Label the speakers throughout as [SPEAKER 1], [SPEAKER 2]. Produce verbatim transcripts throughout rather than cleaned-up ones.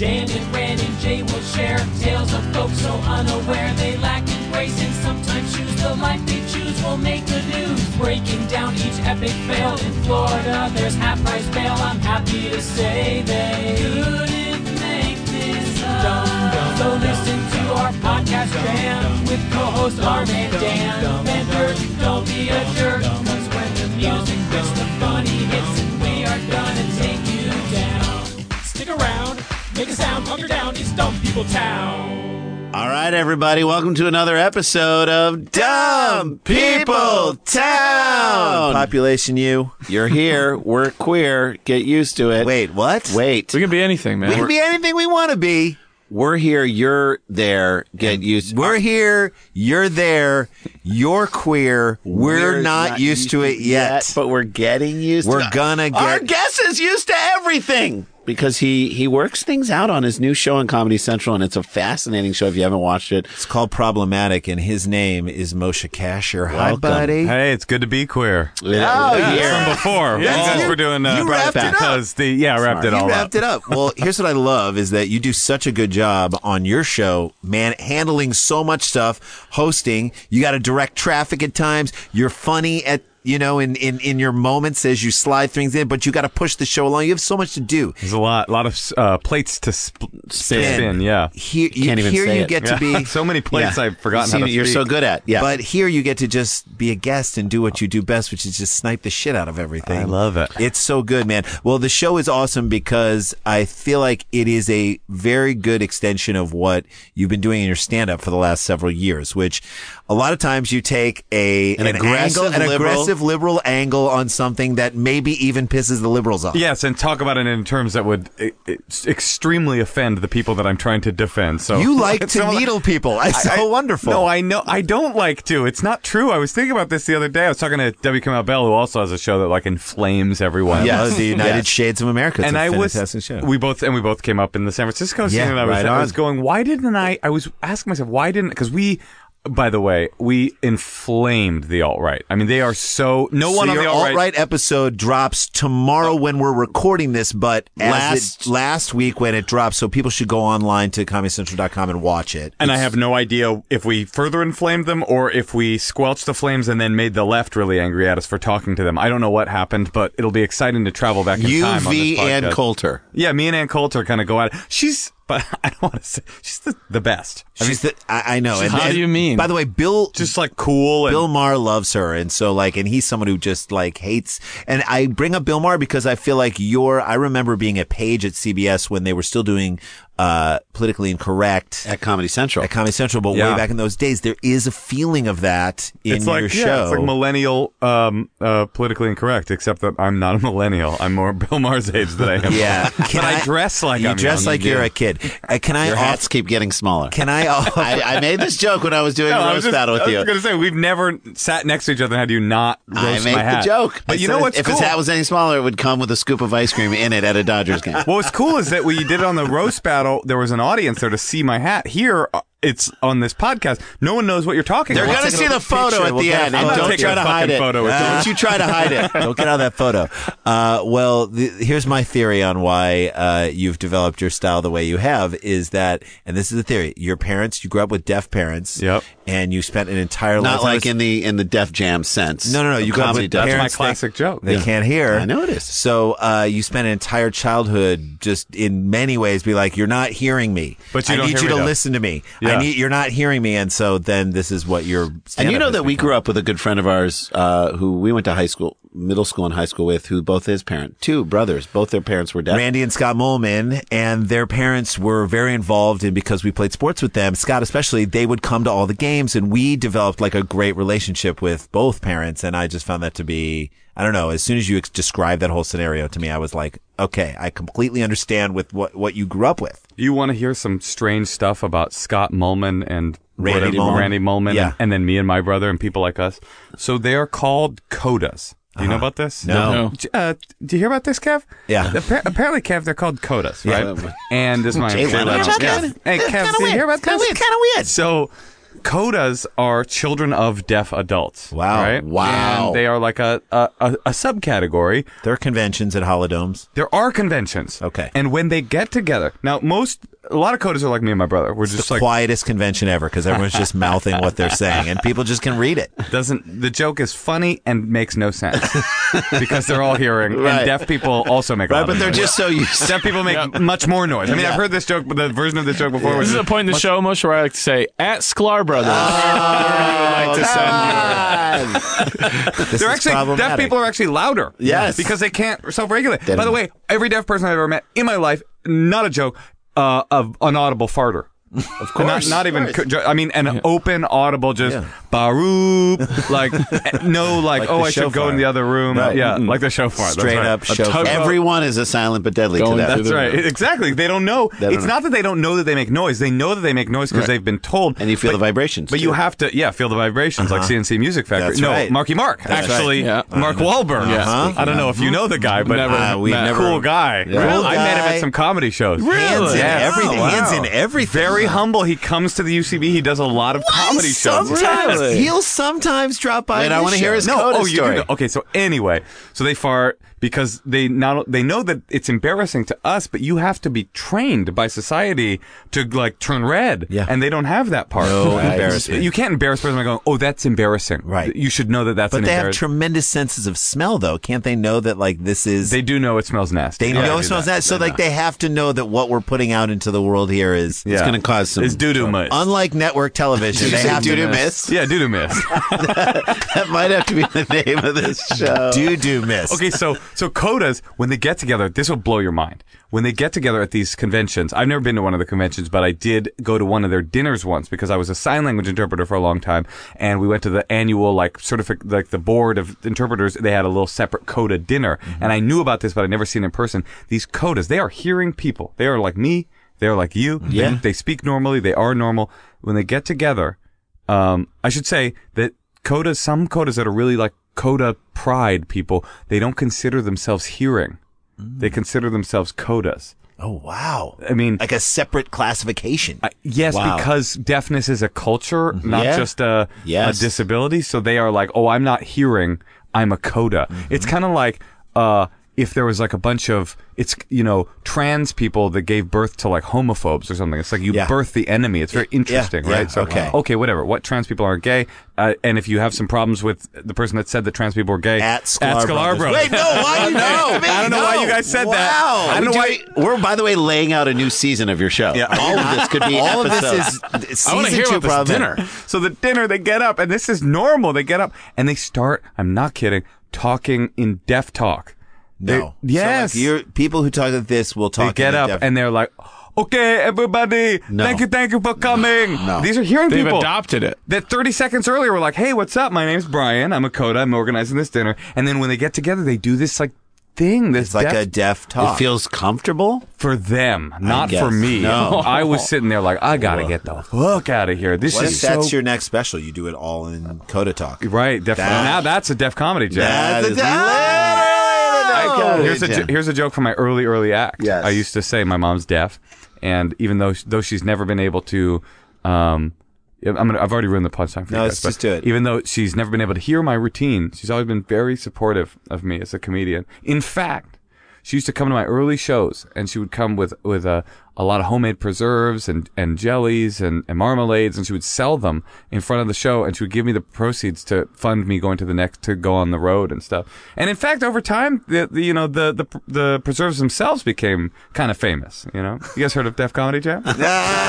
[SPEAKER 1] Dan and Ren and Jay will share tales of folks so unaware they lack in grace and sometimes choose the life they choose will make the news. Breaking down each epic fail in Florida, there's half-price bail. I'm happy to say they couldn't make this up. So listen to our podcast jam with co-host Arm and Dan. Remember, don't be a jerk, cause when the music hits, the funny hits, and we are gonna take you down. Stick around, make a sound, hunker down, it's Dumb People Town.
[SPEAKER 2] All right, everybody, welcome to another episode of Dumb People Town.
[SPEAKER 3] Population U.
[SPEAKER 2] You're here. We're queer. Get used to it.
[SPEAKER 3] Wait, what?
[SPEAKER 2] Wait.
[SPEAKER 4] We can be anything, man.
[SPEAKER 3] We can be anything we want to be.
[SPEAKER 2] We're here. You're there. Get used to it.
[SPEAKER 3] We're here. You're there. You're queer. We're, not, used, to it yet.
[SPEAKER 2] But we're getting used
[SPEAKER 3] We're
[SPEAKER 2] to it.
[SPEAKER 3] gonna get-
[SPEAKER 2] Our guest is used to everything. Because he, he works things out on his new show on Comedy Central, and it's a fascinating show if you haven't watched it.
[SPEAKER 3] It's called Problematic, and his name is Moshe Kasher. Hi,
[SPEAKER 2] Welcome.
[SPEAKER 3] buddy.
[SPEAKER 4] Hey, it's good to be queer.
[SPEAKER 2] Oh,
[SPEAKER 4] Yeah,
[SPEAKER 2] yeah.
[SPEAKER 4] from before.
[SPEAKER 3] Yeah.
[SPEAKER 4] Well,
[SPEAKER 3] You-
[SPEAKER 4] we're doing uh,
[SPEAKER 3] you wrapped it up.
[SPEAKER 4] because the yeah, I wrapped it
[SPEAKER 3] You
[SPEAKER 4] all
[SPEAKER 3] wrapped
[SPEAKER 4] up.
[SPEAKER 3] it up. Well, here's what I love is that you do such a good job on your show, man, handling so much stuff, hosting. You got to direct traffic at times. You're funny at, you know, in, in, in your moments as you slide things in, but you got to push the show along. You have so much to do.
[SPEAKER 4] There's a lot, lot of uh, plates to sp- spin.
[SPEAKER 3] Spin.
[SPEAKER 4] Yeah,
[SPEAKER 3] Here, you,
[SPEAKER 2] can't even
[SPEAKER 3] here
[SPEAKER 2] say
[SPEAKER 3] you
[SPEAKER 2] it.
[SPEAKER 3] get to be.
[SPEAKER 4] so many plates
[SPEAKER 2] Yeah.
[SPEAKER 4] I've forgotten
[SPEAKER 2] Seen
[SPEAKER 4] how
[SPEAKER 2] it.
[SPEAKER 4] to
[SPEAKER 2] You're
[SPEAKER 4] speak.
[SPEAKER 2] so good at. Yeah.
[SPEAKER 3] But here you get to just be a guest and do what you do best, which is just snipe the shit out of everything.
[SPEAKER 4] I love it.
[SPEAKER 3] It's so good, man. Well, the show is awesome because I feel like it is a very good extension of what you've been doing in your stand-up for the last several years, which a lot of times you take a
[SPEAKER 2] An aggressive
[SPEAKER 3] angle, an
[SPEAKER 2] liberal-
[SPEAKER 3] aggressive liberal angle on something that maybe even pisses the liberals off.
[SPEAKER 4] Yes, and talk about it in terms that would e- e- extremely offend the people that I'm trying to defend. So
[SPEAKER 3] You like to
[SPEAKER 4] Some of the-
[SPEAKER 3] needle people. It's so
[SPEAKER 4] I-
[SPEAKER 3] wonderful.
[SPEAKER 4] No, I know. I don't like to. It's not true. I was thinking about this the other day. I was talking to W. Kamau Bell, who also has a show that like inflames everyone.
[SPEAKER 3] Yeah, the United
[SPEAKER 2] Yes.
[SPEAKER 3] Shades of America. It's
[SPEAKER 4] and
[SPEAKER 3] a
[SPEAKER 4] I was
[SPEAKER 3] fantastic show.
[SPEAKER 4] we both and we both came up in the San Francisco scene,
[SPEAKER 3] Yeah,
[SPEAKER 4] and I was
[SPEAKER 3] right
[SPEAKER 4] I was
[SPEAKER 3] on.
[SPEAKER 4] going, why didn't I? I was asking myself, why didn't? Because we. By the way, we inflamed the alt-right. I mean, they are so... No
[SPEAKER 3] So
[SPEAKER 4] one on
[SPEAKER 3] your
[SPEAKER 4] the alt-right...
[SPEAKER 3] alt-right episode drops tomorrow when we're recording this, but as
[SPEAKER 2] Last-
[SPEAKER 3] it, last week when it drops, so people should go online to comedy central dot com and watch it.
[SPEAKER 4] And I have no idea if we further inflamed them or if we squelched the flames and then made the left really angry at us for talking to them. I don't know what happened, but it'll be exciting to travel back in
[SPEAKER 2] U
[SPEAKER 4] time on
[SPEAKER 2] V
[SPEAKER 4] this
[SPEAKER 2] and
[SPEAKER 4] podcast.
[SPEAKER 2] Coulter.
[SPEAKER 4] Yeah, me and Ann Coulter kind of go at it. She's... But I don't want to say... She's the, the best. I mean,
[SPEAKER 3] She's the, I, I know. And,
[SPEAKER 4] How
[SPEAKER 3] and
[SPEAKER 4] do you mean?
[SPEAKER 3] By the way, Bill
[SPEAKER 4] just like cool and...
[SPEAKER 3] Bill Maher loves her, and so like, and he's someone who just like hates. And I bring up Bill Maher because I feel like you're. I remember being a page at C B S when they were still doing uh politically incorrect
[SPEAKER 2] At Comedy Central.
[SPEAKER 3] at Comedy Central, but
[SPEAKER 4] Yeah.
[SPEAKER 3] way back in those days, there is a feeling of that in
[SPEAKER 4] it's
[SPEAKER 3] your
[SPEAKER 4] like,
[SPEAKER 3] show.
[SPEAKER 4] Yeah, it's like millennial, um, uh, politically incorrect, except that I'm not a millennial. I'm more Bill Maher's age than I am.
[SPEAKER 3] Yeah,
[SPEAKER 4] But I, dress like
[SPEAKER 3] you
[SPEAKER 4] I'm
[SPEAKER 3] dress
[SPEAKER 4] young.
[SPEAKER 3] like
[SPEAKER 2] You
[SPEAKER 3] you're
[SPEAKER 2] do.
[SPEAKER 3] a kid. Uh, can I
[SPEAKER 2] Your
[SPEAKER 3] off-
[SPEAKER 2] hats keep getting smaller.
[SPEAKER 3] Can I? Off-
[SPEAKER 2] I, I made this joke when I was doing
[SPEAKER 4] No,
[SPEAKER 2] a
[SPEAKER 4] I
[SPEAKER 2] roast
[SPEAKER 4] was just,
[SPEAKER 2] battle with
[SPEAKER 4] I was
[SPEAKER 2] you.
[SPEAKER 4] going to say, we've never sat next to each other and had you not
[SPEAKER 2] I
[SPEAKER 4] roast
[SPEAKER 2] made
[SPEAKER 4] my
[SPEAKER 2] the
[SPEAKER 4] hat.
[SPEAKER 2] joke.
[SPEAKER 4] But
[SPEAKER 2] I
[SPEAKER 4] you
[SPEAKER 2] said
[SPEAKER 4] know what's
[SPEAKER 2] if
[SPEAKER 4] cool?
[SPEAKER 2] his hat was any smaller, it would come with a scoop of ice cream in it at a Dodgers game.
[SPEAKER 4] Well, what's cool is that we did it on the roast battle. There was an audience there to see my hat. Here, uh, it's on this podcast. No one knows what you're talking
[SPEAKER 2] They're
[SPEAKER 4] about.
[SPEAKER 2] going to see the photo
[SPEAKER 3] picture.
[SPEAKER 2] at
[SPEAKER 3] We'll
[SPEAKER 2] the
[SPEAKER 3] get a
[SPEAKER 2] end.
[SPEAKER 3] photo.
[SPEAKER 2] And
[SPEAKER 4] I'm not
[SPEAKER 2] don't
[SPEAKER 4] taking
[SPEAKER 2] try
[SPEAKER 4] a
[SPEAKER 2] to hide
[SPEAKER 4] fucking
[SPEAKER 2] it.
[SPEAKER 4] photo with you.
[SPEAKER 2] Don't you try to hide it.
[SPEAKER 3] Don't get out that photo. Uh, well, the, here's my theory on why uh, you've developed your style the way you have is that, and this is the theory, your parents, you grew up with deaf parents.
[SPEAKER 4] Yep.
[SPEAKER 3] And you spent an entire life.
[SPEAKER 2] Not like in the in the Def Jam sense.
[SPEAKER 3] No, no, no. You grew up
[SPEAKER 2] Comedy
[SPEAKER 3] with
[SPEAKER 2] Def.
[SPEAKER 4] That's my
[SPEAKER 3] parents.
[SPEAKER 4] classic
[SPEAKER 3] they,
[SPEAKER 4] joke.
[SPEAKER 3] They
[SPEAKER 4] Yeah.
[SPEAKER 3] can't hear.
[SPEAKER 2] I know it is.
[SPEAKER 3] So uh, you spent an entire childhood just in many ways be like, you're not hearing me.
[SPEAKER 4] But you
[SPEAKER 3] I
[SPEAKER 4] don't
[SPEAKER 3] need
[SPEAKER 4] hear
[SPEAKER 3] you
[SPEAKER 4] me,
[SPEAKER 3] to
[SPEAKER 4] though.
[SPEAKER 3] listen to me. I
[SPEAKER 4] Yeah.
[SPEAKER 3] need. You're not hearing me, and so then this is what you're.
[SPEAKER 2] And you know that we grew up with a good friend of ours uh, who we went to high school, middle school and high school with, who both his parents, two brothers, both their parents were deaf.
[SPEAKER 3] Randy and Scott Molman, and their parents were very involved in, because we played sports with them, Scott especially, they would come to all the games, and we developed like a great relationship with both parents, and I just found that to be, I don't know, as soon as you ex- described that whole scenario to me, I was like, okay, I completely understand with what, what you grew up with.
[SPEAKER 4] You want to hear some strange stuff about Scott Mullman and
[SPEAKER 3] Randy
[SPEAKER 4] whatever-
[SPEAKER 3] Mullman.
[SPEAKER 4] Randy Mullman,
[SPEAKER 3] Yeah.
[SPEAKER 4] and, and then me and my brother and people like us. So they are called codas. Do you know about this?
[SPEAKER 3] No.
[SPEAKER 2] No.
[SPEAKER 4] D- Uh, do you hear about this, Kev?
[SPEAKER 3] Yeah.
[SPEAKER 4] Appar- apparently, Kev, they're called codas,
[SPEAKER 2] Yeah.
[SPEAKER 4] right? And this is my
[SPEAKER 2] Jay Leno.
[SPEAKER 4] Kev,
[SPEAKER 2] Jay Leno.
[SPEAKER 4] Kev, hey, Kev,
[SPEAKER 3] Kinda
[SPEAKER 4] do you
[SPEAKER 3] weird.
[SPEAKER 4] hear about
[SPEAKER 3] Kinda
[SPEAKER 4] this?
[SPEAKER 3] weird. Kinda weird.
[SPEAKER 4] So codas are children of deaf adults.
[SPEAKER 3] Wow.
[SPEAKER 4] Right?
[SPEAKER 2] Wow.
[SPEAKER 4] And they are like a, a, a, a subcategory.
[SPEAKER 3] There are conventions at holodomes.
[SPEAKER 4] There are conventions.
[SPEAKER 3] Okay.
[SPEAKER 4] And when they get together, now most, a lot of codas are like me and my brother. We're
[SPEAKER 3] It's
[SPEAKER 4] just
[SPEAKER 3] the
[SPEAKER 4] like,
[SPEAKER 3] quietest convention ever because everyone's just mouthing what they're saying and people just can read it.
[SPEAKER 4] doesn't, the joke is funny and makes no sense because they're all hearing.
[SPEAKER 2] Right.
[SPEAKER 4] And deaf people also make a
[SPEAKER 2] Right,
[SPEAKER 4] lot
[SPEAKER 2] but
[SPEAKER 4] of
[SPEAKER 2] they're
[SPEAKER 4] noise.
[SPEAKER 2] just so used to
[SPEAKER 4] Deaf people make much more noise. I mean, I've heard this joke, but the version of this joke before was
[SPEAKER 5] This is a point in the show, Moshe, where I like to say, at Sklar Brothers.
[SPEAKER 2] Oh,
[SPEAKER 5] like to send
[SPEAKER 3] This
[SPEAKER 4] They're
[SPEAKER 3] is
[SPEAKER 4] actually deaf
[SPEAKER 3] problematic.
[SPEAKER 4] people are actually louder.
[SPEAKER 2] Yes.
[SPEAKER 4] because they can't self-regulate.
[SPEAKER 2] They
[SPEAKER 4] By the
[SPEAKER 2] don't-
[SPEAKER 4] way, every deaf person I've ever met in my life, not a joke, uh, of an audible farter. Of
[SPEAKER 2] course,
[SPEAKER 4] not, not even.
[SPEAKER 2] of course.
[SPEAKER 4] co- I mean, an open, audible, just
[SPEAKER 3] Yeah.
[SPEAKER 4] baroop, like no, like,
[SPEAKER 3] Like
[SPEAKER 4] oh,
[SPEAKER 3] the
[SPEAKER 4] I should go
[SPEAKER 3] shofar.
[SPEAKER 4] in the other room.
[SPEAKER 3] Right.
[SPEAKER 4] Yeah, like the shofar. That's
[SPEAKER 3] Straight
[SPEAKER 4] right.
[SPEAKER 3] up show.
[SPEAKER 5] tug-
[SPEAKER 2] Everyone is a silent but deadly to
[SPEAKER 5] Going
[SPEAKER 2] that.
[SPEAKER 5] through
[SPEAKER 4] That's
[SPEAKER 5] the-
[SPEAKER 4] right. Exactly. They don't know.
[SPEAKER 2] They don't
[SPEAKER 4] it's
[SPEAKER 2] know.
[SPEAKER 4] not that they don't know that they make noise. They know that they make noise because
[SPEAKER 5] Right.
[SPEAKER 4] they've been told.
[SPEAKER 2] And you feel
[SPEAKER 4] but,
[SPEAKER 2] the vibrations,
[SPEAKER 4] But
[SPEAKER 2] too.
[SPEAKER 4] you have to, yeah, feel the vibrations like C N C Music Factory.
[SPEAKER 3] That's
[SPEAKER 4] no,
[SPEAKER 3] right.
[SPEAKER 4] Marky Mark.
[SPEAKER 3] That's
[SPEAKER 4] actually,
[SPEAKER 5] right. Yeah.
[SPEAKER 4] Mark Wahlberg.
[SPEAKER 5] Yeah.
[SPEAKER 3] Uh-huh.
[SPEAKER 4] I don't know if you know the guy, but
[SPEAKER 5] Never
[SPEAKER 3] Uh, we've
[SPEAKER 5] met.
[SPEAKER 3] never-
[SPEAKER 4] cool guy.
[SPEAKER 3] Cool
[SPEAKER 4] I met him
[SPEAKER 3] guy.
[SPEAKER 4] at some comedy shows.
[SPEAKER 3] Hands in
[SPEAKER 4] Yes.
[SPEAKER 3] everything.
[SPEAKER 4] Oh,
[SPEAKER 3] Hands
[SPEAKER 4] wow.
[SPEAKER 3] in everything.
[SPEAKER 4] Very humble. He comes to the U C B. He does a lot of comedy shows.
[SPEAKER 3] Sometimes
[SPEAKER 5] Really?
[SPEAKER 3] he'll sometimes drop by.
[SPEAKER 2] Wait, I
[SPEAKER 3] this
[SPEAKER 2] wanna hear
[SPEAKER 3] show.
[SPEAKER 2] his
[SPEAKER 4] No,
[SPEAKER 2] Coda
[SPEAKER 4] oh, you
[SPEAKER 2] story.
[SPEAKER 4] do know. Okay, so anyway, so they fart because they not they know that it's embarrassing to us, but you have to be trained by society to like turn red.
[SPEAKER 3] Yeah.
[SPEAKER 4] And they don't have that part.
[SPEAKER 3] No embarrassment.
[SPEAKER 4] You can't embarrass a person by going, "Oh, that's embarrassing."
[SPEAKER 3] Right.
[SPEAKER 4] You should know that that's
[SPEAKER 3] But
[SPEAKER 4] an
[SPEAKER 3] they have
[SPEAKER 4] embarrass-
[SPEAKER 3] tremendous senses of smell, though. Can't they know that like this is?
[SPEAKER 4] They do know it smells nasty.
[SPEAKER 3] They
[SPEAKER 4] Yeah,
[SPEAKER 3] know
[SPEAKER 4] they
[SPEAKER 3] it
[SPEAKER 4] do
[SPEAKER 3] smells that. So
[SPEAKER 4] They
[SPEAKER 3] like
[SPEAKER 4] know.
[SPEAKER 3] they have to know that what we're putting out into the world here is.
[SPEAKER 4] Yeah.
[SPEAKER 2] gonna cause some
[SPEAKER 4] It's doo-doo much.
[SPEAKER 3] Unlike network television,
[SPEAKER 2] Did you
[SPEAKER 3] they
[SPEAKER 2] say
[SPEAKER 3] have
[SPEAKER 2] doo-doo
[SPEAKER 3] to know.
[SPEAKER 2] miss?
[SPEAKER 4] Yeah, doo-doo miss.
[SPEAKER 2] That might have to be the name of this show.
[SPEAKER 3] Do do miss.
[SPEAKER 4] Okay, so so codas, when they get together, this will blow your mind. When they get together at these conventions, I've never been to one of the conventions, but I did go to one of their dinners once because I was a sign language interpreter for a long time, and we went to the annual like certific like the board of interpreters. They had a little separate coda dinner, and I knew about this, but I'd never seen it in person. These codas, they are hearing people. They are like me. They are like you.
[SPEAKER 3] Yeah.
[SPEAKER 4] They, they speak normally. They are normal. When they get together, um, I should say that codas, some codas that are really like coda pride people, they don't consider themselves hearing. They consider themselves codas.
[SPEAKER 3] Oh wow.
[SPEAKER 4] I mean,
[SPEAKER 3] Like a separate classification.
[SPEAKER 4] I, yes,
[SPEAKER 2] Wow.
[SPEAKER 4] because deafness is a culture, not
[SPEAKER 2] Yeah.
[SPEAKER 4] just a,
[SPEAKER 2] Yes.
[SPEAKER 4] a disability. So they are like, oh, I'm not hearing, I'm a coda. It's kind of like, uh, if there was like a bunch of, it's, you know, trans people that gave birth to like homophobes or something. It's like you
[SPEAKER 3] Yeah.
[SPEAKER 4] birth the enemy. It's very interesting,
[SPEAKER 3] yeah,
[SPEAKER 4] right? So,
[SPEAKER 3] okay.
[SPEAKER 4] okay, whatever. What trans people aren't gay. Uh, and if you have some problems with the person that said that trans people are gay.
[SPEAKER 3] At Sklar Brothers.
[SPEAKER 4] Brothers.
[SPEAKER 3] Wait, no, why you know?
[SPEAKER 4] I don't know why you guys said that.
[SPEAKER 3] Wow.
[SPEAKER 4] I don't know why.
[SPEAKER 2] We're, by the way, laying out a new season of your show.
[SPEAKER 4] Yeah.
[SPEAKER 2] All of this could be
[SPEAKER 3] All of this
[SPEAKER 2] episodes.
[SPEAKER 3] is
[SPEAKER 5] I want to
[SPEAKER 3] season
[SPEAKER 5] hear
[SPEAKER 3] two
[SPEAKER 5] about this
[SPEAKER 3] problem.
[SPEAKER 5] dinner.
[SPEAKER 4] So the dinner, they get up, and this is normal. They get up and they start, I'm not kidding, talking in deaf talk. They-
[SPEAKER 3] No.
[SPEAKER 4] yes.
[SPEAKER 3] So like you're, people who talk like this will
[SPEAKER 4] they
[SPEAKER 3] talk.
[SPEAKER 4] get
[SPEAKER 3] in a
[SPEAKER 4] up
[SPEAKER 3] def-
[SPEAKER 4] and they're like, okay, everybody,
[SPEAKER 2] No.
[SPEAKER 4] thank you, thank you for coming.
[SPEAKER 2] No.
[SPEAKER 4] These are hearing
[SPEAKER 5] They've
[SPEAKER 4] people.
[SPEAKER 5] adopted it.
[SPEAKER 4] That thirty seconds earlier were like, hey, what's up? My name's Brian. I'm a coda. I'm organizing this dinner. And then when they get together, they do this like thing. This
[SPEAKER 3] it's like
[SPEAKER 4] deaf-
[SPEAKER 3] a deaf talk.
[SPEAKER 2] It feels comfortable.
[SPEAKER 4] for them, not
[SPEAKER 2] guess.
[SPEAKER 4] for me.
[SPEAKER 2] No.
[SPEAKER 4] I was sitting there like, I gotta get the fuck out of here. This
[SPEAKER 3] What
[SPEAKER 4] is
[SPEAKER 3] if that's
[SPEAKER 4] so
[SPEAKER 3] your next special? You do it all in coda talk.
[SPEAKER 4] right. Definitely.
[SPEAKER 3] That-
[SPEAKER 4] Now that's a deaf comedy jam.
[SPEAKER 3] That's
[SPEAKER 2] is
[SPEAKER 3] a
[SPEAKER 2] literally the comedy
[SPEAKER 4] Here's a
[SPEAKER 2] jam.
[SPEAKER 4] here's a joke from my early early act.
[SPEAKER 2] Yes.
[SPEAKER 4] I used to say my mom's deaf, and even though though she's never been able to, um, I'm gonna, I've already ruined the punchline for
[SPEAKER 3] No,
[SPEAKER 4] you
[SPEAKER 3] let's
[SPEAKER 4] guys. but
[SPEAKER 3] just do it.
[SPEAKER 4] Even though she's never been able to hear my routine, she's always been very supportive of me as a comedian. In fact, she used to come to my early shows, and she would come with with a a lot of homemade preserves and, and jellies and, and marmalades, and she would sell them in front of the show, and she would give me the proceeds to fund me going to the next to go on the road and stuff. And in fact, over time, the, the you know the, the the preserves themselves became kind of famous. You know, you guys heard of Def Comedy Jam?
[SPEAKER 2] I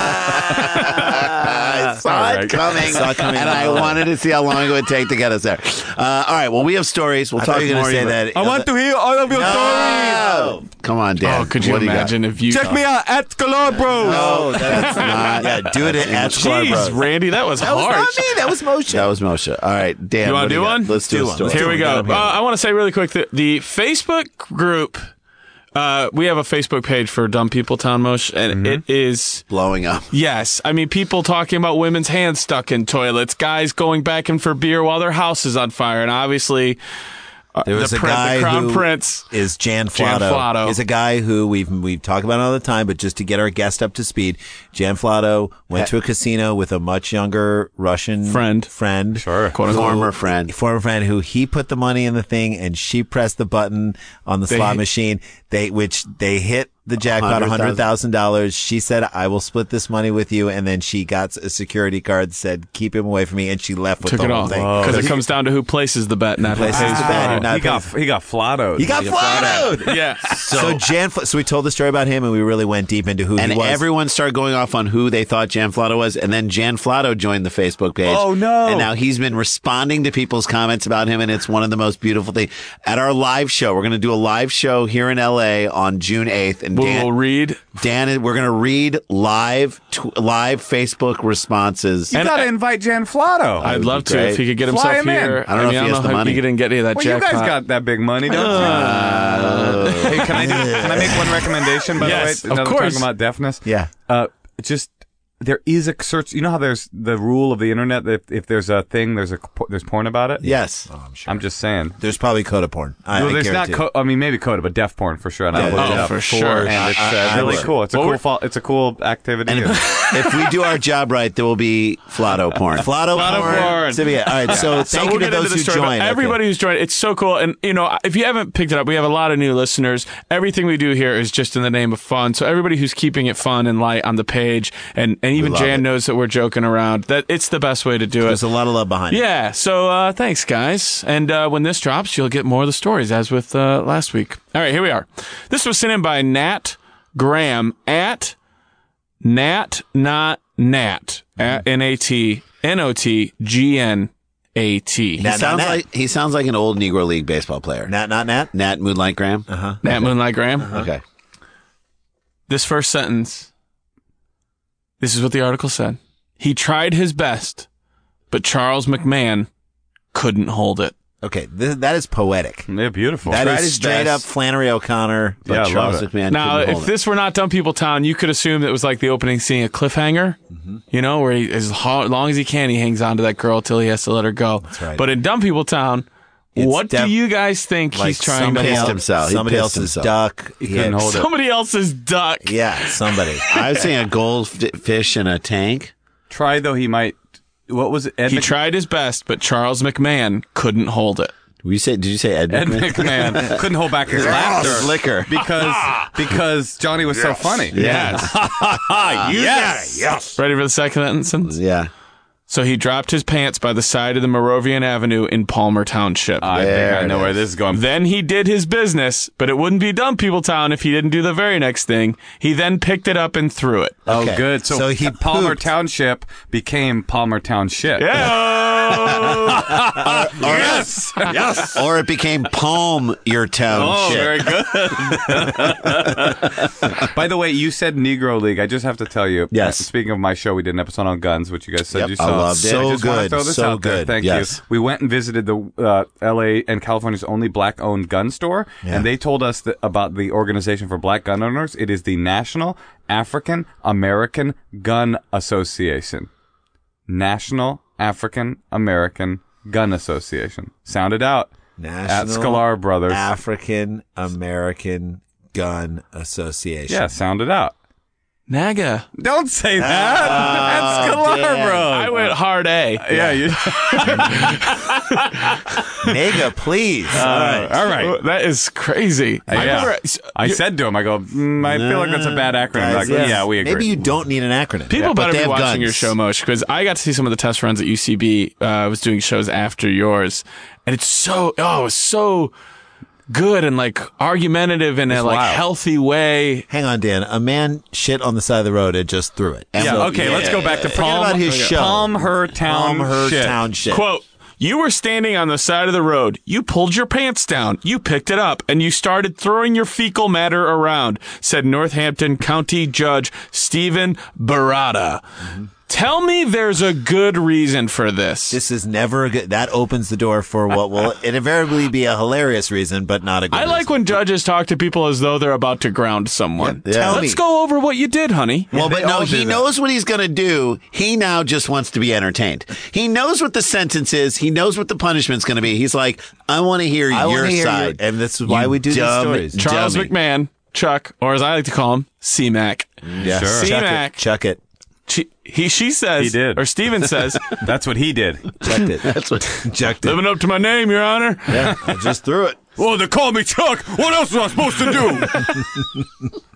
[SPEAKER 2] saw
[SPEAKER 4] All
[SPEAKER 2] it
[SPEAKER 4] right.
[SPEAKER 2] coming,
[SPEAKER 3] Saw it coming
[SPEAKER 2] and I
[SPEAKER 3] along.
[SPEAKER 2] wanted to see how long it would take to get us there. Uh, all right. Well, we have stories. We'll
[SPEAKER 3] I
[SPEAKER 2] talk
[SPEAKER 3] thought you were
[SPEAKER 2] more.
[SPEAKER 3] going to say
[SPEAKER 2] about-
[SPEAKER 3] that.
[SPEAKER 4] I want to hear all of your stories.
[SPEAKER 2] No! Come on, Dan.
[SPEAKER 5] Oh, could you
[SPEAKER 2] What do got?
[SPEAKER 5] imagine if you
[SPEAKER 4] Check me out at Sklar Bros.
[SPEAKER 3] No, that's not. Yeah, do it at Sklar
[SPEAKER 5] Jeez,
[SPEAKER 3] Bros.
[SPEAKER 5] Randy, that was
[SPEAKER 3] That was
[SPEAKER 5] hard.
[SPEAKER 3] not me. That was Moshe.
[SPEAKER 2] That was Moshe. All right, Dan.
[SPEAKER 5] You wanna
[SPEAKER 2] what
[SPEAKER 5] do
[SPEAKER 2] got?
[SPEAKER 5] one?
[SPEAKER 2] Let's do,
[SPEAKER 3] Do
[SPEAKER 2] a
[SPEAKER 3] one.
[SPEAKER 2] story.
[SPEAKER 3] Let's
[SPEAKER 5] Here we
[SPEAKER 3] we
[SPEAKER 5] go.
[SPEAKER 3] got 'em
[SPEAKER 5] Uh,
[SPEAKER 3] here.
[SPEAKER 5] I want to say really quick that the Facebook group, uh, we have a Facebook page for Dumb People Town Mosh, and it is,
[SPEAKER 2] Blowing up.
[SPEAKER 5] yes, I mean, people talking about women's hands stuck in toilets, guys going back in for beer while their house is on fire, and obviously
[SPEAKER 3] There was
[SPEAKER 5] the,
[SPEAKER 3] a
[SPEAKER 5] prin-
[SPEAKER 3] guy
[SPEAKER 5] the crown
[SPEAKER 3] who
[SPEAKER 5] prince.
[SPEAKER 3] is Jan
[SPEAKER 5] Jan
[SPEAKER 3] Flatto.
[SPEAKER 5] Flatto.
[SPEAKER 3] Is a guy who we've we've talked about all the time, but just to get our guest up to speed, Jan Flatto went to a casino with a much younger Russian
[SPEAKER 5] Friend.
[SPEAKER 3] friend,
[SPEAKER 4] Sure.
[SPEAKER 5] Quote unquote.
[SPEAKER 2] Former friend.
[SPEAKER 3] former friend, who he put the money in the thing and she pressed the button on the
[SPEAKER 5] They
[SPEAKER 3] slot
[SPEAKER 5] hit-
[SPEAKER 3] machine. They which they hit the jackpot,
[SPEAKER 2] one
[SPEAKER 3] one
[SPEAKER 2] hundred
[SPEAKER 3] hundred thousand dollars. She said, "I will split this money with you," and then she got a security card that said, "Keep him away from me," and she left with
[SPEAKER 5] Took
[SPEAKER 3] the
[SPEAKER 5] it
[SPEAKER 3] whole
[SPEAKER 5] all
[SPEAKER 3] thing.
[SPEAKER 5] because it comes down to who places the bet, not who
[SPEAKER 3] places
[SPEAKER 5] pays
[SPEAKER 3] the
[SPEAKER 5] for
[SPEAKER 3] bet,
[SPEAKER 5] it.
[SPEAKER 3] and not
[SPEAKER 4] he got he got flattoed.
[SPEAKER 3] He got flattoed.
[SPEAKER 5] Yeah.
[SPEAKER 3] So, Jan, Fl- so we told the story about him, and we really went deep into who
[SPEAKER 2] And
[SPEAKER 3] he was.
[SPEAKER 2] everyone started going off on who they thought Jan Flatto was, and then Jan Flatto joined the Facebook page.
[SPEAKER 4] Oh, no.
[SPEAKER 2] And now he's been responding to people's comments about him, and it's one of the most beautiful things. At our live show, we're going to do a live show here in L A on June eighth, and
[SPEAKER 5] We
[SPEAKER 2] Dan,
[SPEAKER 5] will read.
[SPEAKER 2] Dan, we're going to read live tw- live Facebook responses.
[SPEAKER 4] You
[SPEAKER 5] And
[SPEAKER 4] got to
[SPEAKER 5] I-
[SPEAKER 4] invite Jan Flatto.
[SPEAKER 5] I'd
[SPEAKER 2] would
[SPEAKER 5] love
[SPEAKER 2] be
[SPEAKER 5] to
[SPEAKER 2] great.
[SPEAKER 5] if he could get
[SPEAKER 4] Fly
[SPEAKER 5] himself
[SPEAKER 4] him in.
[SPEAKER 5] here.
[SPEAKER 2] I don't know if he has the money.
[SPEAKER 5] He didn't get any of that
[SPEAKER 4] well, you
[SPEAKER 5] jackpot.
[SPEAKER 4] guys got that big money, don't
[SPEAKER 2] Uh,
[SPEAKER 4] you? Hey, can I can I make one recommendation? By
[SPEAKER 5] Yes,
[SPEAKER 4] the way,
[SPEAKER 5] of
[SPEAKER 4] Now that we're
[SPEAKER 5] course.
[SPEAKER 4] talking about deafness.
[SPEAKER 3] Yeah.
[SPEAKER 4] Uh, just there is a search. You know how there's the rule of the internet that if, if there's a thing, there's a there's porn about it.
[SPEAKER 2] yes.
[SPEAKER 3] Oh, I'm sure.
[SPEAKER 4] I'm just saying.
[SPEAKER 3] There's probably coda porn. I,
[SPEAKER 4] Well,
[SPEAKER 3] I
[SPEAKER 4] there's not.
[SPEAKER 3] guarantee
[SPEAKER 4] Co- I mean, maybe coda, but deaf porn for sure. And I
[SPEAKER 3] Yeah,
[SPEAKER 4] looked it
[SPEAKER 5] oh,
[SPEAKER 4] up
[SPEAKER 5] for sure.
[SPEAKER 4] and it's uh,
[SPEAKER 3] I- I
[SPEAKER 4] really
[SPEAKER 3] would.
[SPEAKER 4] cool. It's a
[SPEAKER 5] Well,
[SPEAKER 4] cool.
[SPEAKER 5] we're-
[SPEAKER 4] Fo- it's a cool activity.
[SPEAKER 2] And if, if we do our job right, there will be Flatto porn.
[SPEAKER 3] Flatto,
[SPEAKER 5] Flatto
[SPEAKER 3] porn.
[SPEAKER 5] porn.
[SPEAKER 3] So, yeah, all right. So,
[SPEAKER 5] So
[SPEAKER 3] thank
[SPEAKER 5] we'll
[SPEAKER 3] you to
[SPEAKER 5] get into
[SPEAKER 3] those
[SPEAKER 5] the
[SPEAKER 3] who
[SPEAKER 5] story, but
[SPEAKER 3] joined.
[SPEAKER 5] everybody who's joined, it's so cool. And, you know, if you haven't picked it up, we have a lot of new listeners. Everything we do here is just in the name of fun. So everybody who's keeping it fun and light on the page, and, and even
[SPEAKER 3] love
[SPEAKER 5] Jan
[SPEAKER 3] it.
[SPEAKER 5] knows that we're joking around, that it's the best way to do it.
[SPEAKER 3] There's a lot of love behind it.
[SPEAKER 5] Yeah, so uh, thanks, guys. And uh, when this drops, you'll get more of the stories, as with uh, last week. All right, here we are. This was sent in by Nat Graham at Nat Not Nat, at N A T N O T G N A T.
[SPEAKER 2] He
[SPEAKER 3] Nat,
[SPEAKER 2] sounds
[SPEAKER 3] Nat.
[SPEAKER 2] like he sounds like an old Negro League baseball player.
[SPEAKER 3] Nat, not Nat.
[SPEAKER 2] Nat Moonlight Graham.
[SPEAKER 3] Uh-huh.
[SPEAKER 5] Nat Moonlight Graham.
[SPEAKER 2] Okay.
[SPEAKER 5] This first sentence, this is what the article said. He tried his best, but Charles McMahon couldn't hold it.
[SPEAKER 3] Okay, th- that is poetic.
[SPEAKER 4] Yeah, beautiful.
[SPEAKER 3] That
[SPEAKER 2] Tried
[SPEAKER 3] is
[SPEAKER 2] his
[SPEAKER 3] straight
[SPEAKER 2] best.
[SPEAKER 3] up Flannery O'Connor.
[SPEAKER 2] But
[SPEAKER 4] Yeah, I love
[SPEAKER 2] Charles
[SPEAKER 4] it.
[SPEAKER 2] McMahon
[SPEAKER 5] Now,
[SPEAKER 2] couldn't
[SPEAKER 5] if
[SPEAKER 2] hold
[SPEAKER 5] this were not Dumb People Town, you could assume that it was like the opening scene, a cliffhanger, you know, where he, as ho- long as he can, he hangs on to that girl till he has to let her go. That's
[SPEAKER 3] right.
[SPEAKER 5] But in Dumb People Town,
[SPEAKER 3] It's
[SPEAKER 5] what
[SPEAKER 3] def-
[SPEAKER 5] do you guys think
[SPEAKER 3] Like
[SPEAKER 5] he's trying to
[SPEAKER 3] somebody
[SPEAKER 2] pissed
[SPEAKER 5] hold?
[SPEAKER 3] else-
[SPEAKER 2] himself. He
[SPEAKER 3] Somebody
[SPEAKER 2] pissed
[SPEAKER 3] else's
[SPEAKER 2] himself.
[SPEAKER 3] duck.
[SPEAKER 4] He couldn't
[SPEAKER 3] had-
[SPEAKER 4] hold it.
[SPEAKER 5] Somebody else's duck.
[SPEAKER 3] Yeah, somebody.
[SPEAKER 2] it. I was saying a goldfish in a tank.
[SPEAKER 4] Try though. He might. What was it? Ed
[SPEAKER 5] He
[SPEAKER 4] Mc-
[SPEAKER 5] tried his best, but Charles McMahon couldn't hold it.
[SPEAKER 2] Did you say? Did you say Ed
[SPEAKER 4] Ed
[SPEAKER 2] McMahon?
[SPEAKER 4] McMahon couldn't hold back his laughter.
[SPEAKER 2] His liquor.
[SPEAKER 4] because because Johnny was so funny.
[SPEAKER 2] Yes.
[SPEAKER 4] yes.
[SPEAKER 3] Yes.
[SPEAKER 5] Ready for the second sentence?
[SPEAKER 2] Yeah.
[SPEAKER 5] So he dropped his pants by the side of the Moravian Avenue in Palmer Township.
[SPEAKER 4] I
[SPEAKER 2] There
[SPEAKER 4] think I
[SPEAKER 2] it
[SPEAKER 4] know where
[SPEAKER 2] is.
[SPEAKER 4] this is going.
[SPEAKER 5] Then he did his business, but it wouldn't be Dumb People Town if he didn't do the very next thing. He then picked it up and threw it.
[SPEAKER 4] Oh,
[SPEAKER 3] Okay.
[SPEAKER 4] good. So,
[SPEAKER 3] So he
[SPEAKER 4] Palmer
[SPEAKER 3] pooped.
[SPEAKER 4] Township became Palmer Township.
[SPEAKER 5] Yeah.
[SPEAKER 4] Yes. Yes.
[SPEAKER 2] Or it became Palm Your Town
[SPEAKER 4] Oh,
[SPEAKER 2] shit.
[SPEAKER 4] very good. By the way, you said Negro League. I just have to tell you.
[SPEAKER 2] Yes.
[SPEAKER 4] Speaking of my show, we did an episode on guns, which you guys said
[SPEAKER 2] Yep,
[SPEAKER 4] you
[SPEAKER 2] I
[SPEAKER 4] saw.
[SPEAKER 2] loved it.
[SPEAKER 3] So
[SPEAKER 4] I just wanna
[SPEAKER 3] good,
[SPEAKER 4] throw this
[SPEAKER 3] so
[SPEAKER 4] out there.
[SPEAKER 3] good.
[SPEAKER 4] Thank
[SPEAKER 2] Yes.
[SPEAKER 4] you. We went and visited the uh, L A and California's only black-owned gun store,
[SPEAKER 3] Yeah.
[SPEAKER 4] and they told us that about the organization for black gun owners. It is the National African American Gun Association. National African American Gun Association. Sound it out.
[SPEAKER 3] National
[SPEAKER 4] At Scalar Brothers.
[SPEAKER 3] African American Gun Association.
[SPEAKER 4] Yeah, sound it out.
[SPEAKER 5] NAGA.
[SPEAKER 4] Don't say that. That's Scalar
[SPEAKER 2] damn.
[SPEAKER 5] I
[SPEAKER 4] Bros.
[SPEAKER 5] went hard A.
[SPEAKER 4] Yeah, you.
[SPEAKER 3] Mega, please. All right.
[SPEAKER 4] All right.
[SPEAKER 5] Oh, that is crazy. I
[SPEAKER 4] Yeah.
[SPEAKER 5] remember,
[SPEAKER 4] I said to him, I go, mm, I feel like that's a bad acronym.
[SPEAKER 3] Guys,
[SPEAKER 4] Like,
[SPEAKER 3] yes.
[SPEAKER 4] yeah, we agree.
[SPEAKER 3] Maybe you don't need an acronym.
[SPEAKER 5] people
[SPEAKER 3] but
[SPEAKER 5] better
[SPEAKER 3] they
[SPEAKER 5] be
[SPEAKER 3] have
[SPEAKER 5] watching
[SPEAKER 3] guns.
[SPEAKER 5] your show, Moshe, because I got to see some of the test runs at U C B. Uh, I was doing shows after yours, and it's so, oh, it's so good and like argumentative in a like
[SPEAKER 4] wild.
[SPEAKER 5] healthy way.
[SPEAKER 3] Hang on, Dan. A man shit on the side of the road and just threw it.
[SPEAKER 4] Yeah,
[SPEAKER 3] So-
[SPEAKER 4] okay, let's go back to
[SPEAKER 3] Forget
[SPEAKER 4] Palm,
[SPEAKER 3] about his show.
[SPEAKER 4] Palm Her Town
[SPEAKER 3] Palm her
[SPEAKER 4] shit.
[SPEAKER 3] town shit.
[SPEAKER 5] Quote, you were standing on the side of the road. You pulled your pants down. You picked it up and you started throwing your fecal matter around, said Northampton County Judge Stephen Barada. Tell me there's a good reason for this.
[SPEAKER 3] This is never a good. That opens the door for what will invariably be a hilarious reason, but not a good
[SPEAKER 5] I like
[SPEAKER 3] reason.
[SPEAKER 5] when judges talk to people as though they're about to ground someone.
[SPEAKER 3] Yeah, tell
[SPEAKER 5] Let's
[SPEAKER 3] me.
[SPEAKER 5] go over what you did, honey.
[SPEAKER 2] Well, but
[SPEAKER 3] they
[SPEAKER 2] no,
[SPEAKER 3] all do
[SPEAKER 2] he
[SPEAKER 3] that.
[SPEAKER 2] knows what he's going to do. He now just wants to be entertained. He knows what the sentence is. He knows what the punishment's going to be. He's like, I want to hear
[SPEAKER 3] I
[SPEAKER 2] your
[SPEAKER 3] wanna hear
[SPEAKER 2] side.
[SPEAKER 3] your- and this is why
[SPEAKER 2] You
[SPEAKER 3] we do these
[SPEAKER 2] dumb
[SPEAKER 3] stories.
[SPEAKER 5] Charles
[SPEAKER 2] dummy.
[SPEAKER 5] McMahon, Chuck, or as I like to call him, C-Mac.
[SPEAKER 3] Yeah,
[SPEAKER 4] Sure.
[SPEAKER 3] Chuck
[SPEAKER 5] C-Mac.
[SPEAKER 3] it. Chuck it.
[SPEAKER 5] She, he, she says,
[SPEAKER 4] He did.
[SPEAKER 5] or Steven says,
[SPEAKER 4] That's what he did.
[SPEAKER 3] Chucked it.
[SPEAKER 2] That's what.
[SPEAKER 3] Chucked it.
[SPEAKER 5] living up to my name, Your Honor.
[SPEAKER 3] Yeah, I just threw it.
[SPEAKER 4] Well, they call me Chuck. What else was I supposed to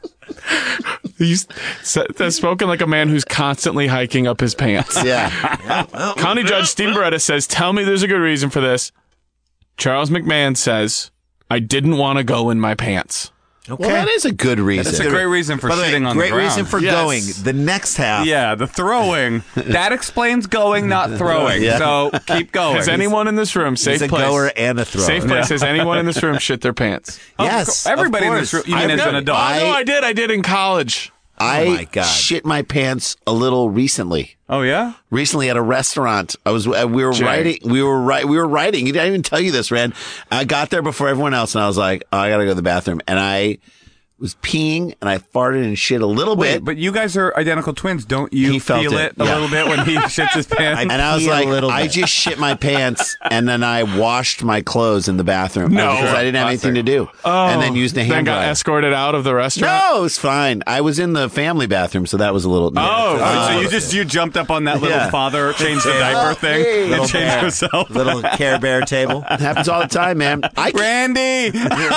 [SPEAKER 4] do?
[SPEAKER 5] He's s- that's spoken like a man who's constantly hiking up his pants.
[SPEAKER 2] Yeah.
[SPEAKER 5] County Judge Steve Beretta says, tell me there's a good reason for this. Charles McMahon says, I didn't want to go in my pants.
[SPEAKER 3] Okay.
[SPEAKER 2] Well, that is a good reason.
[SPEAKER 4] That's a great reason for
[SPEAKER 3] By the way,
[SPEAKER 4] shitting on
[SPEAKER 3] great
[SPEAKER 4] the ground.
[SPEAKER 3] reason for
[SPEAKER 5] Yes.
[SPEAKER 3] going. The next half.
[SPEAKER 4] Yeah, the throwing. That explains going, not throwing.
[SPEAKER 2] Yeah.
[SPEAKER 4] So keep going.
[SPEAKER 5] Has anyone in this room,
[SPEAKER 3] He's
[SPEAKER 5] safe
[SPEAKER 3] a
[SPEAKER 5] place,
[SPEAKER 3] goer and a thrower.
[SPEAKER 5] safe place, has anyone in this room shit their pants?
[SPEAKER 3] Yes. of
[SPEAKER 4] Everybody in this
[SPEAKER 3] course.
[SPEAKER 4] room, even
[SPEAKER 5] I've
[SPEAKER 4] as
[SPEAKER 5] never-
[SPEAKER 4] an adult.
[SPEAKER 5] Oh, no, I did. I did in college.
[SPEAKER 2] I
[SPEAKER 3] Oh my God.
[SPEAKER 2] shit my pants a little recently.
[SPEAKER 4] Oh, yeah?
[SPEAKER 2] Recently at a restaurant, I was uh, we were
[SPEAKER 5] Jay.
[SPEAKER 2] writing. We were right. We were writing. Did I even tell you this, Ran? I got there before everyone else, and I was like, oh, I gotta go to the bathroom, and I was peeing, and I farted and shit a little
[SPEAKER 4] Wait,
[SPEAKER 2] bit.
[SPEAKER 4] but you guys are identical twins. Don't you
[SPEAKER 2] He felt
[SPEAKER 4] feel
[SPEAKER 2] it,
[SPEAKER 4] it, a
[SPEAKER 2] yeah.
[SPEAKER 4] little bit when he shits his pants?
[SPEAKER 2] And I was
[SPEAKER 3] Pee a
[SPEAKER 2] like,
[SPEAKER 3] little
[SPEAKER 2] I
[SPEAKER 3] bit.
[SPEAKER 2] just shit my pants, and then I washed my clothes in the bathroom
[SPEAKER 5] No.
[SPEAKER 2] because I didn't have anything to do, and then used a
[SPEAKER 5] Then
[SPEAKER 2] hand
[SPEAKER 5] got
[SPEAKER 2] dryer.
[SPEAKER 5] escorted out of the restaurant.
[SPEAKER 2] No, it was fine. I was in the family bathroom, so that was a little.
[SPEAKER 5] Oh,
[SPEAKER 4] Oh, so you just you jumped up on that little
[SPEAKER 2] Yeah.
[SPEAKER 4] father change the
[SPEAKER 3] Yeah.
[SPEAKER 4] diaper thing
[SPEAKER 2] Hey.
[SPEAKER 4] and
[SPEAKER 2] Little
[SPEAKER 4] changed
[SPEAKER 3] bear.
[SPEAKER 4] yourself.
[SPEAKER 3] Little Care Bear table.
[SPEAKER 2] It happens all the time, man. I can't
[SPEAKER 4] Randy,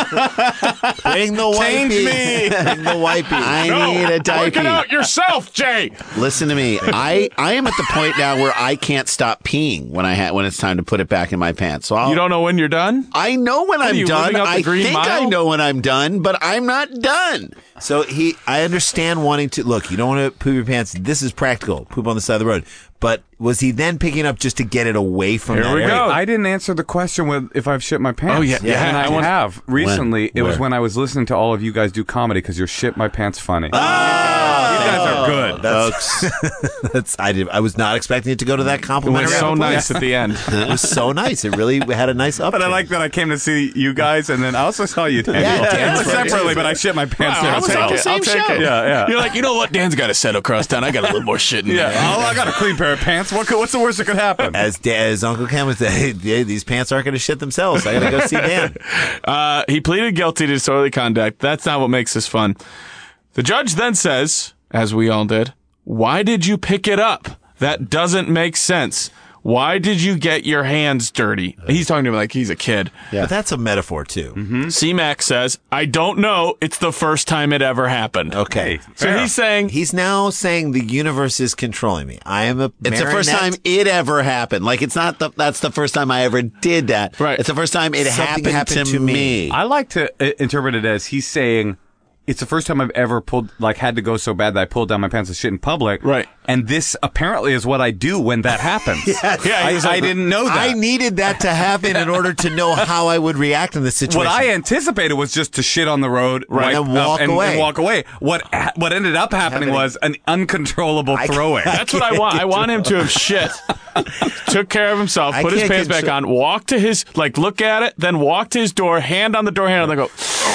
[SPEAKER 3] Bring the wipey.
[SPEAKER 4] change me.
[SPEAKER 3] Bring the wipey.
[SPEAKER 2] I
[SPEAKER 5] No,
[SPEAKER 2] need a
[SPEAKER 5] work it
[SPEAKER 2] diaper.
[SPEAKER 5] out yourself, Jay.
[SPEAKER 2] Listen to me. I, I am at the point now where I can't stop peeing when I ha- when it's time to put it back in my pants. So I'll,
[SPEAKER 5] You don't know when you're done?
[SPEAKER 2] I know when
[SPEAKER 5] are
[SPEAKER 2] I'm
[SPEAKER 5] you,
[SPEAKER 2] done.
[SPEAKER 5] living out the
[SPEAKER 2] I
[SPEAKER 5] Green
[SPEAKER 2] think I
[SPEAKER 5] Mile?
[SPEAKER 2] know when I'm done, but I'm not done.
[SPEAKER 3] So he, I understand wanting to look. You don't want to poop your pants. This is practical. Poop on the side of the road. But was he then picking up just to get it away from
[SPEAKER 5] Here
[SPEAKER 3] that
[SPEAKER 5] we
[SPEAKER 3] area?
[SPEAKER 5] go.
[SPEAKER 4] I didn't answer the question with if I've shit my pants.
[SPEAKER 5] Oh, yeah, yeah.
[SPEAKER 4] And I,
[SPEAKER 5] I want-
[SPEAKER 4] have recently. It was
[SPEAKER 2] Where?
[SPEAKER 4] when I was listening to all of you guys do comedy because you're shit my pants funny.
[SPEAKER 5] Ah!
[SPEAKER 4] you guys are good.
[SPEAKER 3] That's, that's I did. I was not expecting it to go to that
[SPEAKER 5] It
[SPEAKER 3] complimentary.
[SPEAKER 5] was so
[SPEAKER 3] place.
[SPEAKER 5] nice at the end.
[SPEAKER 3] It was so nice. It really had a nice up.
[SPEAKER 4] But I like that I came to see you guys, and then I also saw you, Daniel.
[SPEAKER 3] Yeah, Dan's
[SPEAKER 4] separately, but I shit my pants
[SPEAKER 5] Wow,
[SPEAKER 4] there
[SPEAKER 5] I'll
[SPEAKER 4] as
[SPEAKER 5] take
[SPEAKER 4] well.
[SPEAKER 5] it. I'll
[SPEAKER 2] Same
[SPEAKER 5] take
[SPEAKER 2] show.
[SPEAKER 5] it.
[SPEAKER 4] Yeah, yeah.
[SPEAKER 5] You're like, you know what? Dan's got to settle across town. I got a little more shit in
[SPEAKER 4] Yeah,
[SPEAKER 5] there.
[SPEAKER 4] oh, I got a clean pair of pants. What could, what's the worst that could happen?
[SPEAKER 3] as Da- as Uncle Cam would say, hey, these pants aren't going to shit themselves. I got to go see Dan.
[SPEAKER 5] Uh, he pleaded guilty to disorderly conduct. That's not what makes this fun. The judge then says, as we all did, why did you pick it up? That doesn't make sense. Why did you get your hands dirty? He's talking to me like he's a kid.
[SPEAKER 3] But that's a metaphor too.
[SPEAKER 5] C-Mac says, I don't know. It's the first time it ever happened.
[SPEAKER 3] Okay.
[SPEAKER 5] So
[SPEAKER 4] Fair.
[SPEAKER 5] he's saying,
[SPEAKER 3] He's now saying the universe is controlling me. I am a.
[SPEAKER 2] It's the first time
[SPEAKER 3] marionette.
[SPEAKER 2] it ever happened. Like it's not the that's the first time I ever did that.
[SPEAKER 5] Right.
[SPEAKER 2] It's the first time it
[SPEAKER 3] Something
[SPEAKER 2] happened,
[SPEAKER 3] happened
[SPEAKER 2] to,
[SPEAKER 3] to me.
[SPEAKER 2] me.
[SPEAKER 4] I like to uh, interpret it as he's saying, it's the first time I've ever pulled, like, had to go so bad that I pulled down my pants to shit in public.
[SPEAKER 5] Right.
[SPEAKER 4] And this apparently is what I do when that happens.
[SPEAKER 5] Yeah,
[SPEAKER 4] I,
[SPEAKER 5] he's like-
[SPEAKER 4] I didn't know that.
[SPEAKER 3] I needed that to happen in order to know how I would react in this situation.
[SPEAKER 4] What I anticipated was just to shit on the road, right,
[SPEAKER 3] And walk
[SPEAKER 4] and,
[SPEAKER 3] away.
[SPEAKER 4] and walk away. What ha- what ended up happening
[SPEAKER 3] Happening.
[SPEAKER 4] was an uncontrollable throwing.
[SPEAKER 5] that's what I want. I want him to have shit, took care of himself,
[SPEAKER 3] I
[SPEAKER 5] put his
[SPEAKER 3] can't
[SPEAKER 5] pants back
[SPEAKER 3] control-
[SPEAKER 5] on, walk to his, like, look at it, then walk to his door, hand on the door handle, and then go,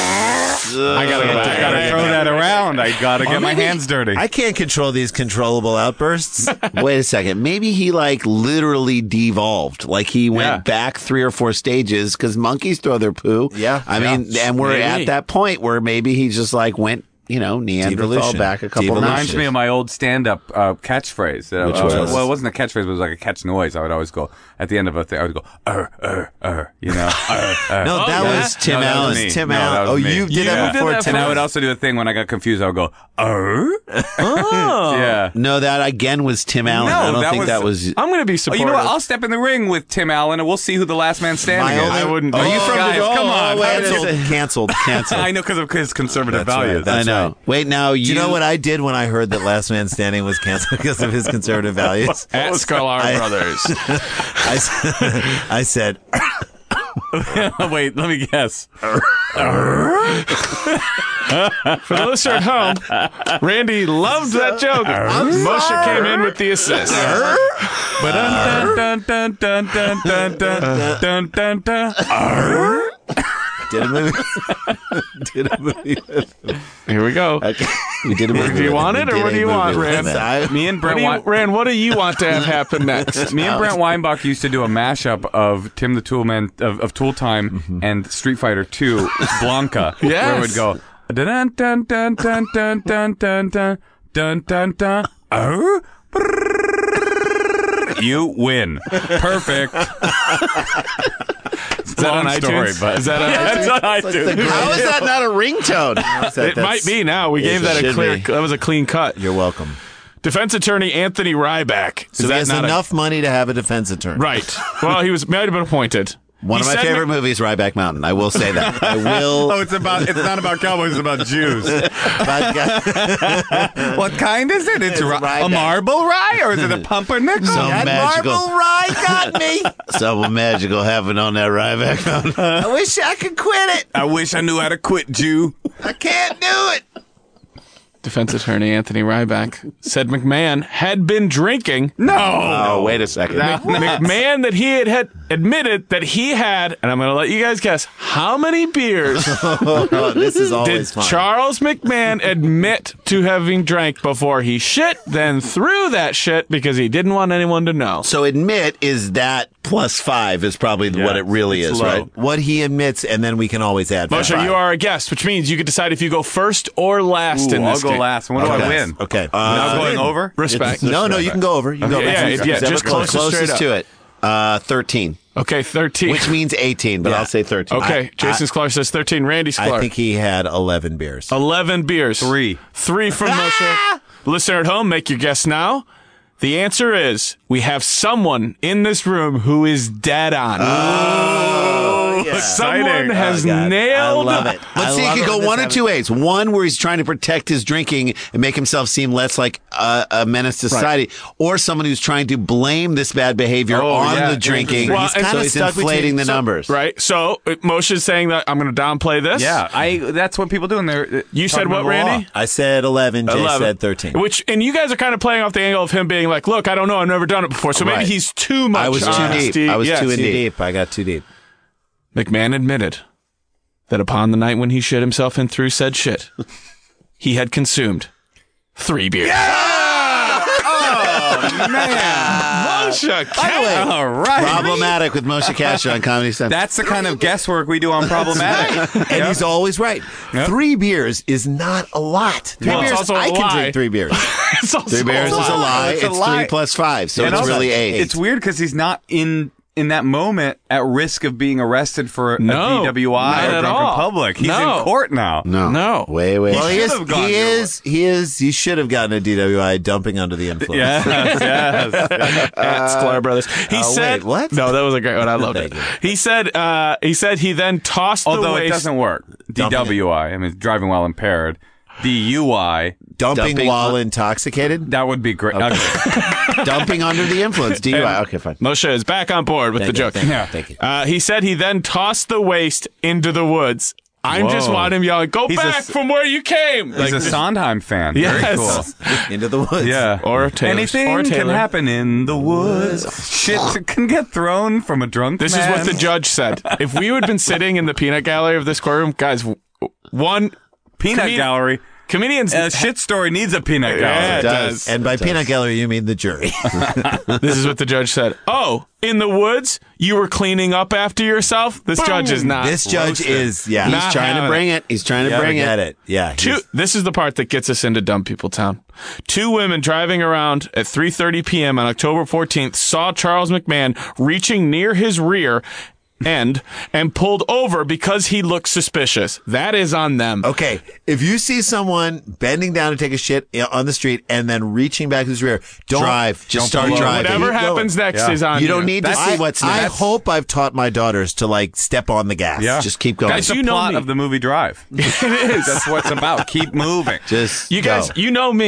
[SPEAKER 5] I gotta go back.
[SPEAKER 4] I gotta throw that around. I gotta get my hands dirty.
[SPEAKER 3] I can't control these controllable outbursts.
[SPEAKER 2] Wait a second. Maybe he like literally devolved. Like he went
[SPEAKER 5] Yeah.
[SPEAKER 2] back three or four stages because monkeys throw their poo.
[SPEAKER 3] Yeah.
[SPEAKER 2] I mean, and we're
[SPEAKER 5] Maybe.
[SPEAKER 2] at that point where maybe he just like went, you know, Neanderthal
[SPEAKER 3] Devolution.
[SPEAKER 2] back a couple
[SPEAKER 3] Devolution.
[SPEAKER 2] notches.
[SPEAKER 4] Reminds me of my old stand-up uh, catchphrase. Uh,
[SPEAKER 2] Which
[SPEAKER 4] uh,
[SPEAKER 2] was?
[SPEAKER 4] Well, it wasn't a catchphrase, but it was like a catch noise. I would always go, at the end of a thing, I would go, er, er, er, you know? Er, er.
[SPEAKER 3] No, that
[SPEAKER 5] yeah?
[SPEAKER 3] was Tim
[SPEAKER 4] No, that was
[SPEAKER 3] Allen.
[SPEAKER 4] me.
[SPEAKER 3] Tim
[SPEAKER 4] No, that
[SPEAKER 3] Allen.
[SPEAKER 4] was
[SPEAKER 3] Oh,
[SPEAKER 4] me.
[SPEAKER 3] you did
[SPEAKER 5] You
[SPEAKER 3] that
[SPEAKER 5] did
[SPEAKER 3] before
[SPEAKER 5] that
[SPEAKER 3] Tim
[SPEAKER 4] And I
[SPEAKER 3] Allen.
[SPEAKER 4] would also do a thing when I got confused. I would go, er?
[SPEAKER 5] Oh.
[SPEAKER 4] Yeah.
[SPEAKER 2] No, that again was Tim Allen.
[SPEAKER 4] No,
[SPEAKER 2] I don't
[SPEAKER 4] that
[SPEAKER 2] think
[SPEAKER 4] was-
[SPEAKER 2] that was.
[SPEAKER 5] I'm going to be
[SPEAKER 4] Oh,
[SPEAKER 5] supportive.
[SPEAKER 4] you know what? I'll step in the ring with Tim Allen, and we'll see who the last man standing
[SPEAKER 3] My
[SPEAKER 4] is.
[SPEAKER 3] only-
[SPEAKER 5] I wouldn't.
[SPEAKER 3] Are
[SPEAKER 5] do
[SPEAKER 3] you
[SPEAKER 5] that.
[SPEAKER 3] from
[SPEAKER 4] guys,
[SPEAKER 3] the-
[SPEAKER 4] come on.
[SPEAKER 3] Canceled. Canceled. Canceled.
[SPEAKER 4] I know because of his conservative
[SPEAKER 3] That's right.
[SPEAKER 4] values.
[SPEAKER 3] That's
[SPEAKER 2] I know.
[SPEAKER 3] right.
[SPEAKER 2] Wait, now you,
[SPEAKER 3] Do you know what I did when I heard that Last Man Standing was canceled because of his conservative values?
[SPEAKER 5] At Scalar
[SPEAKER 3] I-
[SPEAKER 5] Brothers.
[SPEAKER 3] I, s- I said,
[SPEAKER 4] Wait, let me guess.
[SPEAKER 5] For the listener at home, Randy loved that joke. Moshe came in with the assist.
[SPEAKER 4] Dun, dun, dun, dun, dun, dun, dun, dun, dun. Arr.
[SPEAKER 3] Did a movie. Did a movie.
[SPEAKER 5] Here we go.
[SPEAKER 2] Okay. We did a movie.
[SPEAKER 5] Do you
[SPEAKER 2] with
[SPEAKER 5] want
[SPEAKER 2] him.
[SPEAKER 5] it,
[SPEAKER 2] We
[SPEAKER 5] or what
[SPEAKER 2] did
[SPEAKER 5] do
[SPEAKER 2] a
[SPEAKER 5] you want,
[SPEAKER 2] movie with
[SPEAKER 5] Rand?
[SPEAKER 2] him. I-
[SPEAKER 4] Me and
[SPEAKER 5] What
[SPEAKER 4] Brent
[SPEAKER 5] do you,
[SPEAKER 4] Wein-
[SPEAKER 5] Rand, what do you want to have happen next?
[SPEAKER 4] Me and Brent Weinbach used to do a mashup of Tim the Toolman of, of Tool Time
[SPEAKER 2] Mm-hmm.
[SPEAKER 4] and Street Fighter two, Blanca.
[SPEAKER 5] Yes.
[SPEAKER 4] Where it would go dun dun dun dun dun dun dun dun dun dun dun. Arr, brrrr. You win. Perfect.
[SPEAKER 5] Is that on
[SPEAKER 4] Long story,
[SPEAKER 5] iTunes?
[SPEAKER 4] but
[SPEAKER 5] Is that on
[SPEAKER 4] that's on iTunes.
[SPEAKER 2] How is that not a ringtone?
[SPEAKER 5] It might be now. We gave that a
[SPEAKER 2] should
[SPEAKER 5] clear.
[SPEAKER 2] be.
[SPEAKER 5] That was a clean cut.
[SPEAKER 3] You're welcome.
[SPEAKER 5] Defense attorney Anthony Ryback.
[SPEAKER 3] So
[SPEAKER 5] Is
[SPEAKER 3] he
[SPEAKER 5] that
[SPEAKER 3] has
[SPEAKER 5] not a-
[SPEAKER 3] enough money to have a defense attorney.
[SPEAKER 5] Right. Well, he was might have been appointed.
[SPEAKER 2] One
[SPEAKER 5] He
[SPEAKER 2] of my
[SPEAKER 5] said
[SPEAKER 2] favorite
[SPEAKER 5] Mc-
[SPEAKER 2] movies, Ryback Mountain. I will say that. I will.
[SPEAKER 4] Oh, it's about. It's not about cowboys. It's about Jews.
[SPEAKER 2] Vodka.
[SPEAKER 4] What kind is it? It's,
[SPEAKER 2] It's
[SPEAKER 4] ri-
[SPEAKER 2] rye
[SPEAKER 4] a
[SPEAKER 2] back.
[SPEAKER 4] marble rye, or is it a pumpernickel?
[SPEAKER 2] So
[SPEAKER 3] That
[SPEAKER 2] magical.
[SPEAKER 3] marble rye got me.
[SPEAKER 2] Something magical happened on that Ryback Mountain.
[SPEAKER 3] I wish I could quit it.
[SPEAKER 4] I wish I knew how to quit, Jew.
[SPEAKER 3] I can't do it.
[SPEAKER 5] Defense attorney Anthony Ryback said McMahon had been drinking.
[SPEAKER 4] No.
[SPEAKER 2] Oh, wait a second.
[SPEAKER 5] McMahon that he had, had admitted that he had, and I'm going to let you guys guess how many beers
[SPEAKER 3] Oh, this is
[SPEAKER 5] did
[SPEAKER 3] always fun.
[SPEAKER 5] Charles McMahon admit to having drank before he shit, then threw that shit because he didn't want anyone to know.
[SPEAKER 2] So admit is that plus five is probably what it really
[SPEAKER 4] it's
[SPEAKER 2] is,
[SPEAKER 4] low.
[SPEAKER 2] right?
[SPEAKER 3] What he admits, and then we can always add
[SPEAKER 5] Moshe,
[SPEAKER 3] five.
[SPEAKER 5] you are a guest, which means you can decide if you go first or last
[SPEAKER 4] Ooh,
[SPEAKER 5] in
[SPEAKER 4] I'll
[SPEAKER 5] this
[SPEAKER 4] go
[SPEAKER 5] game.
[SPEAKER 4] last. What do I
[SPEAKER 3] Okay.
[SPEAKER 4] win?
[SPEAKER 3] Okay.
[SPEAKER 4] Without going over?
[SPEAKER 5] Respect.
[SPEAKER 3] No, no, you can go over. You can go over.
[SPEAKER 5] Yeah, yeah, yeah, just closest,
[SPEAKER 2] Closest
[SPEAKER 5] straight up.
[SPEAKER 2] to it. Uh, thirteen,
[SPEAKER 5] Okay, thirteen.
[SPEAKER 2] which means eighteen, but
[SPEAKER 3] Yeah.
[SPEAKER 2] I'll say thirteen.
[SPEAKER 5] Okay, Jason Sklar says thirteen. Randy Sklar.
[SPEAKER 3] I think he had eleven beers.
[SPEAKER 5] eleven beers.
[SPEAKER 4] Three.
[SPEAKER 5] Three from Moshe. Listener at home, make your guess now. The answer is we have someone in this room who is dead on.
[SPEAKER 3] Oh, yeah.
[SPEAKER 5] Someone has
[SPEAKER 3] Oh, God.
[SPEAKER 5] nailed.
[SPEAKER 3] I love it.
[SPEAKER 2] Let's
[SPEAKER 3] I
[SPEAKER 2] see, it
[SPEAKER 3] love
[SPEAKER 2] could
[SPEAKER 3] it
[SPEAKER 2] go
[SPEAKER 3] when this
[SPEAKER 2] one of
[SPEAKER 3] happens.
[SPEAKER 2] two ways. One where he's trying to protect his drinking and make himself seem less like a, a menace to society, or someone who's trying to blame this bad behavior
[SPEAKER 4] Oh,
[SPEAKER 2] on
[SPEAKER 4] yeah,
[SPEAKER 2] the drinking.
[SPEAKER 5] Well,
[SPEAKER 2] he's
[SPEAKER 5] and
[SPEAKER 2] so
[SPEAKER 5] so
[SPEAKER 2] he's
[SPEAKER 3] stuck between-
[SPEAKER 2] inflating the
[SPEAKER 3] so-
[SPEAKER 2] numbers.
[SPEAKER 5] Right. So uh, Moshe's saying that I'm going to downplay this.
[SPEAKER 4] Yeah, I. That's what people do in there.
[SPEAKER 5] You said what, Randy?
[SPEAKER 3] I said eleven. Jay
[SPEAKER 5] eleven.
[SPEAKER 3] said thirteen.
[SPEAKER 5] Which, and you guys are kind of playing off the angle of him being like, "Look, I don't know, I've never done it before." So maybe
[SPEAKER 2] Right.
[SPEAKER 5] he's too much.
[SPEAKER 2] I was too
[SPEAKER 5] honesty.
[SPEAKER 2] deep. I was
[SPEAKER 5] Yes.
[SPEAKER 2] too
[SPEAKER 3] Too
[SPEAKER 2] in deep.
[SPEAKER 3] deep. I got too deep.
[SPEAKER 5] McMahon admitted that upon the night when he shit himself and threw said shit, he had consumed three beers. Moshe, Cat-
[SPEAKER 4] All right.
[SPEAKER 2] Problematic with Moshe Kasher on Comedy Central.
[SPEAKER 4] That's the kind of guesswork we do on Problematic.
[SPEAKER 3] And he's always right. Three beers is not a lot. Three
[SPEAKER 5] Well, it's
[SPEAKER 3] beers,
[SPEAKER 5] also a
[SPEAKER 3] I can
[SPEAKER 5] lie.
[SPEAKER 3] drink three beers.
[SPEAKER 5] It's also
[SPEAKER 2] Three bears is a lie.
[SPEAKER 4] It's
[SPEAKER 2] It's,
[SPEAKER 4] a lie.
[SPEAKER 2] three plus five, so
[SPEAKER 4] And
[SPEAKER 2] it's
[SPEAKER 4] also,
[SPEAKER 2] really eight.
[SPEAKER 4] It's weird because he's not in in that moment at risk of being arrested for a
[SPEAKER 5] No,
[SPEAKER 4] D W I
[SPEAKER 5] not
[SPEAKER 4] or
[SPEAKER 5] at
[SPEAKER 4] drunk
[SPEAKER 5] all.
[SPEAKER 4] in public. He's
[SPEAKER 5] No.
[SPEAKER 4] in court now.
[SPEAKER 2] no,
[SPEAKER 5] No.
[SPEAKER 2] way, way.
[SPEAKER 3] Well, he is.
[SPEAKER 4] should have gone
[SPEAKER 3] He
[SPEAKER 4] your
[SPEAKER 3] is. He is. He should have gotten a D W I dumping under the influence.
[SPEAKER 4] Yes, yes.
[SPEAKER 5] at Sklar Brothers. He
[SPEAKER 3] oh,
[SPEAKER 5] said,
[SPEAKER 3] wait, what?
[SPEAKER 5] No, that was a great one. I loved it.
[SPEAKER 3] Thank you.
[SPEAKER 5] He said, uh, he said he then tossed the
[SPEAKER 4] Although
[SPEAKER 5] waste.
[SPEAKER 4] it doesn't work. D W I. I mean, driving while impaired. D U I.
[SPEAKER 3] Dumping,
[SPEAKER 2] Dumping
[SPEAKER 3] while
[SPEAKER 2] on-
[SPEAKER 3] intoxicated.
[SPEAKER 4] That would be great. Okay.
[SPEAKER 2] Dumping under the influence. D U I. Okay, fine.
[SPEAKER 5] Moshe is back on board with
[SPEAKER 3] Thank
[SPEAKER 5] the
[SPEAKER 3] you,
[SPEAKER 5] joke.
[SPEAKER 3] Thank you.
[SPEAKER 4] Yeah.
[SPEAKER 3] Thank you.
[SPEAKER 5] Uh, he said he then tossed the waste into the woods. I'm just
[SPEAKER 4] Whoa.
[SPEAKER 5] wanting him yelling, "Go
[SPEAKER 4] He's a
[SPEAKER 5] back
[SPEAKER 4] s-
[SPEAKER 5] from where you came!"
[SPEAKER 4] He's a Sondheim fan. Very
[SPEAKER 5] Yes.
[SPEAKER 4] cool.
[SPEAKER 3] Into the woods.
[SPEAKER 4] Yeah.
[SPEAKER 5] Or Taylor.
[SPEAKER 4] Anything
[SPEAKER 5] or
[SPEAKER 4] can
[SPEAKER 5] Taylor.
[SPEAKER 4] happen in the woods. Shit can get thrown from a drunk
[SPEAKER 5] This
[SPEAKER 4] man.
[SPEAKER 5] is what the judge said. If we had been sitting in the peanut gallery of this courtroom, guys, w- one
[SPEAKER 4] peanut
[SPEAKER 5] Comedi-
[SPEAKER 4] gallery.
[SPEAKER 5] comedians.
[SPEAKER 4] A shit story needs a peanut gallery.
[SPEAKER 5] Yeah, it
[SPEAKER 2] does.
[SPEAKER 5] does.
[SPEAKER 3] And by peanut gallery, you mean the jury.
[SPEAKER 5] This is what the judge said. Oh, in the woods, you were cleaning up after yourself. This judge is not.
[SPEAKER 3] this judge
[SPEAKER 5] roasted.
[SPEAKER 3] is. Yeah.
[SPEAKER 5] Not
[SPEAKER 2] He's trying to
[SPEAKER 5] having
[SPEAKER 2] bring it. He's trying to
[SPEAKER 3] Yeah,
[SPEAKER 2] bring
[SPEAKER 3] forget
[SPEAKER 2] it.
[SPEAKER 3] it. Yeah.
[SPEAKER 5] Two,
[SPEAKER 3] he's-
[SPEAKER 5] this is the part that gets us into dumb people town. Two women driving around at three thirty p.m. on October fourteenth saw Charles McMahon reaching near his rear end and pulled over because he looked suspicious. That is on them.
[SPEAKER 3] Okay, if you see someone bending down to take a shit on the street and then reaching back to his rear, don't
[SPEAKER 2] Drive. Just
[SPEAKER 3] don't
[SPEAKER 2] start
[SPEAKER 3] pull over.
[SPEAKER 2] driving.
[SPEAKER 5] Whatever
[SPEAKER 3] Keep going.
[SPEAKER 5] happens next
[SPEAKER 4] Yeah.
[SPEAKER 5] is on
[SPEAKER 2] You
[SPEAKER 5] you.
[SPEAKER 2] don't need to
[SPEAKER 3] I,
[SPEAKER 2] see what's
[SPEAKER 3] I
[SPEAKER 2] next.
[SPEAKER 3] hope I've taught my daughters to like step on the gas.
[SPEAKER 4] Yeah.
[SPEAKER 2] Just keep going.
[SPEAKER 5] Guys,
[SPEAKER 4] It's the
[SPEAKER 5] you know
[SPEAKER 4] plot
[SPEAKER 5] me.
[SPEAKER 4] of the movie Drive.
[SPEAKER 5] It is.
[SPEAKER 4] That's what it's about. Keep moving.
[SPEAKER 2] Just
[SPEAKER 5] You guys,
[SPEAKER 2] go.
[SPEAKER 5] you know me.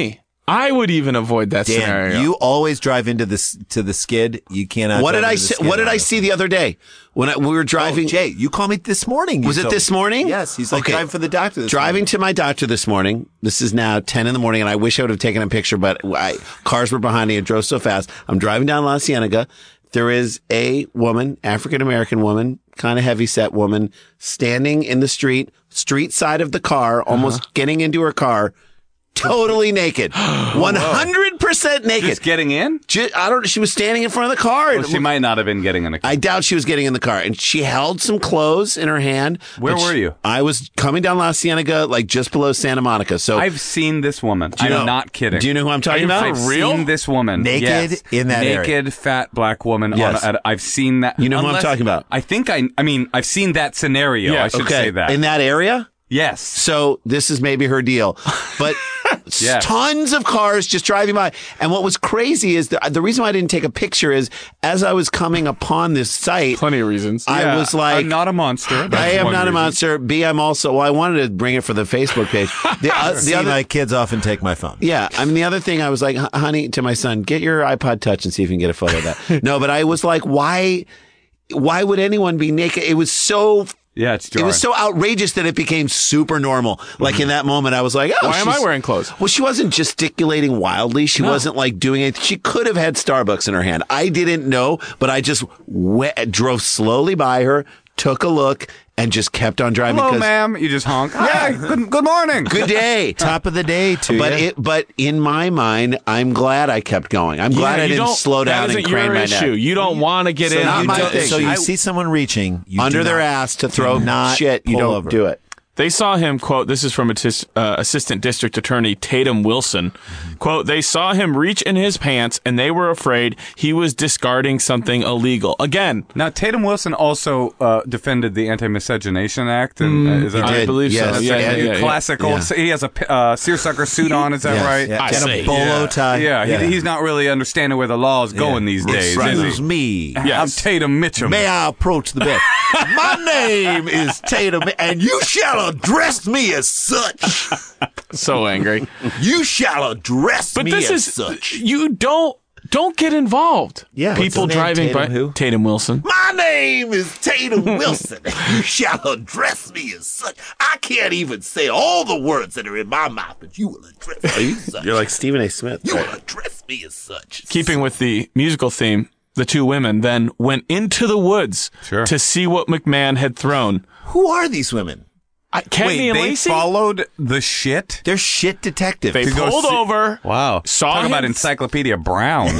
[SPEAKER 5] I would even avoid that
[SPEAKER 3] Dan,
[SPEAKER 5] scenario.
[SPEAKER 3] you always drive into this to the skid. You cannot.
[SPEAKER 2] What
[SPEAKER 3] drive
[SPEAKER 2] did I
[SPEAKER 3] into the
[SPEAKER 2] see?
[SPEAKER 3] skid
[SPEAKER 2] What did I
[SPEAKER 3] honestly.
[SPEAKER 2] see the other day when I, we were driving?
[SPEAKER 3] Oh, Jay, you called me this morning. You
[SPEAKER 2] Was it
[SPEAKER 3] told
[SPEAKER 2] this
[SPEAKER 3] me.
[SPEAKER 2] morning?
[SPEAKER 3] Yes, he's like
[SPEAKER 2] Okay.
[SPEAKER 3] driving for the doctor. This
[SPEAKER 2] Driving
[SPEAKER 3] morning.
[SPEAKER 2] to my doctor this morning. This is now ten in the morning, and I wish I would have taken a picture, but I, cars were behind me. I drove so fast. I'm driving down La Cienega. There is a woman, African American woman, kind of heavy set woman, standing in the street, street side of the car, almost
[SPEAKER 3] Uh-huh.
[SPEAKER 2] getting into her car, totally naked, one hundred percent naked.
[SPEAKER 4] Just getting in?
[SPEAKER 2] Ju- I don't. She was standing in front of the car.
[SPEAKER 4] Well,
[SPEAKER 2] and
[SPEAKER 4] she might not have been getting in a car.
[SPEAKER 2] I doubt she was getting in the car, and she held some clothes in her hand.
[SPEAKER 4] Where
[SPEAKER 2] but
[SPEAKER 4] were
[SPEAKER 2] she-
[SPEAKER 4] you?
[SPEAKER 2] I was coming down La Cienega, like just below Santa Monica. So
[SPEAKER 4] I've seen this woman.
[SPEAKER 2] you
[SPEAKER 4] I'm
[SPEAKER 2] know-
[SPEAKER 4] not kidding.
[SPEAKER 2] Do you know who I'm talking
[SPEAKER 5] you
[SPEAKER 2] about?
[SPEAKER 5] for
[SPEAKER 4] I've
[SPEAKER 5] real?
[SPEAKER 4] seen this woman
[SPEAKER 3] Naked
[SPEAKER 4] Yes.
[SPEAKER 3] in that area.
[SPEAKER 4] naked, fat black woman.
[SPEAKER 2] Yes.
[SPEAKER 4] On a, I've seen that.
[SPEAKER 2] You know who I'm
[SPEAKER 4] Unless-
[SPEAKER 2] talking about.
[SPEAKER 4] I think I. I mean, I've seen that scenario.
[SPEAKER 5] Yeah,
[SPEAKER 4] I should
[SPEAKER 2] Okay,
[SPEAKER 4] say that.
[SPEAKER 2] in that area.
[SPEAKER 4] yes.
[SPEAKER 2] So this is maybe her deal, but
[SPEAKER 4] Yes.
[SPEAKER 2] tons of cars just driving by. And what was crazy is the the reason why I didn't take a picture is as I was coming upon this site,
[SPEAKER 5] Plenty of reasons.
[SPEAKER 2] I
[SPEAKER 4] Yeah,
[SPEAKER 2] was like,
[SPEAKER 4] I'm not a monster.
[SPEAKER 2] I
[SPEAKER 4] That's
[SPEAKER 2] am
[SPEAKER 4] one
[SPEAKER 2] not a
[SPEAKER 4] reason.
[SPEAKER 2] monster. B, I'm also. Well, I wanted to bring it for the Facebook page. The, uh, the
[SPEAKER 3] See,
[SPEAKER 2] other,
[SPEAKER 3] my kids often take my phone.
[SPEAKER 2] Yeah. I mean, the other thing I was like, "H- honey, to my son, get your iPod Touch and see if you can get a photo of that. No, but I was like, why, why would anyone be naked? It was so,
[SPEAKER 4] Yeah, it's
[SPEAKER 2] it
[SPEAKER 4] jarring.
[SPEAKER 2] was so outrageous that it became super normal. Like in that moment, I was like, oh,
[SPEAKER 5] Why am I
[SPEAKER 2] she's-
[SPEAKER 5] wearing clothes?
[SPEAKER 2] Well, she wasn't gesticulating wildly. She wasn't like doing it. She could have had Starbucks in her hand. I didn't know, but I just went, drove slowly by her, took a look, and just kept on driving.
[SPEAKER 4] Hello,
[SPEAKER 2] 'cause-
[SPEAKER 4] ma'am. You just honk. Hi. Good, good morning.
[SPEAKER 2] Good day.
[SPEAKER 3] Top of the day to
[SPEAKER 2] But
[SPEAKER 3] you.
[SPEAKER 2] it, but in my mind, I'm glad I kept going. I'm glad
[SPEAKER 5] Yeah,
[SPEAKER 2] I
[SPEAKER 5] you
[SPEAKER 2] didn't
[SPEAKER 5] don't-
[SPEAKER 2] slow down
[SPEAKER 5] That
[SPEAKER 2] and
[SPEAKER 5] isn't
[SPEAKER 2] crane
[SPEAKER 5] your
[SPEAKER 2] my
[SPEAKER 5] issue.
[SPEAKER 2] neck.
[SPEAKER 5] You don't want to get
[SPEAKER 3] so
[SPEAKER 5] in.
[SPEAKER 2] not
[SPEAKER 3] you,
[SPEAKER 2] my
[SPEAKER 3] don't-
[SPEAKER 2] thing.
[SPEAKER 3] so you
[SPEAKER 2] I-
[SPEAKER 3] see someone reaching you
[SPEAKER 2] Under
[SPEAKER 3] do
[SPEAKER 2] their
[SPEAKER 3] not-
[SPEAKER 2] ass to
[SPEAKER 3] do
[SPEAKER 2] throw
[SPEAKER 3] not
[SPEAKER 2] shit, you
[SPEAKER 3] pull
[SPEAKER 2] don't
[SPEAKER 3] over.
[SPEAKER 2] do it.
[SPEAKER 5] They saw him, quote, this is from Attis- uh, Assistant District Attorney Tatum Wilson, quote, they saw him reach in his pants and they were afraid he was discarding something illegal. Again,
[SPEAKER 4] Now, Tatum Wilson also uh, defended the Anti-Miscegenation Act. And, uh, is that
[SPEAKER 2] he
[SPEAKER 4] right?
[SPEAKER 5] I
[SPEAKER 2] did.
[SPEAKER 5] believe
[SPEAKER 2] Yes.
[SPEAKER 5] so.
[SPEAKER 2] That's
[SPEAKER 5] Yeah,
[SPEAKER 2] like
[SPEAKER 5] yeah,
[SPEAKER 2] a
[SPEAKER 5] yeah, yeah.
[SPEAKER 4] Classical.
[SPEAKER 2] Yeah.
[SPEAKER 4] He has a p- uh, seersucker suit on. Is that
[SPEAKER 2] Yes.
[SPEAKER 4] right?
[SPEAKER 3] Yeah,
[SPEAKER 5] I
[SPEAKER 3] and
[SPEAKER 5] see.
[SPEAKER 3] a bolo
[SPEAKER 4] Yeah.
[SPEAKER 3] tie.
[SPEAKER 4] Yeah, He, he's not really understanding where the law is going these days,
[SPEAKER 3] Excuse
[SPEAKER 4] is he?
[SPEAKER 3] me.
[SPEAKER 4] I'm
[SPEAKER 5] Yes.
[SPEAKER 4] Tatum Mitchell.
[SPEAKER 3] May I approach the bed? My name is Tatum, and you shall address me as such.
[SPEAKER 5] So angry.
[SPEAKER 3] You shall address
[SPEAKER 5] But
[SPEAKER 3] me
[SPEAKER 5] this
[SPEAKER 3] as
[SPEAKER 5] is,
[SPEAKER 3] such.
[SPEAKER 5] you don't, don't get involved.
[SPEAKER 3] Yeah, what's
[SPEAKER 5] People
[SPEAKER 3] his name?
[SPEAKER 5] driving
[SPEAKER 3] Tatum
[SPEAKER 5] by.
[SPEAKER 3] who?
[SPEAKER 5] Tatum Wilson.
[SPEAKER 3] My name is Tatum Wilson. You shall address me as such. I can't even say all the words that are in my mouth, but you will address me as such.
[SPEAKER 2] You're like Stephen A. Smith.
[SPEAKER 3] You will address me as such.
[SPEAKER 5] Keeping with the musical theme, the two women then went into the woods
[SPEAKER 4] Sure.
[SPEAKER 5] to see what McMahon had thrown.
[SPEAKER 3] Who are these women?
[SPEAKER 5] I, Kenny
[SPEAKER 4] Wait,
[SPEAKER 5] and
[SPEAKER 4] they
[SPEAKER 5] Lacey?
[SPEAKER 4] followed the shit?
[SPEAKER 3] They're shit detectives.
[SPEAKER 5] They
[SPEAKER 4] to go
[SPEAKER 5] pulled
[SPEAKER 4] see-
[SPEAKER 5] over.
[SPEAKER 4] Wow.
[SPEAKER 5] Saw
[SPEAKER 4] Talk
[SPEAKER 5] him-
[SPEAKER 4] about Encyclopedia Brown.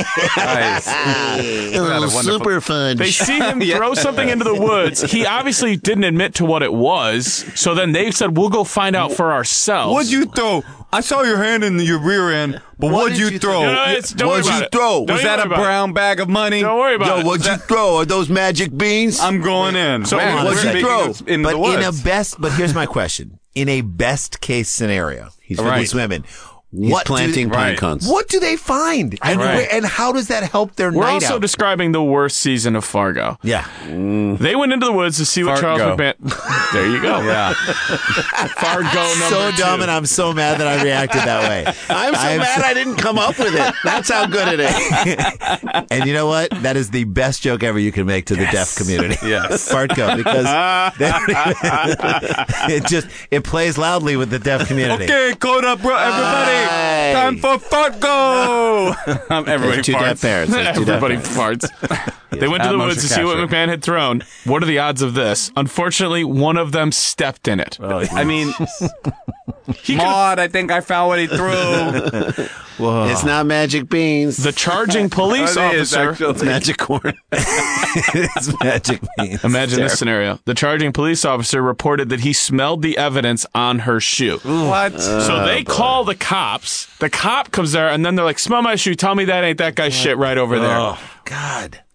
[SPEAKER 4] Nice. What a wonderful-
[SPEAKER 2] Super fun.
[SPEAKER 5] They see him throw something into the woods. He obviously didn't admit to what it was. So then they said, we'll go find out for ourselves.
[SPEAKER 4] What'd you throw? I saw your hand in your rear end, but what'd
[SPEAKER 3] did
[SPEAKER 4] you,
[SPEAKER 3] you
[SPEAKER 4] throw?
[SPEAKER 5] No, no, it's- don't
[SPEAKER 3] What'd
[SPEAKER 5] worry
[SPEAKER 3] you
[SPEAKER 5] about it.
[SPEAKER 3] throw?
[SPEAKER 5] Don't
[SPEAKER 4] Was
[SPEAKER 5] even
[SPEAKER 4] that a
[SPEAKER 5] worry about it.
[SPEAKER 4] brown bag of money?
[SPEAKER 5] Don't worry about
[SPEAKER 3] Yo,
[SPEAKER 5] it.
[SPEAKER 3] what'd you throw? Are those magic beans?
[SPEAKER 4] I'm going in.
[SPEAKER 5] So
[SPEAKER 4] Man,
[SPEAKER 5] what'd
[SPEAKER 4] we're
[SPEAKER 5] you
[SPEAKER 4] making
[SPEAKER 3] throw?
[SPEAKER 4] it In
[SPEAKER 3] but
[SPEAKER 4] the woods.
[SPEAKER 3] in a best, but here's my question: in a best case scenario for
[SPEAKER 4] Right.
[SPEAKER 3] these women,
[SPEAKER 2] He's
[SPEAKER 3] what
[SPEAKER 2] planting
[SPEAKER 3] do,
[SPEAKER 2] pine
[SPEAKER 4] right.
[SPEAKER 2] cones.
[SPEAKER 3] what do they find, and
[SPEAKER 5] Right.
[SPEAKER 3] where, and how does that help their
[SPEAKER 5] We're
[SPEAKER 3] night
[SPEAKER 5] also
[SPEAKER 3] out?
[SPEAKER 5] describing the worst season of Fargo.
[SPEAKER 3] yeah,
[SPEAKER 5] They went into the woods to see what
[SPEAKER 4] Fargo.
[SPEAKER 5] Charles McMahon. There you go.
[SPEAKER 4] yeah.
[SPEAKER 5] Fargo number
[SPEAKER 3] so
[SPEAKER 5] two.
[SPEAKER 3] dumb, and I'm so mad that I reacted that way.
[SPEAKER 2] I'm so
[SPEAKER 3] I'm
[SPEAKER 2] mad I didn't come up with it. That's how good it is.
[SPEAKER 3] And you know what? That is the best joke ever you can make to the deaf community.
[SPEAKER 4] Yes.
[SPEAKER 3] Fartco, because they- it just it plays loudly with the deaf community.
[SPEAKER 4] Okay, code up, bro. Everybody.
[SPEAKER 2] Aye.
[SPEAKER 4] Time for Fargo. um, everybody
[SPEAKER 2] There's two
[SPEAKER 4] farts.
[SPEAKER 2] deaf parents. There's two deaf
[SPEAKER 5] Everybody
[SPEAKER 2] parents.
[SPEAKER 5] farts. They went to
[SPEAKER 4] At
[SPEAKER 5] the
[SPEAKER 4] Moshe
[SPEAKER 5] woods to see what
[SPEAKER 4] Kasher.
[SPEAKER 5] McMahon had thrown. What are the odds of this? Unfortunately, one of them stepped in it.
[SPEAKER 4] I mean,
[SPEAKER 5] He could've-
[SPEAKER 4] Maud, I think I found what he threw.
[SPEAKER 2] It's not magic beans.
[SPEAKER 5] the charging police
[SPEAKER 4] It is,
[SPEAKER 5] officer.
[SPEAKER 4] actually.
[SPEAKER 2] It's magic corn.
[SPEAKER 3] It's magic beans.
[SPEAKER 5] Imagine this scenario. The charging police officer reported that he smelled the evidence on her shoe.
[SPEAKER 4] What?
[SPEAKER 5] So they call the cops. The cop comes there, and then they're like, smell my shoe. Tell me that ain't that guy's shit right over there.
[SPEAKER 3] Oh God.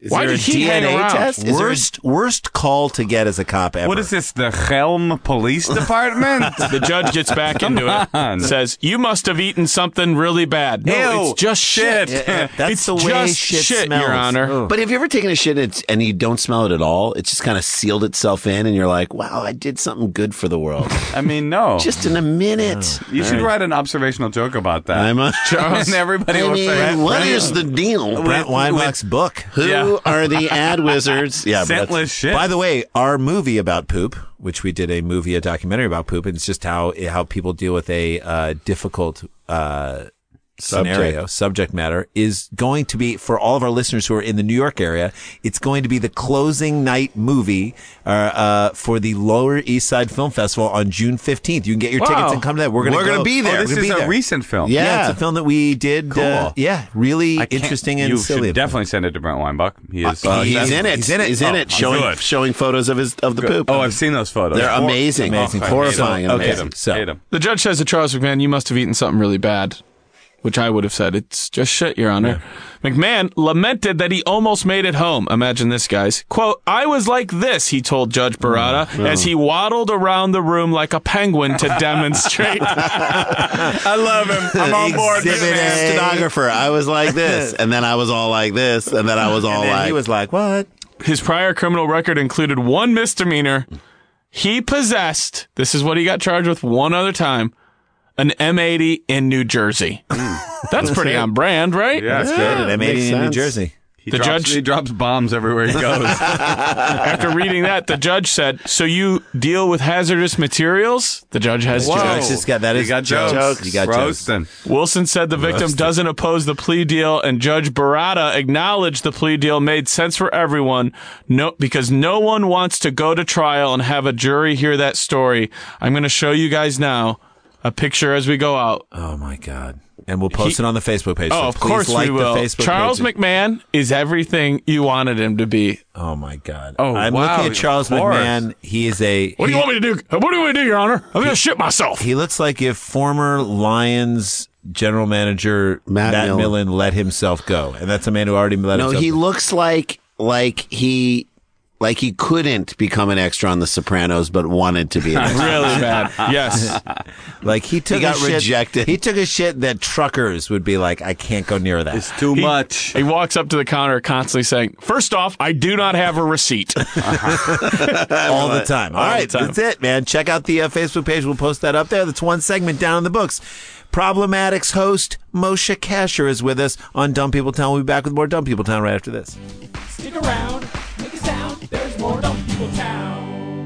[SPEAKER 2] Is
[SPEAKER 5] Why
[SPEAKER 2] there
[SPEAKER 5] did
[SPEAKER 2] a
[SPEAKER 5] he
[SPEAKER 2] D N A
[SPEAKER 5] hang around?
[SPEAKER 2] test? Is there a-
[SPEAKER 3] Worst worst call to get as a cop ever.
[SPEAKER 4] What is this, the Helm Police Department?
[SPEAKER 5] The judge gets back into
[SPEAKER 4] on.
[SPEAKER 5] it. Says, you must have eaten something really bad. No,
[SPEAKER 4] Ew,
[SPEAKER 5] it's just shit.
[SPEAKER 3] Yeah, that's
[SPEAKER 5] it's
[SPEAKER 3] the way
[SPEAKER 5] just
[SPEAKER 3] shit
[SPEAKER 5] shit,
[SPEAKER 3] smells.
[SPEAKER 5] Your Honor.
[SPEAKER 3] Ugh.
[SPEAKER 2] But have you ever taken a shit and, it's, and you don't smell it at all? It's just kind of sealed itself in, and you're like, wow, I did something good for the world.
[SPEAKER 4] I mean, no.
[SPEAKER 2] Just in a minute.
[SPEAKER 4] you should write an observational joke about that.
[SPEAKER 2] I'm a,
[SPEAKER 5] Charles,
[SPEAKER 4] and everybody
[SPEAKER 2] I
[SPEAKER 4] will
[SPEAKER 2] mean,
[SPEAKER 4] say,
[SPEAKER 2] what is the deal?
[SPEAKER 3] Brent Weinbach's book?
[SPEAKER 2] Who
[SPEAKER 4] Yeah.
[SPEAKER 2] are the ad wizards? Yeah, but that's-
[SPEAKER 4] scentless shit.
[SPEAKER 3] By the way, our movie about poop, which we did a movie, a documentary about poop, and it's just how how people deal with a uh, difficult uh, scenario, subject matter, is going to be, for all of our listeners who are in the New York area, it's going to be the closing night movie uh, uh, for the Lower East Side Film Festival on June fifteenth. You can get your
[SPEAKER 5] Wow.
[SPEAKER 3] tickets and come to that. We're going
[SPEAKER 2] We're
[SPEAKER 3] to
[SPEAKER 2] gonna be there.
[SPEAKER 4] oh,
[SPEAKER 3] We're
[SPEAKER 4] this
[SPEAKER 3] gonna
[SPEAKER 4] is
[SPEAKER 3] be
[SPEAKER 4] a
[SPEAKER 3] there.
[SPEAKER 4] recent film.
[SPEAKER 2] Yeah.
[SPEAKER 3] Yeah, it's a film that we did.
[SPEAKER 4] Cool.
[SPEAKER 3] Uh, yeah, really
[SPEAKER 4] I can't-
[SPEAKER 3] interesting and
[SPEAKER 4] you
[SPEAKER 3] silly.
[SPEAKER 4] should definitely send it to Brent Weinbach. He is.
[SPEAKER 2] Uh, he's
[SPEAKER 3] He's-
[SPEAKER 2] in it.
[SPEAKER 3] he's in it.
[SPEAKER 2] He's in
[SPEAKER 3] Oh,
[SPEAKER 2] it. Showing
[SPEAKER 4] good.
[SPEAKER 2] showing photos of his of the poop.
[SPEAKER 4] oh, I've seen those photos.
[SPEAKER 2] They're amazing,
[SPEAKER 3] amazing.
[SPEAKER 4] I hate
[SPEAKER 2] horrifying,
[SPEAKER 4] them.
[SPEAKER 2] and
[SPEAKER 3] Okay.
[SPEAKER 4] Hate
[SPEAKER 2] amazing.
[SPEAKER 4] them.
[SPEAKER 3] So-
[SPEAKER 4] Hate them.
[SPEAKER 5] the judge says to Charles McMahon, you must have eaten something really bad, which I would have said, it's just shit, Your Honor. McMahon lamented that he almost made it home. Imagine this, guys. Quote, I was like this, he told Judge Barada, as he waddled around the room like a penguin to demonstrate.
[SPEAKER 4] I love him. I'm on board.
[SPEAKER 3] Exhibit
[SPEAKER 4] with
[SPEAKER 3] A.
[SPEAKER 4] it.
[SPEAKER 2] Stenographer. I was like this, and then I was all like this, and then I was all
[SPEAKER 3] And then
[SPEAKER 2] like.
[SPEAKER 3] he was like, "What?"
[SPEAKER 5] His prior criminal record included one misdemeanor. He possessed, this is what he got charged with one other time, an M eighty in New Jersey. That's pretty on brand, right?
[SPEAKER 4] Yeah, it's
[SPEAKER 2] Yeah.
[SPEAKER 4] good.
[SPEAKER 3] And I made
[SPEAKER 2] makes
[SPEAKER 3] it in New
[SPEAKER 2] sense.
[SPEAKER 3] Jersey.
[SPEAKER 4] He
[SPEAKER 5] The
[SPEAKER 4] drops,
[SPEAKER 5] judge-
[SPEAKER 4] he drops bombs everywhere he goes.
[SPEAKER 5] After reading that, the judge said, so you deal with hazardous materials? The judge has
[SPEAKER 4] Whoa.
[SPEAKER 5] jokes.
[SPEAKER 3] Jokes. Just got that
[SPEAKER 4] You
[SPEAKER 3] is
[SPEAKER 4] got jokes.
[SPEAKER 3] jokes. You got jokes.
[SPEAKER 4] Roasting.
[SPEAKER 5] Wilson said the victim doesn't oppose the plea deal, and Judge Barada acknowledged the plea deal made sense for everyone, no, because no one wants to go to trial and have a jury hear that story. I'm going to show you guys now a picture as we go out.
[SPEAKER 3] Oh my God! And we'll post
[SPEAKER 5] He-
[SPEAKER 3] it on the Facebook page.
[SPEAKER 5] Oh,
[SPEAKER 3] so
[SPEAKER 5] of
[SPEAKER 3] please
[SPEAKER 5] course
[SPEAKER 3] like
[SPEAKER 5] we will.
[SPEAKER 3] The Facebook
[SPEAKER 5] Charles
[SPEAKER 3] page.
[SPEAKER 5] McMahon is everything you wanted him to be.
[SPEAKER 3] Oh my God!
[SPEAKER 4] Oh,
[SPEAKER 3] I'm
[SPEAKER 4] wow,
[SPEAKER 3] looking at
[SPEAKER 4] of
[SPEAKER 3] Charles
[SPEAKER 4] course.
[SPEAKER 3] McMahon. He is a.
[SPEAKER 5] What do
[SPEAKER 3] he,
[SPEAKER 5] you want me to do? What do you want me to do, Your Honor? I'm going to shit myself.
[SPEAKER 3] He looks like if former Lions general manager
[SPEAKER 2] Matt
[SPEAKER 3] Matt,
[SPEAKER 2] Millen.
[SPEAKER 3] Millen let himself go, and that's a man who already let
[SPEAKER 2] no,
[SPEAKER 3] himself.
[SPEAKER 2] he
[SPEAKER 3] go.
[SPEAKER 2] looks like like he like he couldn't become an extra on The Sopranos, but wanted to be an extra.
[SPEAKER 5] Really bad. Yes.
[SPEAKER 3] Like he took
[SPEAKER 2] He got
[SPEAKER 3] a shit,
[SPEAKER 2] rejected.
[SPEAKER 3] He took a shit that truckers would be like, I can't go near that.
[SPEAKER 4] It's too
[SPEAKER 5] He-
[SPEAKER 4] much.
[SPEAKER 5] He walks up to the counter constantly saying, first off, I do not have a receipt.
[SPEAKER 3] all the time. All
[SPEAKER 5] All the
[SPEAKER 3] right,
[SPEAKER 5] time.
[SPEAKER 3] that's it, man. Check out the uh, Facebook page. We'll post that up there. That's one segment down in the books. Problematics host Moshe Kasher is with us on Dumb People Town. We'll be back with more Dumb People Town right after this.
[SPEAKER 1] Stick around, make a sound, there's more Dumb People Town.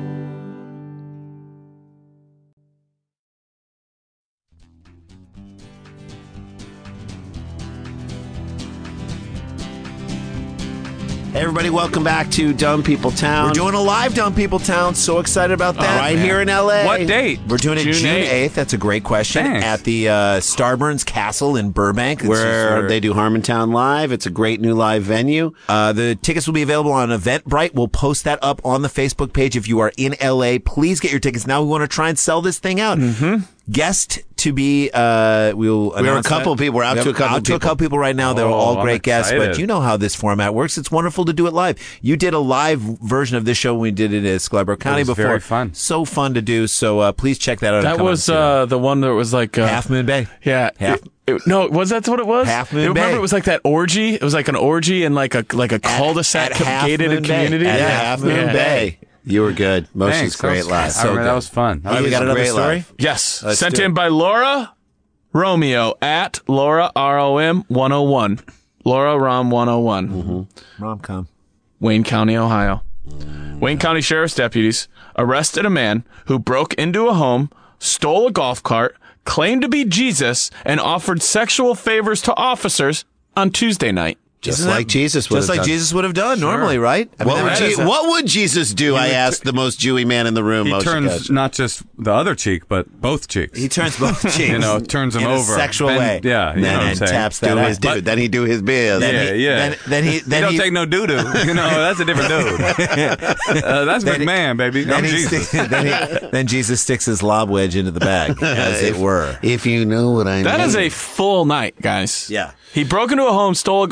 [SPEAKER 2] Hey, everybody, welcome back to Dumb People Town.
[SPEAKER 3] We're doing a live Dumb People Town. So excited about that.
[SPEAKER 2] right here in L A.
[SPEAKER 4] What date?
[SPEAKER 3] We're doing it
[SPEAKER 5] June
[SPEAKER 3] June
[SPEAKER 5] eighth.
[SPEAKER 3] eighth. That's a great question.
[SPEAKER 4] Thanks.
[SPEAKER 3] At the uh, Starburns Castle in Burbank. It's
[SPEAKER 2] where
[SPEAKER 3] just-
[SPEAKER 2] they do Harmontown Live. It's a great new live venue.
[SPEAKER 3] Uh, the tickets will be available on Eventbrite. We'll post that up on the Facebook page. If you are in L A, please get your tickets now. We want to try and sell this thing out. Mm-hmm. Guest to be, uh, we'll
[SPEAKER 2] We have a
[SPEAKER 3] announce
[SPEAKER 2] couple
[SPEAKER 3] that.
[SPEAKER 2] people. We're out
[SPEAKER 3] We
[SPEAKER 2] to a
[SPEAKER 3] have-
[SPEAKER 2] couple
[SPEAKER 3] out to a
[SPEAKER 2] people.
[SPEAKER 3] couple people right now. They're
[SPEAKER 4] Oh,
[SPEAKER 3] all
[SPEAKER 4] I'm
[SPEAKER 3] great guests, but
[SPEAKER 4] excited.
[SPEAKER 3] you know how this format works. It's wonderful to do it live. You did a live version of this show when we did it at Scarborough County
[SPEAKER 4] was
[SPEAKER 3] before.
[SPEAKER 4] very fun.
[SPEAKER 3] So fun to do. So uh, please check that out. and
[SPEAKER 5] That
[SPEAKER 3] come out and
[SPEAKER 5] was
[SPEAKER 3] see that.
[SPEAKER 5] uh, the one that was like... Uh,
[SPEAKER 3] Half Moon Bay.
[SPEAKER 5] Yeah.
[SPEAKER 3] Half-
[SPEAKER 5] It- it- no, was that what it was?
[SPEAKER 3] Half Moon
[SPEAKER 5] You Remember,
[SPEAKER 3] Bay.
[SPEAKER 5] it was like that orgy. It was like an orgy in like a like a cul-de-sac
[SPEAKER 3] at Half
[SPEAKER 5] gated
[SPEAKER 3] Moon Bay.
[SPEAKER 5] community.
[SPEAKER 3] At
[SPEAKER 5] Yeah.
[SPEAKER 2] Half Moon
[SPEAKER 5] Yeah.
[SPEAKER 2] Bay. You were good. Moshe's
[SPEAKER 4] Thanks.
[SPEAKER 2] great
[SPEAKER 4] That was-
[SPEAKER 2] live.
[SPEAKER 4] I
[SPEAKER 2] So
[SPEAKER 4] remember
[SPEAKER 2] good.
[SPEAKER 4] that was fun.
[SPEAKER 3] Oh, you
[SPEAKER 2] was
[SPEAKER 3] got
[SPEAKER 2] a
[SPEAKER 3] another
[SPEAKER 2] great
[SPEAKER 3] story?
[SPEAKER 2] live.
[SPEAKER 5] Yes.
[SPEAKER 3] Let's
[SPEAKER 5] Sent
[SPEAKER 3] do
[SPEAKER 5] in
[SPEAKER 3] it.
[SPEAKER 5] by Laura Romeo at Laura R O M one oh one. Laura Rom one oh one.
[SPEAKER 3] Rom-com.
[SPEAKER 5] Wayne County, Ohio. Wayne County Sheriff's deputies arrested a man who broke into a home, stole a golf cart, claimed to be Jesus, and offered sexual favors to officers on Tuesday night.
[SPEAKER 2] Just
[SPEAKER 3] Isn't
[SPEAKER 2] like
[SPEAKER 3] that-
[SPEAKER 2] Jesus would
[SPEAKER 3] Just
[SPEAKER 2] have
[SPEAKER 3] like
[SPEAKER 2] done.
[SPEAKER 3] Jesus would have done normally, right? I mean,
[SPEAKER 2] What would,
[SPEAKER 3] that
[SPEAKER 2] Je-
[SPEAKER 3] is a-
[SPEAKER 2] what would Jesus do? I
[SPEAKER 4] would
[SPEAKER 2] asked the most Jewy man in the room.
[SPEAKER 4] He
[SPEAKER 2] Moshe
[SPEAKER 4] turns
[SPEAKER 2] Kasher.
[SPEAKER 4] not just the other cheek, but both cheeks.
[SPEAKER 3] He turns both cheeks.
[SPEAKER 4] You know, turns them
[SPEAKER 3] in
[SPEAKER 4] over.
[SPEAKER 3] a sexual
[SPEAKER 4] Then-
[SPEAKER 3] way.
[SPEAKER 4] yeah, you know
[SPEAKER 3] and
[SPEAKER 4] what I'm
[SPEAKER 3] then
[SPEAKER 4] saying.
[SPEAKER 3] taps that
[SPEAKER 2] do
[SPEAKER 3] out.
[SPEAKER 2] his dude. Then he do his biz.
[SPEAKER 3] Then
[SPEAKER 4] Yeah,
[SPEAKER 3] he-
[SPEAKER 4] yeah.
[SPEAKER 3] Then, then he.
[SPEAKER 4] He
[SPEAKER 3] Then
[SPEAKER 4] don't
[SPEAKER 3] he,
[SPEAKER 4] take no doo doo. You know, that's a different dude. uh, that's
[SPEAKER 3] Then he-
[SPEAKER 4] McMahon, baby.
[SPEAKER 3] Then,
[SPEAKER 4] I'm
[SPEAKER 3] he
[SPEAKER 4] Jesus.
[SPEAKER 3] stick- then, he, then Jesus sticks his lob wedge into the bag, as it were.
[SPEAKER 2] If you know what I mean.
[SPEAKER 5] That is a full night, guys.
[SPEAKER 3] Yeah.
[SPEAKER 5] He broke into a home, stole a golf cart,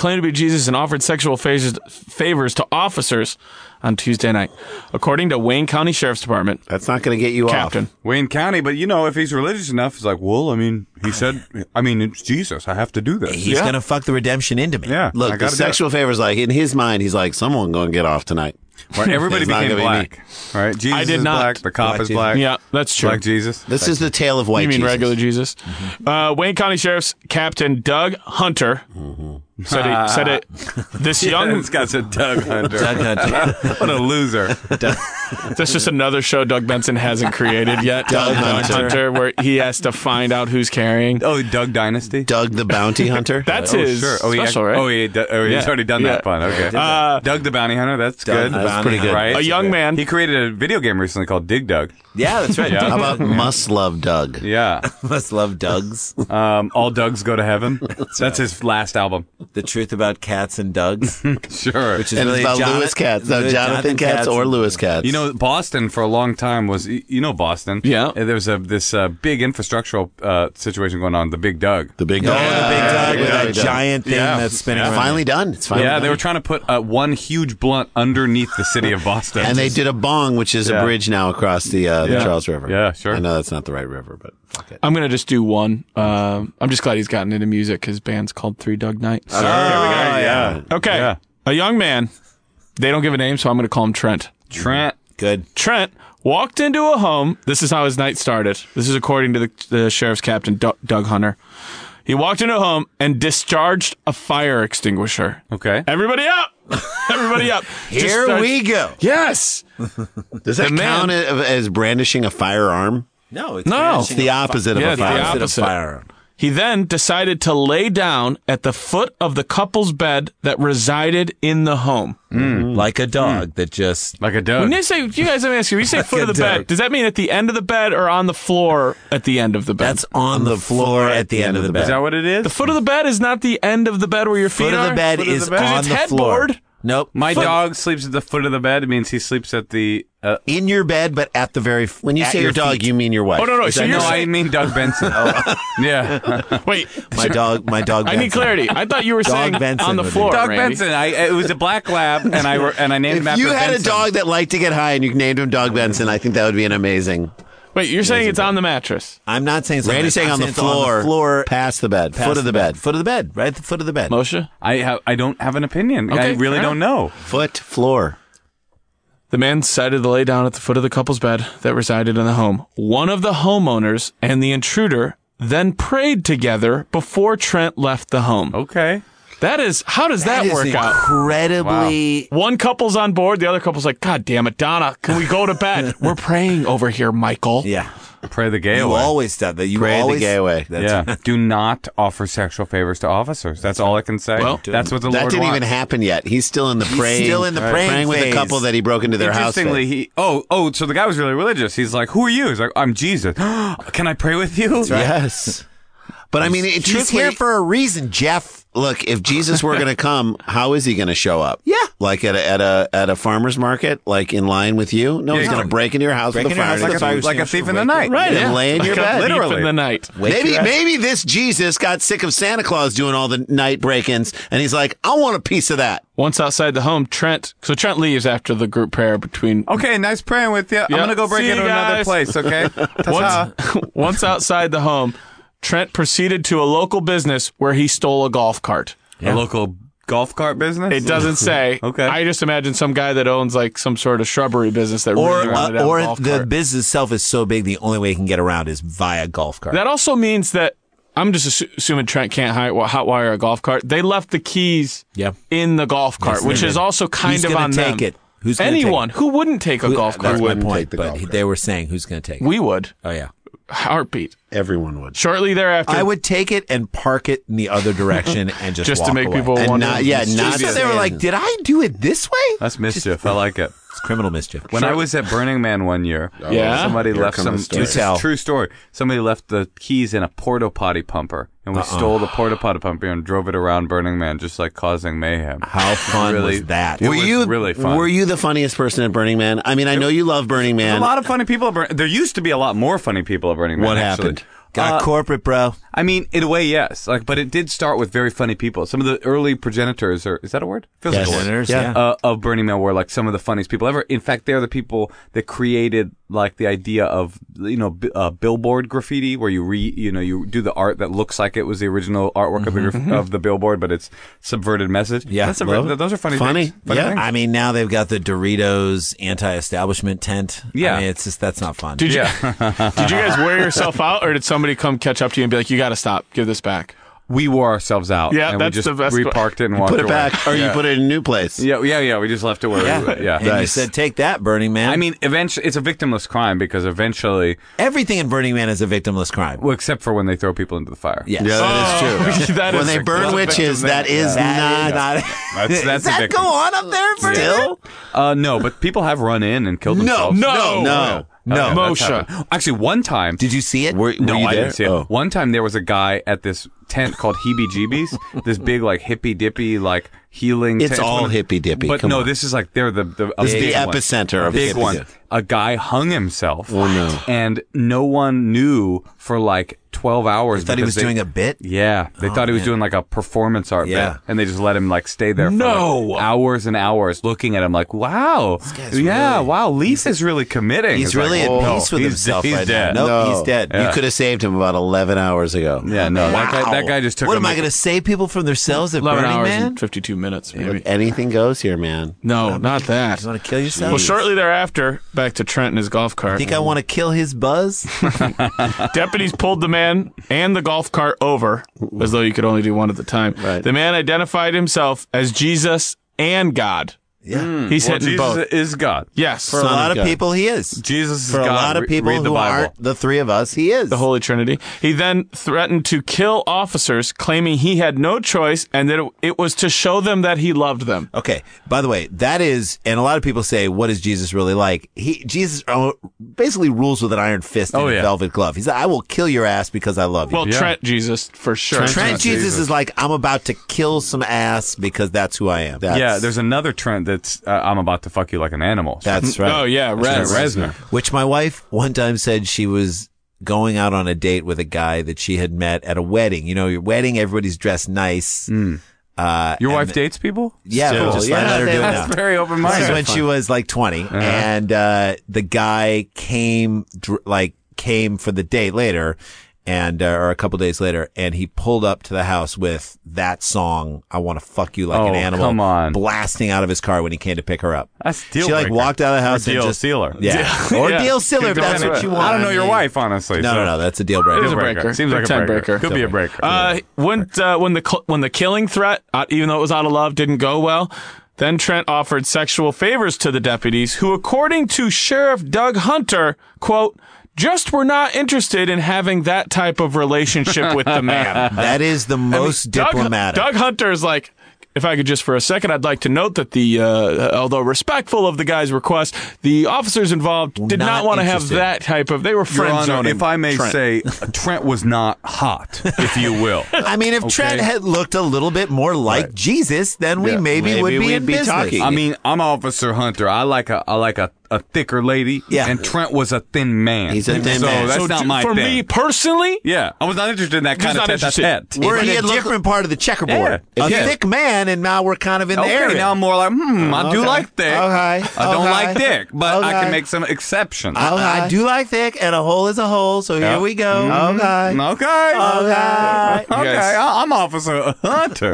[SPEAKER 5] claimed to be Jesus and offered sexual favors, favors to officers on Tuesday night. According to Wayne County Sheriff's Department,
[SPEAKER 2] That's not going to get you
[SPEAKER 5] Captain.
[SPEAKER 2] off.
[SPEAKER 4] Wayne County, but you know, if he's religious enough, he's like, well, I mean, he said, I mean, it's Jesus. I have to do this.
[SPEAKER 3] He's
[SPEAKER 5] Yeah.
[SPEAKER 3] gonna fuck the redemption into me.
[SPEAKER 4] Yeah. I
[SPEAKER 2] Look, the
[SPEAKER 4] gotta do
[SPEAKER 2] sexual favors, like, in his mind, he's like, someone going to get off tonight.
[SPEAKER 4] it. Right, everybody
[SPEAKER 2] It's not
[SPEAKER 4] became
[SPEAKER 2] gonna be
[SPEAKER 4] black. Right? Jesus
[SPEAKER 5] I did
[SPEAKER 4] is
[SPEAKER 5] not.
[SPEAKER 4] black. The cop
[SPEAKER 3] Black
[SPEAKER 4] is
[SPEAKER 3] Jesus.
[SPEAKER 4] black.
[SPEAKER 5] Yeah, that's true.
[SPEAKER 4] Black Jesus.
[SPEAKER 2] This is the tale of white
[SPEAKER 5] You mean
[SPEAKER 2] Jesus.
[SPEAKER 5] regular Jesus? Uh, Wayne County Sheriff's Captain Doug Hunter said, he, said it. This young,
[SPEAKER 4] This guy's a Doug Hunter.
[SPEAKER 3] Doug Hunter.
[SPEAKER 4] What a loser.
[SPEAKER 5] that's just another show Doug Benson hasn't created yet.
[SPEAKER 2] Doug Hunter.
[SPEAKER 5] where he has to find out who's carrying.
[SPEAKER 4] Oh, Doug Dynasty?
[SPEAKER 2] Doug the Bounty Hunter.
[SPEAKER 5] That's
[SPEAKER 4] Oh,
[SPEAKER 5] his
[SPEAKER 4] sure. Oh, he
[SPEAKER 5] special,
[SPEAKER 4] act-
[SPEAKER 5] right?
[SPEAKER 4] Oh, he, d- oh, he's
[SPEAKER 5] Yeah.
[SPEAKER 4] already done
[SPEAKER 5] Yeah.
[SPEAKER 4] that pun. Okay.
[SPEAKER 5] Uh,
[SPEAKER 4] Doug the Bounty Hunter. That's
[SPEAKER 3] Doug
[SPEAKER 4] good.
[SPEAKER 3] the Bounty
[SPEAKER 2] pretty good.
[SPEAKER 4] Right?
[SPEAKER 5] A young man.
[SPEAKER 4] He created a video game recently called Dig Dug.
[SPEAKER 3] Yeah, that's right.
[SPEAKER 2] How about Must Love Doug?
[SPEAKER 4] Yeah.
[SPEAKER 3] Must love Doug's.
[SPEAKER 4] Um, All Dougs Go to Heaven. That's his last album.
[SPEAKER 3] The truth about cats and Dougs.
[SPEAKER 4] Sure.
[SPEAKER 3] Which is
[SPEAKER 2] And
[SPEAKER 3] really
[SPEAKER 2] it's about
[SPEAKER 3] Jon-
[SPEAKER 2] Lewis Katz. No,
[SPEAKER 3] Lewis-
[SPEAKER 2] Jonathan Katz or
[SPEAKER 3] and-
[SPEAKER 2] Lewis Katz.
[SPEAKER 4] You know, Boston for a long time was, y- you know, Boston.
[SPEAKER 5] Yeah.
[SPEAKER 4] Uh, There was a this uh, big infrastructural uh, situation going on, the Big Doug.
[SPEAKER 2] the big
[SPEAKER 3] Oh,
[SPEAKER 2] Doug.
[SPEAKER 3] the big Doug with
[SPEAKER 2] Yeah,
[SPEAKER 3] that
[SPEAKER 2] Big Doug.
[SPEAKER 3] giant thing
[SPEAKER 4] Yeah.
[SPEAKER 3] that's spinning
[SPEAKER 2] It's
[SPEAKER 3] around.
[SPEAKER 2] finally done. It's finally
[SPEAKER 4] Yeah,
[SPEAKER 2] done.
[SPEAKER 4] they were trying to put uh, one huge blunt underneath the city of Boston.
[SPEAKER 2] And they did a bong, which is
[SPEAKER 4] Yeah.
[SPEAKER 2] a bridge now across the, uh, the
[SPEAKER 4] Yeah.
[SPEAKER 2] Charles River.
[SPEAKER 4] Yeah, sure.
[SPEAKER 2] I know that's not the right river, but fuck it.
[SPEAKER 5] I'm going to just do one. Um, I'm just glad he's gotten into music. His band's called Three Doug Nights.
[SPEAKER 4] Here we go. Yeah.
[SPEAKER 5] Okay.
[SPEAKER 4] Yeah.
[SPEAKER 5] A young man. They don't give a name, so I'm going to call him Trent.
[SPEAKER 4] Trent.
[SPEAKER 3] Good.
[SPEAKER 5] Trent walked into a home. This is how his night started. This is according to the, the sheriff's captain, D- Doug Hunter. He walked into a home and discharged a fire extinguisher.
[SPEAKER 4] Okay.
[SPEAKER 5] Everybody up! Everybody up! Just
[SPEAKER 3] Here
[SPEAKER 5] start-
[SPEAKER 3] we go.
[SPEAKER 5] Yes!
[SPEAKER 2] Does that
[SPEAKER 5] The man-
[SPEAKER 2] count as as brandishing a firearm?
[SPEAKER 3] No, it's
[SPEAKER 5] No.
[SPEAKER 3] vanishing
[SPEAKER 2] It's the
[SPEAKER 3] a
[SPEAKER 2] opposite of
[SPEAKER 5] Yeah,
[SPEAKER 2] a
[SPEAKER 5] it's the
[SPEAKER 2] fire.
[SPEAKER 3] opposite of
[SPEAKER 5] opposite.
[SPEAKER 3] firearm.
[SPEAKER 5] He then decided to lay down at the foot of the couple's bed that resided in the home.
[SPEAKER 3] Like a dog that just.
[SPEAKER 4] Like a Doug.
[SPEAKER 5] When you say, you guys, let me ask you, when you say foot of the
[SPEAKER 3] a dog.
[SPEAKER 5] bed, does that mean at the end of the bed or on the floor at the end of the bed?
[SPEAKER 3] That's on the floor at the end of the
[SPEAKER 4] Is
[SPEAKER 3] bed.
[SPEAKER 4] that what it is?
[SPEAKER 5] the foot of the bed is not the end of the bed where your feet
[SPEAKER 3] Foot
[SPEAKER 5] are.
[SPEAKER 3] of the bed
[SPEAKER 4] Foot of
[SPEAKER 3] is
[SPEAKER 4] the bed? 'Cause
[SPEAKER 3] on
[SPEAKER 5] it's
[SPEAKER 3] the floor.
[SPEAKER 5] headboard.
[SPEAKER 3] Nope.
[SPEAKER 4] My
[SPEAKER 5] Foot-
[SPEAKER 4] dog sleeps at the foot of the bed. It means he sleeps at the. Uh,
[SPEAKER 3] In your bed, but at the very. f-
[SPEAKER 2] When you
[SPEAKER 3] at
[SPEAKER 2] say your dog,
[SPEAKER 3] feet.
[SPEAKER 2] you mean your wife.
[SPEAKER 5] Oh, no, no.
[SPEAKER 2] Is
[SPEAKER 5] So
[SPEAKER 2] that
[SPEAKER 5] you're
[SPEAKER 4] no,
[SPEAKER 2] no,
[SPEAKER 5] saying-
[SPEAKER 4] I mean Doug Benson. Yeah.
[SPEAKER 5] Wait,
[SPEAKER 3] My dog. My dog.
[SPEAKER 5] I need
[SPEAKER 3] Benson.
[SPEAKER 5] clarity. I thought you were
[SPEAKER 3] Dog
[SPEAKER 5] saying
[SPEAKER 3] Benson
[SPEAKER 5] on the
[SPEAKER 3] would be-
[SPEAKER 5] floor,
[SPEAKER 4] Doug
[SPEAKER 5] Randy.
[SPEAKER 4] Benson. I, it was a black lab, and I and I named him
[SPEAKER 2] If
[SPEAKER 4] after
[SPEAKER 2] you had
[SPEAKER 4] Benson.
[SPEAKER 2] a dog that liked to get high and you named him Doug Benson, I think that would be an amazing.
[SPEAKER 5] Wait, you're saying it's on the mattress.
[SPEAKER 3] I'm not saying.
[SPEAKER 2] Randy's saying
[SPEAKER 3] I'm
[SPEAKER 2] on the
[SPEAKER 3] it's
[SPEAKER 2] floor,
[SPEAKER 3] floor,
[SPEAKER 2] past the bed,
[SPEAKER 3] past
[SPEAKER 2] foot of the bed,
[SPEAKER 3] foot of the bed, right at the foot of the bed.
[SPEAKER 5] Moshe?
[SPEAKER 4] I have. I don't have an opinion. I
[SPEAKER 5] Okay,
[SPEAKER 4] really
[SPEAKER 5] fair
[SPEAKER 4] don't know.
[SPEAKER 2] foot, floor.
[SPEAKER 5] The man decided to lay down at the foot of the couple's bed that resided in the home. One of the homeowners and the intruder then prayed together before Trent left the home.
[SPEAKER 4] Okay.
[SPEAKER 5] That is, how does that,
[SPEAKER 3] That is
[SPEAKER 5] work out?
[SPEAKER 3] incredibly.
[SPEAKER 5] One couple's on board, the other couple's like, God damn it, Donna, can we go to bed? We're praying over here, Michael.
[SPEAKER 3] Yeah.
[SPEAKER 4] Pray the gay
[SPEAKER 3] You
[SPEAKER 4] away.
[SPEAKER 3] always done that. You
[SPEAKER 2] Pray the
[SPEAKER 3] always
[SPEAKER 2] gay away.
[SPEAKER 3] That's
[SPEAKER 4] Yeah. Do not offer sexual favors to officers. That's all I can say.
[SPEAKER 5] Well,
[SPEAKER 4] that's what the
[SPEAKER 2] That
[SPEAKER 4] Lord
[SPEAKER 2] didn't
[SPEAKER 4] wants.
[SPEAKER 2] even happen yet. He's still in the praying.
[SPEAKER 3] still in the praying
[SPEAKER 2] praying with a
[SPEAKER 3] phase.
[SPEAKER 2] couple that he broke into their house.
[SPEAKER 4] Interestingly,
[SPEAKER 2] with.
[SPEAKER 4] he oh oh so the guy was really religious. He's like, "Who are you?" He's like, "I'm Jesus." Can I pray with you?
[SPEAKER 2] Yes. But I mean, it,
[SPEAKER 3] He's
[SPEAKER 2] truthfully,
[SPEAKER 3] here for a reason, Jeff.
[SPEAKER 2] look, if Jesus were going to come, how is he going to show up?
[SPEAKER 3] Yeah.
[SPEAKER 2] Like at a, at a at a farmer's market, like in line with you? No,
[SPEAKER 4] Yeah,
[SPEAKER 2] he's
[SPEAKER 4] no.
[SPEAKER 2] going to break into your house
[SPEAKER 3] Break
[SPEAKER 2] with a
[SPEAKER 3] into your
[SPEAKER 2] fire
[SPEAKER 3] house like a
[SPEAKER 2] extinguisher.
[SPEAKER 3] fire
[SPEAKER 4] Like a
[SPEAKER 3] extinguisher,
[SPEAKER 4] thief in the
[SPEAKER 3] wake
[SPEAKER 4] night.
[SPEAKER 3] up.
[SPEAKER 5] Right,
[SPEAKER 2] And
[SPEAKER 5] yeah.
[SPEAKER 2] lay in
[SPEAKER 5] Like
[SPEAKER 2] your
[SPEAKER 5] a
[SPEAKER 2] bed.
[SPEAKER 5] thief
[SPEAKER 4] Literally.
[SPEAKER 5] in the night.
[SPEAKER 3] Wake
[SPEAKER 2] Maybe
[SPEAKER 3] your-
[SPEAKER 2] maybe this Jesus got sick of Santa Claus doing all the night break-ins, and he's like, I want a piece of that.
[SPEAKER 5] Once outside the home, Trent, so Trent leaves after the group prayer between.
[SPEAKER 4] Okay, nice praying with you. I'm
[SPEAKER 5] Yep.
[SPEAKER 4] gonna go break
[SPEAKER 5] See
[SPEAKER 4] into
[SPEAKER 5] you
[SPEAKER 4] another
[SPEAKER 5] guys.
[SPEAKER 4] place. Okay. Ta-ta.
[SPEAKER 5] Once, once outside the home, Trent proceeded to a local business where he stole a golf cart.
[SPEAKER 4] A local golf cart business.
[SPEAKER 5] It doesn't say.
[SPEAKER 4] Okay.
[SPEAKER 5] I just imagine some guy that owns like some sort of shrubbery business that
[SPEAKER 3] Or
[SPEAKER 5] really wanted to
[SPEAKER 3] uh,
[SPEAKER 5] have a
[SPEAKER 3] or
[SPEAKER 5] golf
[SPEAKER 3] the
[SPEAKER 5] cart.
[SPEAKER 3] business itself is so big, the only way he can get around is via golf cart.
[SPEAKER 5] That also means that I'm just assu- assuming Trent can't hi- hotwire a golf cart. They left the keys
[SPEAKER 3] Yeah.
[SPEAKER 5] in the golf cart,
[SPEAKER 3] Yes, they
[SPEAKER 5] which
[SPEAKER 3] did.
[SPEAKER 5] is also kind
[SPEAKER 3] Who's
[SPEAKER 5] of
[SPEAKER 3] gonna
[SPEAKER 5] on
[SPEAKER 3] take
[SPEAKER 5] them.
[SPEAKER 3] it? Who's gonna take
[SPEAKER 5] Anyone
[SPEAKER 3] it?
[SPEAKER 5] who wouldn't take a golf cart
[SPEAKER 3] That's my
[SPEAKER 2] wouldn't
[SPEAKER 3] point.
[SPEAKER 2] take the
[SPEAKER 3] But
[SPEAKER 2] golf
[SPEAKER 3] he-
[SPEAKER 2] cart.
[SPEAKER 3] they were saying who's going to take it.
[SPEAKER 5] We would.
[SPEAKER 3] Oh yeah.
[SPEAKER 5] Heartbeat.
[SPEAKER 2] Everyone would.
[SPEAKER 5] Shortly thereafter,
[SPEAKER 3] I would take it and park it in the other direction and just
[SPEAKER 5] just to
[SPEAKER 3] walk
[SPEAKER 5] make
[SPEAKER 3] away.
[SPEAKER 5] people
[SPEAKER 2] And
[SPEAKER 5] wonder.
[SPEAKER 2] not, yeah,
[SPEAKER 3] Just
[SPEAKER 2] not
[SPEAKER 3] so they were like, did I do it this way?
[SPEAKER 4] That's mischief. I like it.
[SPEAKER 3] It's criminal mischief.
[SPEAKER 4] When I was at Burning Man one year,
[SPEAKER 5] Yeah?
[SPEAKER 4] somebody
[SPEAKER 2] Here
[SPEAKER 4] left
[SPEAKER 2] comes
[SPEAKER 4] some.
[SPEAKER 2] the story.
[SPEAKER 4] This is
[SPEAKER 3] Tell.
[SPEAKER 4] a true story. Somebody left the keys in a porta potty pumper, and we stole the porta potty pumper and drove it around Burning Man, just like causing mayhem.
[SPEAKER 3] How fun
[SPEAKER 4] Really-
[SPEAKER 3] was that?
[SPEAKER 4] It
[SPEAKER 2] Were
[SPEAKER 4] was
[SPEAKER 2] you
[SPEAKER 4] really fun.
[SPEAKER 2] Were you the funniest person at Burning Man? I mean, I know you love Burning
[SPEAKER 4] There's
[SPEAKER 2] Man.
[SPEAKER 4] a lot of funny people at Burning. There used to be a lot more funny people at Burning Man.
[SPEAKER 2] What
[SPEAKER 4] actually.
[SPEAKER 2] happened?
[SPEAKER 3] Got
[SPEAKER 4] Uh,
[SPEAKER 3] corporate, bro.
[SPEAKER 4] I mean, in a way, yes. Like, but it did start with very funny people. Some of the early progenitors, or is that a word? Feels
[SPEAKER 2] Yes.
[SPEAKER 4] like a word.
[SPEAKER 3] Senators,
[SPEAKER 2] Yeah.
[SPEAKER 3] yeah.
[SPEAKER 4] Uh, of Burning Man were like some of the funniest people ever. In fact, they're the people that created like the idea of you know b- uh, billboard graffiti, where you re you know you do the art that looks like it was the original artwork of the graf- of the billboard, but it's subverted message.
[SPEAKER 3] Yeah.
[SPEAKER 4] That's a,
[SPEAKER 2] Love it.
[SPEAKER 4] those are funny.
[SPEAKER 2] Funny.
[SPEAKER 4] things. Funny
[SPEAKER 2] Yeah.
[SPEAKER 4] things.
[SPEAKER 3] I mean, now they've got the Doritos anti-establishment tent.
[SPEAKER 4] Yeah.
[SPEAKER 3] I mean, it's just that's not fun.
[SPEAKER 5] Did you
[SPEAKER 4] Yeah.
[SPEAKER 5] did you guys wear yourself out, or did somebody come catch up to you and be like, "You got to stop, give this back"?
[SPEAKER 4] We wore ourselves out.
[SPEAKER 5] Yeah,
[SPEAKER 4] and
[SPEAKER 5] that's
[SPEAKER 4] we just
[SPEAKER 5] the best
[SPEAKER 4] reparked it and walked
[SPEAKER 2] Put it
[SPEAKER 4] away.
[SPEAKER 2] back, or you
[SPEAKER 4] Yeah.
[SPEAKER 2] put it in a new place.
[SPEAKER 4] Yeah, yeah, yeah. We just left it where
[SPEAKER 3] Yeah.
[SPEAKER 4] we yeah.
[SPEAKER 3] And you
[SPEAKER 2] Nice.
[SPEAKER 3] said, "Take that, Burning Man."
[SPEAKER 4] I mean, eventually, it's a victimless crime because eventually,
[SPEAKER 3] everything in Burning Man is a victimless crime.
[SPEAKER 4] well, except for when they throw people into the fire.
[SPEAKER 3] Yes.
[SPEAKER 2] Yeah, that is true.
[SPEAKER 5] That
[SPEAKER 2] when
[SPEAKER 5] is
[SPEAKER 2] they
[SPEAKER 5] a
[SPEAKER 2] burn
[SPEAKER 5] good
[SPEAKER 2] witches,
[SPEAKER 5] victim
[SPEAKER 2] that is
[SPEAKER 3] That is
[SPEAKER 2] not.
[SPEAKER 3] not.
[SPEAKER 4] That's,
[SPEAKER 3] Does
[SPEAKER 4] that's a
[SPEAKER 3] that
[SPEAKER 4] victim.
[SPEAKER 3] go on up there for
[SPEAKER 2] Still?
[SPEAKER 4] Uh, no, but people have run in and killed
[SPEAKER 3] No,
[SPEAKER 4] themselves.
[SPEAKER 5] No,
[SPEAKER 2] No.
[SPEAKER 3] No.
[SPEAKER 4] that's
[SPEAKER 5] Moshe.
[SPEAKER 4] happened. Actually, one time.
[SPEAKER 3] Did you see it?
[SPEAKER 2] Were, were
[SPEAKER 4] no,
[SPEAKER 2] you
[SPEAKER 4] I
[SPEAKER 2] there?
[SPEAKER 4] didn't see it.
[SPEAKER 2] Oh.
[SPEAKER 4] One time there was a guy at this tent called Heebie Jeebies, this big like hippy dippy like healing.
[SPEAKER 2] It's
[SPEAKER 4] tent.
[SPEAKER 2] all
[SPEAKER 4] one of-
[SPEAKER 2] hippy dippy.
[SPEAKER 4] But
[SPEAKER 2] Come
[SPEAKER 4] no,
[SPEAKER 2] on.
[SPEAKER 4] this is like they're the the, a
[SPEAKER 2] This is
[SPEAKER 4] big
[SPEAKER 2] the
[SPEAKER 4] one.
[SPEAKER 2] epicenter
[SPEAKER 4] a
[SPEAKER 2] of
[SPEAKER 4] big
[SPEAKER 2] hippy
[SPEAKER 4] one.
[SPEAKER 2] dippy.
[SPEAKER 4] A guy hung himself.
[SPEAKER 2] Oh, no.
[SPEAKER 4] And no one knew for like twelve hours.
[SPEAKER 3] I thought he
[SPEAKER 4] because
[SPEAKER 3] was
[SPEAKER 4] they-
[SPEAKER 3] doing a bit.
[SPEAKER 4] Yeah, they thought he was
[SPEAKER 3] man.
[SPEAKER 4] doing like a performance art
[SPEAKER 3] Yeah.
[SPEAKER 4] bit, and they just let him like stay there for
[SPEAKER 5] No.
[SPEAKER 4] like, hours and hours, looking at him like, "Wow,
[SPEAKER 3] guy's
[SPEAKER 4] yeah,
[SPEAKER 3] really-
[SPEAKER 4] wow, Leaf is really committing."
[SPEAKER 3] He's
[SPEAKER 4] It's
[SPEAKER 3] really
[SPEAKER 4] like,
[SPEAKER 3] at
[SPEAKER 4] "Whoa,
[SPEAKER 3] peace with
[SPEAKER 4] he's,
[SPEAKER 3] himself
[SPEAKER 4] he's
[SPEAKER 3] right
[SPEAKER 4] dead.
[SPEAKER 3] now. Nope,
[SPEAKER 2] No.
[SPEAKER 3] he's dead.
[SPEAKER 2] You could have saved him about eleven hours ago.
[SPEAKER 4] Yeah, no, that guy, that guy just took.
[SPEAKER 3] What
[SPEAKER 4] him
[SPEAKER 3] am I going to save people from their cells at
[SPEAKER 5] eleven
[SPEAKER 3] Burning
[SPEAKER 5] hours
[SPEAKER 3] Man?
[SPEAKER 5] and fifty-two minutes, maybe.
[SPEAKER 2] Anything goes here, man.
[SPEAKER 5] No, not that.
[SPEAKER 3] You want to kill yourself?
[SPEAKER 5] Well, shortly thereafter, back to Trent and his golf cart.
[SPEAKER 3] Think I want to kill his buzz?
[SPEAKER 5] Deputies pulled the man and the golf cart over, as though you could only do one at the time.
[SPEAKER 2] Right.
[SPEAKER 5] The man identified himself as Jesus and God.
[SPEAKER 3] Yeah.
[SPEAKER 5] He's
[SPEAKER 4] Well,
[SPEAKER 5] hitting
[SPEAKER 4] Jesus
[SPEAKER 5] both.
[SPEAKER 4] is God.
[SPEAKER 5] Yes.
[SPEAKER 3] For a
[SPEAKER 2] Son
[SPEAKER 3] lot
[SPEAKER 2] of
[SPEAKER 3] of
[SPEAKER 2] God.
[SPEAKER 3] people, he is.
[SPEAKER 4] Jesus is
[SPEAKER 3] For a
[SPEAKER 4] God.
[SPEAKER 3] lot of
[SPEAKER 4] Re-
[SPEAKER 3] people
[SPEAKER 4] read the
[SPEAKER 3] who
[SPEAKER 4] Bible.
[SPEAKER 3] aren't the three of us, he is.
[SPEAKER 5] The Holy Trinity. He then threatened to kill officers, claiming he had no choice and that it, it was to show them that he loved them.
[SPEAKER 3] Okay. By the way, that is, and a lot of people say, "What is Jesus really like?" He Jesus uh, basically rules with an iron fist and
[SPEAKER 4] Oh,
[SPEAKER 3] a
[SPEAKER 4] yeah.
[SPEAKER 3] velvet glove. He's like, "I will kill your ass because I love you."
[SPEAKER 5] Well,
[SPEAKER 4] Yeah.
[SPEAKER 5] Trent Jesus, for sure.
[SPEAKER 3] Trent Jesus,
[SPEAKER 4] Jesus.
[SPEAKER 3] is like, "I'm about to kill some ass because that's who I am."
[SPEAKER 2] That's-
[SPEAKER 4] Yeah, there's another trend that's uh, I'm about to fuck you like an animal.
[SPEAKER 3] That's right.
[SPEAKER 5] Oh, yeah,
[SPEAKER 4] Trent
[SPEAKER 5] Rez.
[SPEAKER 4] Reznor.
[SPEAKER 3] Which my wife one time said she was going out on a date with a guy that she had met at a wedding. You know, your wedding, everybody's dressed nice. Uh,
[SPEAKER 4] Your
[SPEAKER 3] and-
[SPEAKER 4] wife dates people?
[SPEAKER 3] Yeah,
[SPEAKER 2] Still,
[SPEAKER 3] but just
[SPEAKER 2] yeah,
[SPEAKER 3] let her do it
[SPEAKER 4] That's
[SPEAKER 3] now.
[SPEAKER 4] very open
[SPEAKER 3] This is
[SPEAKER 4] minded.
[SPEAKER 3] when she was like twenty, and uh, the guy came dr- like came for the date later, and uh, or a couple days later, and he pulled up to the house with that song, "I Want to Fuck You Like
[SPEAKER 4] Oh,
[SPEAKER 3] an Animal,"
[SPEAKER 4] come on.
[SPEAKER 3] blasting out of his car when he came to pick her up.
[SPEAKER 4] That's deal
[SPEAKER 3] She like
[SPEAKER 4] breaker.
[SPEAKER 3] walked out of the house
[SPEAKER 4] Or
[SPEAKER 3] and
[SPEAKER 4] deal
[SPEAKER 3] just
[SPEAKER 4] sealer.
[SPEAKER 3] yeah, or
[SPEAKER 5] Yeah.
[SPEAKER 3] deal sealer if that's what you want.
[SPEAKER 4] I don't know your
[SPEAKER 3] mean-
[SPEAKER 4] wife, honestly.
[SPEAKER 3] No,
[SPEAKER 4] so-
[SPEAKER 3] no, no, that's a deal breaker.
[SPEAKER 5] It is a
[SPEAKER 4] Deal
[SPEAKER 5] breaker.
[SPEAKER 4] Seems like a
[SPEAKER 5] Pretend
[SPEAKER 4] breaker.
[SPEAKER 5] breaker.
[SPEAKER 4] Could be a breaker.
[SPEAKER 5] Uh, when uh, when the cl- when the killing threat, uh, even though it was out of love, didn't go well, then Trent offered sexual favors to the deputies, who, according to Sheriff Doug Hunter, quote, just were not interested in having that type of relationship with the man.
[SPEAKER 3] That is the most
[SPEAKER 5] Doug,
[SPEAKER 3] diplomatic.
[SPEAKER 5] Doug Hunter is like, if I could just for a second, I'd like to note that the, uh, although respectful of the guy's request, the officers involved did not,
[SPEAKER 3] Not
[SPEAKER 5] want to have
[SPEAKER 3] interested.
[SPEAKER 5] that type of, they were
[SPEAKER 4] Your
[SPEAKER 5] friend
[SPEAKER 4] Honor,
[SPEAKER 5] zoning
[SPEAKER 4] if I may
[SPEAKER 5] Trent.
[SPEAKER 4] say, uh, Trent was not hot, if you will.
[SPEAKER 3] I mean, if Trent had looked a little bit more like Jesus, then we
[SPEAKER 2] Yeah,
[SPEAKER 3] maybe,
[SPEAKER 2] maybe
[SPEAKER 3] would be
[SPEAKER 2] we'd
[SPEAKER 3] in
[SPEAKER 2] be
[SPEAKER 3] business.
[SPEAKER 2] talking.
[SPEAKER 4] I mean, I'm Officer Hunter. I like a, I like a, a thicker lady.
[SPEAKER 3] Yeah.
[SPEAKER 4] And Trent was a thin man.
[SPEAKER 2] He's a thin
[SPEAKER 4] so
[SPEAKER 2] man.
[SPEAKER 4] that's
[SPEAKER 5] So
[SPEAKER 4] not
[SPEAKER 5] ju-
[SPEAKER 4] my
[SPEAKER 5] for
[SPEAKER 4] thing.
[SPEAKER 5] me personally,
[SPEAKER 4] Yeah, I was not interested in that kind
[SPEAKER 5] Just
[SPEAKER 4] of
[SPEAKER 5] not
[SPEAKER 4] tete-a-tete.
[SPEAKER 3] We're
[SPEAKER 2] If
[SPEAKER 3] in
[SPEAKER 2] he
[SPEAKER 3] a
[SPEAKER 2] had looked-
[SPEAKER 3] different part of the checkerboard.
[SPEAKER 4] Yeah.
[SPEAKER 3] A
[SPEAKER 4] Okay.
[SPEAKER 3] thick man, and now we're kind of in the
[SPEAKER 4] Okay,
[SPEAKER 3] area.
[SPEAKER 4] now I'm more like, hmm, I do
[SPEAKER 2] Okay.
[SPEAKER 4] like thick.
[SPEAKER 2] Okay.
[SPEAKER 4] I don't
[SPEAKER 2] Okay.
[SPEAKER 4] like thick, but I
[SPEAKER 2] Okay.
[SPEAKER 4] can make some exceptions.
[SPEAKER 3] I, I do like thick, and a hole is a hole, so
[SPEAKER 4] Yeah.
[SPEAKER 3] here we go.
[SPEAKER 2] Okay.
[SPEAKER 4] Okay.
[SPEAKER 3] Okay.
[SPEAKER 4] Okay.
[SPEAKER 5] guys-
[SPEAKER 4] I- I'm Officer Hunter.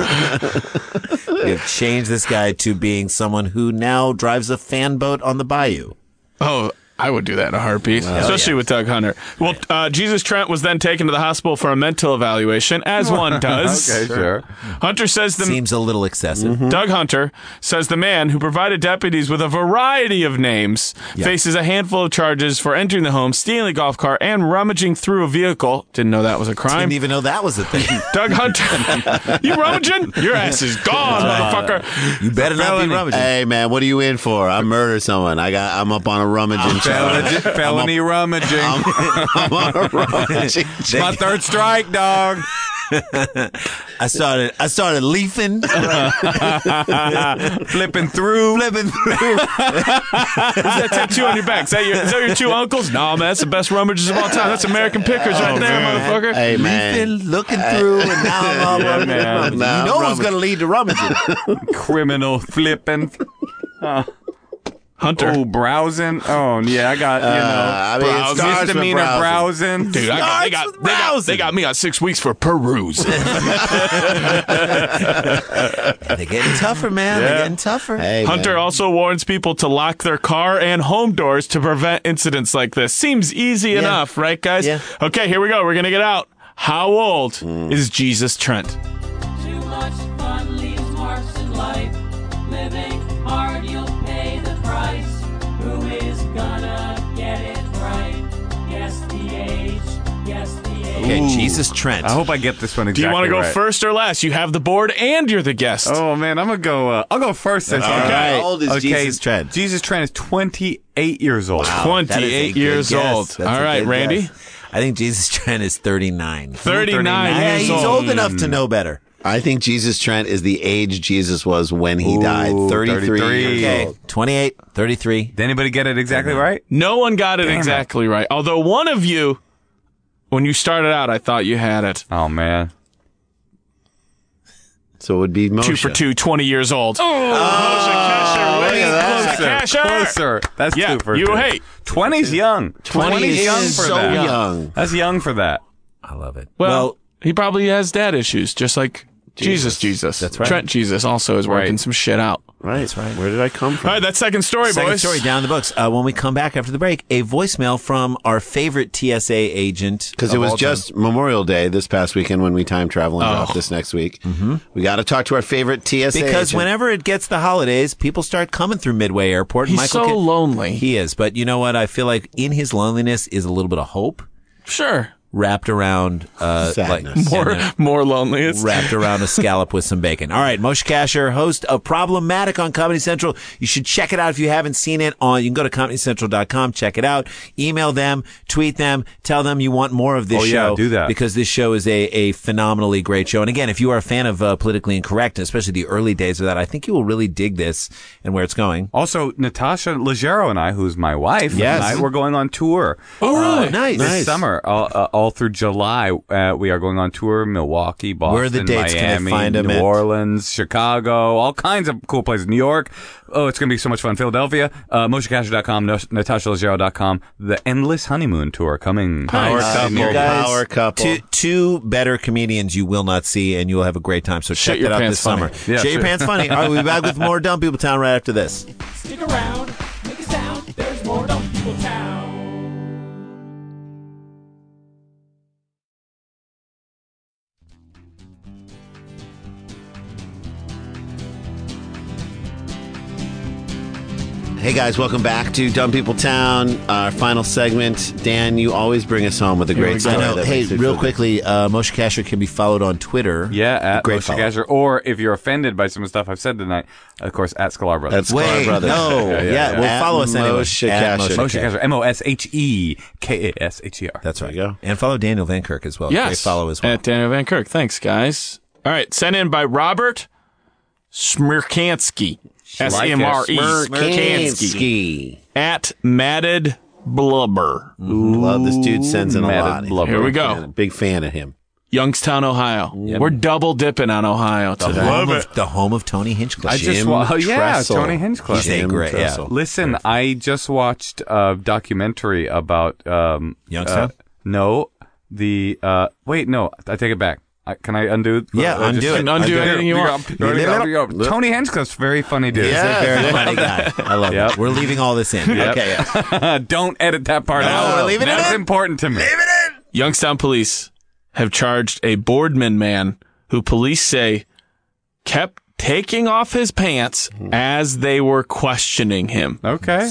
[SPEAKER 3] We've changed this guy to being someone who now drives a fan boat on the bayou.
[SPEAKER 5] oh, I would do that in a heartbeat, especially
[SPEAKER 3] yeah.
[SPEAKER 5] with Doug Hunter. Well, uh, Jesus Trent was then taken to the hospital for a mental evaluation, as one does.
[SPEAKER 4] okay, sure.
[SPEAKER 5] Hunter says the
[SPEAKER 3] Seems a little excessive.
[SPEAKER 5] Doug Hunter says the man, who provided deputies with a variety of names,
[SPEAKER 3] Yeah.
[SPEAKER 5] faces a handful of charges for entering the home, stealing a golf cart, and rummaging through a vehicle. Didn't know that was a crime.
[SPEAKER 3] Didn't even know that was a thing.
[SPEAKER 5] Doug Hunter, you rummaging? Your ass is gone, motherfucker.
[SPEAKER 3] You better not be rummaging.
[SPEAKER 2] Hey man, what are you in for? I murdered someone. I got. I'm up on a rummaging charge.
[SPEAKER 4] Felony, felony rummaging.
[SPEAKER 2] I'm on a rummaging
[SPEAKER 4] My
[SPEAKER 2] charge.
[SPEAKER 4] third strike, dog.
[SPEAKER 3] I started. I started leafing,
[SPEAKER 4] Flipping through.
[SPEAKER 3] flipping through.
[SPEAKER 5] What's that tattoo on your back? Is that your, is that your two uncles? No, man, that's the best rummages of all time. That's American Pickers right there,
[SPEAKER 2] man.
[SPEAKER 5] motherfucker.
[SPEAKER 2] Hey, man.
[SPEAKER 3] Leafing, looking through, and now I'm all
[SPEAKER 4] Yeah,
[SPEAKER 3] rummaging,
[SPEAKER 4] man.
[SPEAKER 3] rummaging.
[SPEAKER 2] Now
[SPEAKER 3] You know
[SPEAKER 2] I'm
[SPEAKER 3] what's going to lead to rummaging.
[SPEAKER 4] Criminal flipping.
[SPEAKER 5] Hunter.
[SPEAKER 4] Oh, browsing. Oh, yeah, I got, you know.
[SPEAKER 2] I mean, it
[SPEAKER 4] browse-
[SPEAKER 2] starts with
[SPEAKER 4] misdemeanor
[SPEAKER 2] browsing.
[SPEAKER 4] browsing.
[SPEAKER 5] Dude, I got, they, got,
[SPEAKER 3] Starts with
[SPEAKER 5] they, got,
[SPEAKER 3] browsing.
[SPEAKER 5] they got me on six weeks for peruse.
[SPEAKER 3] They're getting tougher, man. They're
[SPEAKER 4] Yeah.
[SPEAKER 3] getting tougher.
[SPEAKER 2] Hey,
[SPEAKER 5] Hunter
[SPEAKER 2] man.
[SPEAKER 5] also warns people to lock their car and home doors to prevent incidents like this. Seems easy enough, right, guys?
[SPEAKER 3] Yeah.
[SPEAKER 5] Okay, here we go. We're going to get out. How old
[SPEAKER 2] Mm.
[SPEAKER 5] is Jesus Trent?
[SPEAKER 1] Too much fun leaves marks in life. Living hard, you'll pay the price. Who is gonna get it right? Guess the age. Guess the age.
[SPEAKER 3] Okay, Jesus Trent.
[SPEAKER 4] I hope I get this one
[SPEAKER 5] Do
[SPEAKER 4] exactly
[SPEAKER 5] you want to go
[SPEAKER 4] right.
[SPEAKER 5] first or last? You have the board and you're the guest.
[SPEAKER 4] Oh, man, I'm going to go, uh, I'll go first this
[SPEAKER 2] All
[SPEAKER 4] time.
[SPEAKER 2] right. How old is
[SPEAKER 4] Okay,
[SPEAKER 2] Jesus Trent?
[SPEAKER 4] Jesus Trent is twenty-eight years old.
[SPEAKER 3] Wow, that is a
[SPEAKER 5] twenty-eight
[SPEAKER 3] good
[SPEAKER 5] years
[SPEAKER 3] guess.
[SPEAKER 5] old.
[SPEAKER 3] That's
[SPEAKER 5] All
[SPEAKER 3] a
[SPEAKER 5] right,
[SPEAKER 3] good
[SPEAKER 5] Randy.
[SPEAKER 3] guess. I think Jesus Trent is thirty-nine.
[SPEAKER 5] thirty-nine
[SPEAKER 3] Yeah,
[SPEAKER 5] years
[SPEAKER 3] he's
[SPEAKER 5] old.
[SPEAKER 3] old enough to know better.
[SPEAKER 2] I think Jesus Trent is the age Jesus was when he
[SPEAKER 4] Ooh,
[SPEAKER 2] died. thirty-three,
[SPEAKER 4] thirty-three.
[SPEAKER 2] years
[SPEAKER 3] Okay,
[SPEAKER 2] old.
[SPEAKER 3] twenty-eight, thirty-three.
[SPEAKER 4] Did anybody get it exactly right?
[SPEAKER 5] No one got it
[SPEAKER 4] Damn it.
[SPEAKER 5] exactly right. Although one of you, when you started out, I thought you had it.
[SPEAKER 4] Oh, man.
[SPEAKER 2] So it would be Moshe.
[SPEAKER 5] Two for two, twenty years old. Oh, Moshe Kasher
[SPEAKER 2] look
[SPEAKER 5] winning.
[SPEAKER 2] at that.
[SPEAKER 5] Moshe Kasher.
[SPEAKER 4] Closer. That's
[SPEAKER 5] Yeah,
[SPEAKER 4] two for
[SPEAKER 5] you
[SPEAKER 4] two.
[SPEAKER 5] hey.
[SPEAKER 4] twenty's young.
[SPEAKER 2] twenty is
[SPEAKER 4] young for
[SPEAKER 2] so
[SPEAKER 4] that.
[SPEAKER 2] young.
[SPEAKER 4] That's young for that.
[SPEAKER 3] I love it.
[SPEAKER 5] Well,
[SPEAKER 3] well
[SPEAKER 5] he probably has dad issues, just like Jesus. Jesus.
[SPEAKER 3] That's right.
[SPEAKER 5] Trent Jesus also is working
[SPEAKER 4] Right.
[SPEAKER 5] some shit out.
[SPEAKER 2] Right. That's right. Where did I come from?
[SPEAKER 5] All right, that second story,
[SPEAKER 3] second
[SPEAKER 5] boys.
[SPEAKER 3] story down the books. Uh, when we come back after the break, a voicemail from our favorite T S A agent.
[SPEAKER 2] Because it
[SPEAKER 3] of
[SPEAKER 2] was
[SPEAKER 3] all time.
[SPEAKER 2] just Memorial Day this past weekend when we time travel and
[SPEAKER 5] Oh.
[SPEAKER 2] off this next week. Mm-hmm. We got to talk to our favorite T S A
[SPEAKER 3] Because
[SPEAKER 2] agent.
[SPEAKER 3] whenever it gets the holidays, people start coming through Midway Airport.
[SPEAKER 5] He's
[SPEAKER 3] Michael
[SPEAKER 5] so
[SPEAKER 3] can-
[SPEAKER 5] lonely.
[SPEAKER 3] He is. But you know what? I feel like in his loneliness is a little bit of hope
[SPEAKER 5] Sure.
[SPEAKER 3] wrapped around, uh, like,
[SPEAKER 2] Sadness.
[SPEAKER 5] More,
[SPEAKER 3] and, uh,
[SPEAKER 5] more lonely. It's,
[SPEAKER 3] wrapped around a scallop with some bacon. All right, Moshe Kasher, host of Problematic on Comedy Central. You should check it out if you haven't seen it. On you can go to comedy central dot com, check it out. Email them, tweet them, tell them you want more of this
[SPEAKER 4] Oh, yeah,
[SPEAKER 3] show.
[SPEAKER 4] do that.
[SPEAKER 3] Because this show is a, a phenomenally great show. And again, if you are a fan of uh, Politically Incorrect, especially the early days of that, I think you will really dig this and where it's going.
[SPEAKER 4] Also, Natasha Leggero and I, who's my wife,
[SPEAKER 3] Yes.
[SPEAKER 4] and I, we're going on tour.
[SPEAKER 5] oh, really?
[SPEAKER 3] Nice.
[SPEAKER 4] This
[SPEAKER 3] Nice.
[SPEAKER 4] summer, all, uh, all through July, uh, we are going on tour. Milwaukee, Boston,
[SPEAKER 3] Where are the dates? Can I
[SPEAKER 4] Miami,
[SPEAKER 3] find 'em
[SPEAKER 4] New
[SPEAKER 3] at?
[SPEAKER 4] Orleans, Chicago, all kinds of cool places. New York. Oh, it's going to be so much fun. Philadelphia, uh, Moshe Kasher dot com, Natasha Leggero dot com. The Endless Honeymoon Tour coming.
[SPEAKER 2] Power
[SPEAKER 4] Uh,
[SPEAKER 2] couple.
[SPEAKER 4] near you.
[SPEAKER 3] Guys,
[SPEAKER 2] Power couple.
[SPEAKER 3] Two, two better comedians you will not see, and you will have a great time. So check
[SPEAKER 5] your
[SPEAKER 3] that out
[SPEAKER 5] pants
[SPEAKER 3] this
[SPEAKER 5] funny.
[SPEAKER 3] summer.
[SPEAKER 4] Yeah,
[SPEAKER 3] Shut your
[SPEAKER 4] sure.
[SPEAKER 3] pants funny. All right, we'll be back with more Dumb People Town right after this.
[SPEAKER 1] Stick around, make a sound. There's more Dumb People Town.
[SPEAKER 2] Hey guys, welcome back to Dumb People Town, our final segment. Dan, you always bring us home with a
[SPEAKER 5] we
[SPEAKER 2] great
[SPEAKER 5] go.
[SPEAKER 2] story.
[SPEAKER 3] I know.
[SPEAKER 2] that
[SPEAKER 3] Hey,
[SPEAKER 2] makes it
[SPEAKER 3] real
[SPEAKER 2] feel
[SPEAKER 3] quickly, uh, Moshe Kasher can be followed on Twitter.
[SPEAKER 4] Yeah, at
[SPEAKER 3] Great
[SPEAKER 4] Moshe
[SPEAKER 3] follow.
[SPEAKER 4] Kasher. Or if you're offended by some of the stuff I've said tonight, of course, at Sklar Brothers.
[SPEAKER 2] That's
[SPEAKER 3] Wait,
[SPEAKER 2] Sklar Brothers.
[SPEAKER 3] no,
[SPEAKER 4] Yeah,
[SPEAKER 3] yeah,
[SPEAKER 4] yeah, yeah.
[SPEAKER 3] well,
[SPEAKER 2] At
[SPEAKER 3] follow us anyway.
[SPEAKER 2] Moshe
[SPEAKER 3] At
[SPEAKER 2] Kasher.
[SPEAKER 4] Moshe Kasher. M O S H E K A S H E R.
[SPEAKER 3] That's right.
[SPEAKER 2] There you go.
[SPEAKER 3] And follow Daniel Van Kirk as well.
[SPEAKER 5] Yes.
[SPEAKER 3] Great follow as well.
[SPEAKER 5] At Daniel Van Kirk. Thanks, guys. All right, sent in by Robert Smirkansky. S E M R E. Smirkansky.
[SPEAKER 2] Smirkansky.
[SPEAKER 5] At Matted Blubber.
[SPEAKER 2] Love this dude sends in a
[SPEAKER 4] Matted
[SPEAKER 2] lot.
[SPEAKER 4] blubber.
[SPEAKER 5] Here we go.
[SPEAKER 2] Fan- Big fan of him.
[SPEAKER 5] Youngstown, Ohio. We're double dipping on Ohio
[SPEAKER 3] The
[SPEAKER 5] today.
[SPEAKER 3] home, of, the home of Tony Hinchcliffe.
[SPEAKER 4] I just
[SPEAKER 2] Jim
[SPEAKER 4] wa- oh, yeah,
[SPEAKER 2] Tressel.
[SPEAKER 4] Tony Hinchcliffe.
[SPEAKER 3] He's a
[SPEAKER 2] Jim
[SPEAKER 3] great, yeah.
[SPEAKER 2] Tressel.
[SPEAKER 4] Listen, I just watched a documentary about um
[SPEAKER 3] Youngstown?
[SPEAKER 4] uh, no, the uh wait, no, I take it back. I, can I undo?
[SPEAKER 3] Yeah,
[SPEAKER 4] uh,
[SPEAKER 3] undo
[SPEAKER 4] just-
[SPEAKER 3] it.
[SPEAKER 5] Undo
[SPEAKER 3] Undo
[SPEAKER 5] anything you want.
[SPEAKER 4] Tony Hinchcliffe's very funny dude.
[SPEAKER 3] He's a very funny guy. I love
[SPEAKER 4] Yep.
[SPEAKER 3] it. We're leaving all this in.
[SPEAKER 4] Yep.
[SPEAKER 3] Okay, yeah.
[SPEAKER 4] Don't edit that part
[SPEAKER 3] No,
[SPEAKER 4] out.
[SPEAKER 3] we're leaving it
[SPEAKER 4] That's
[SPEAKER 3] in.
[SPEAKER 4] important to me.
[SPEAKER 5] Youngstown police have charged a Boardman man who police say kept taking off his pants as they were questioning him.
[SPEAKER 4] Okay.
[SPEAKER 3] Sir,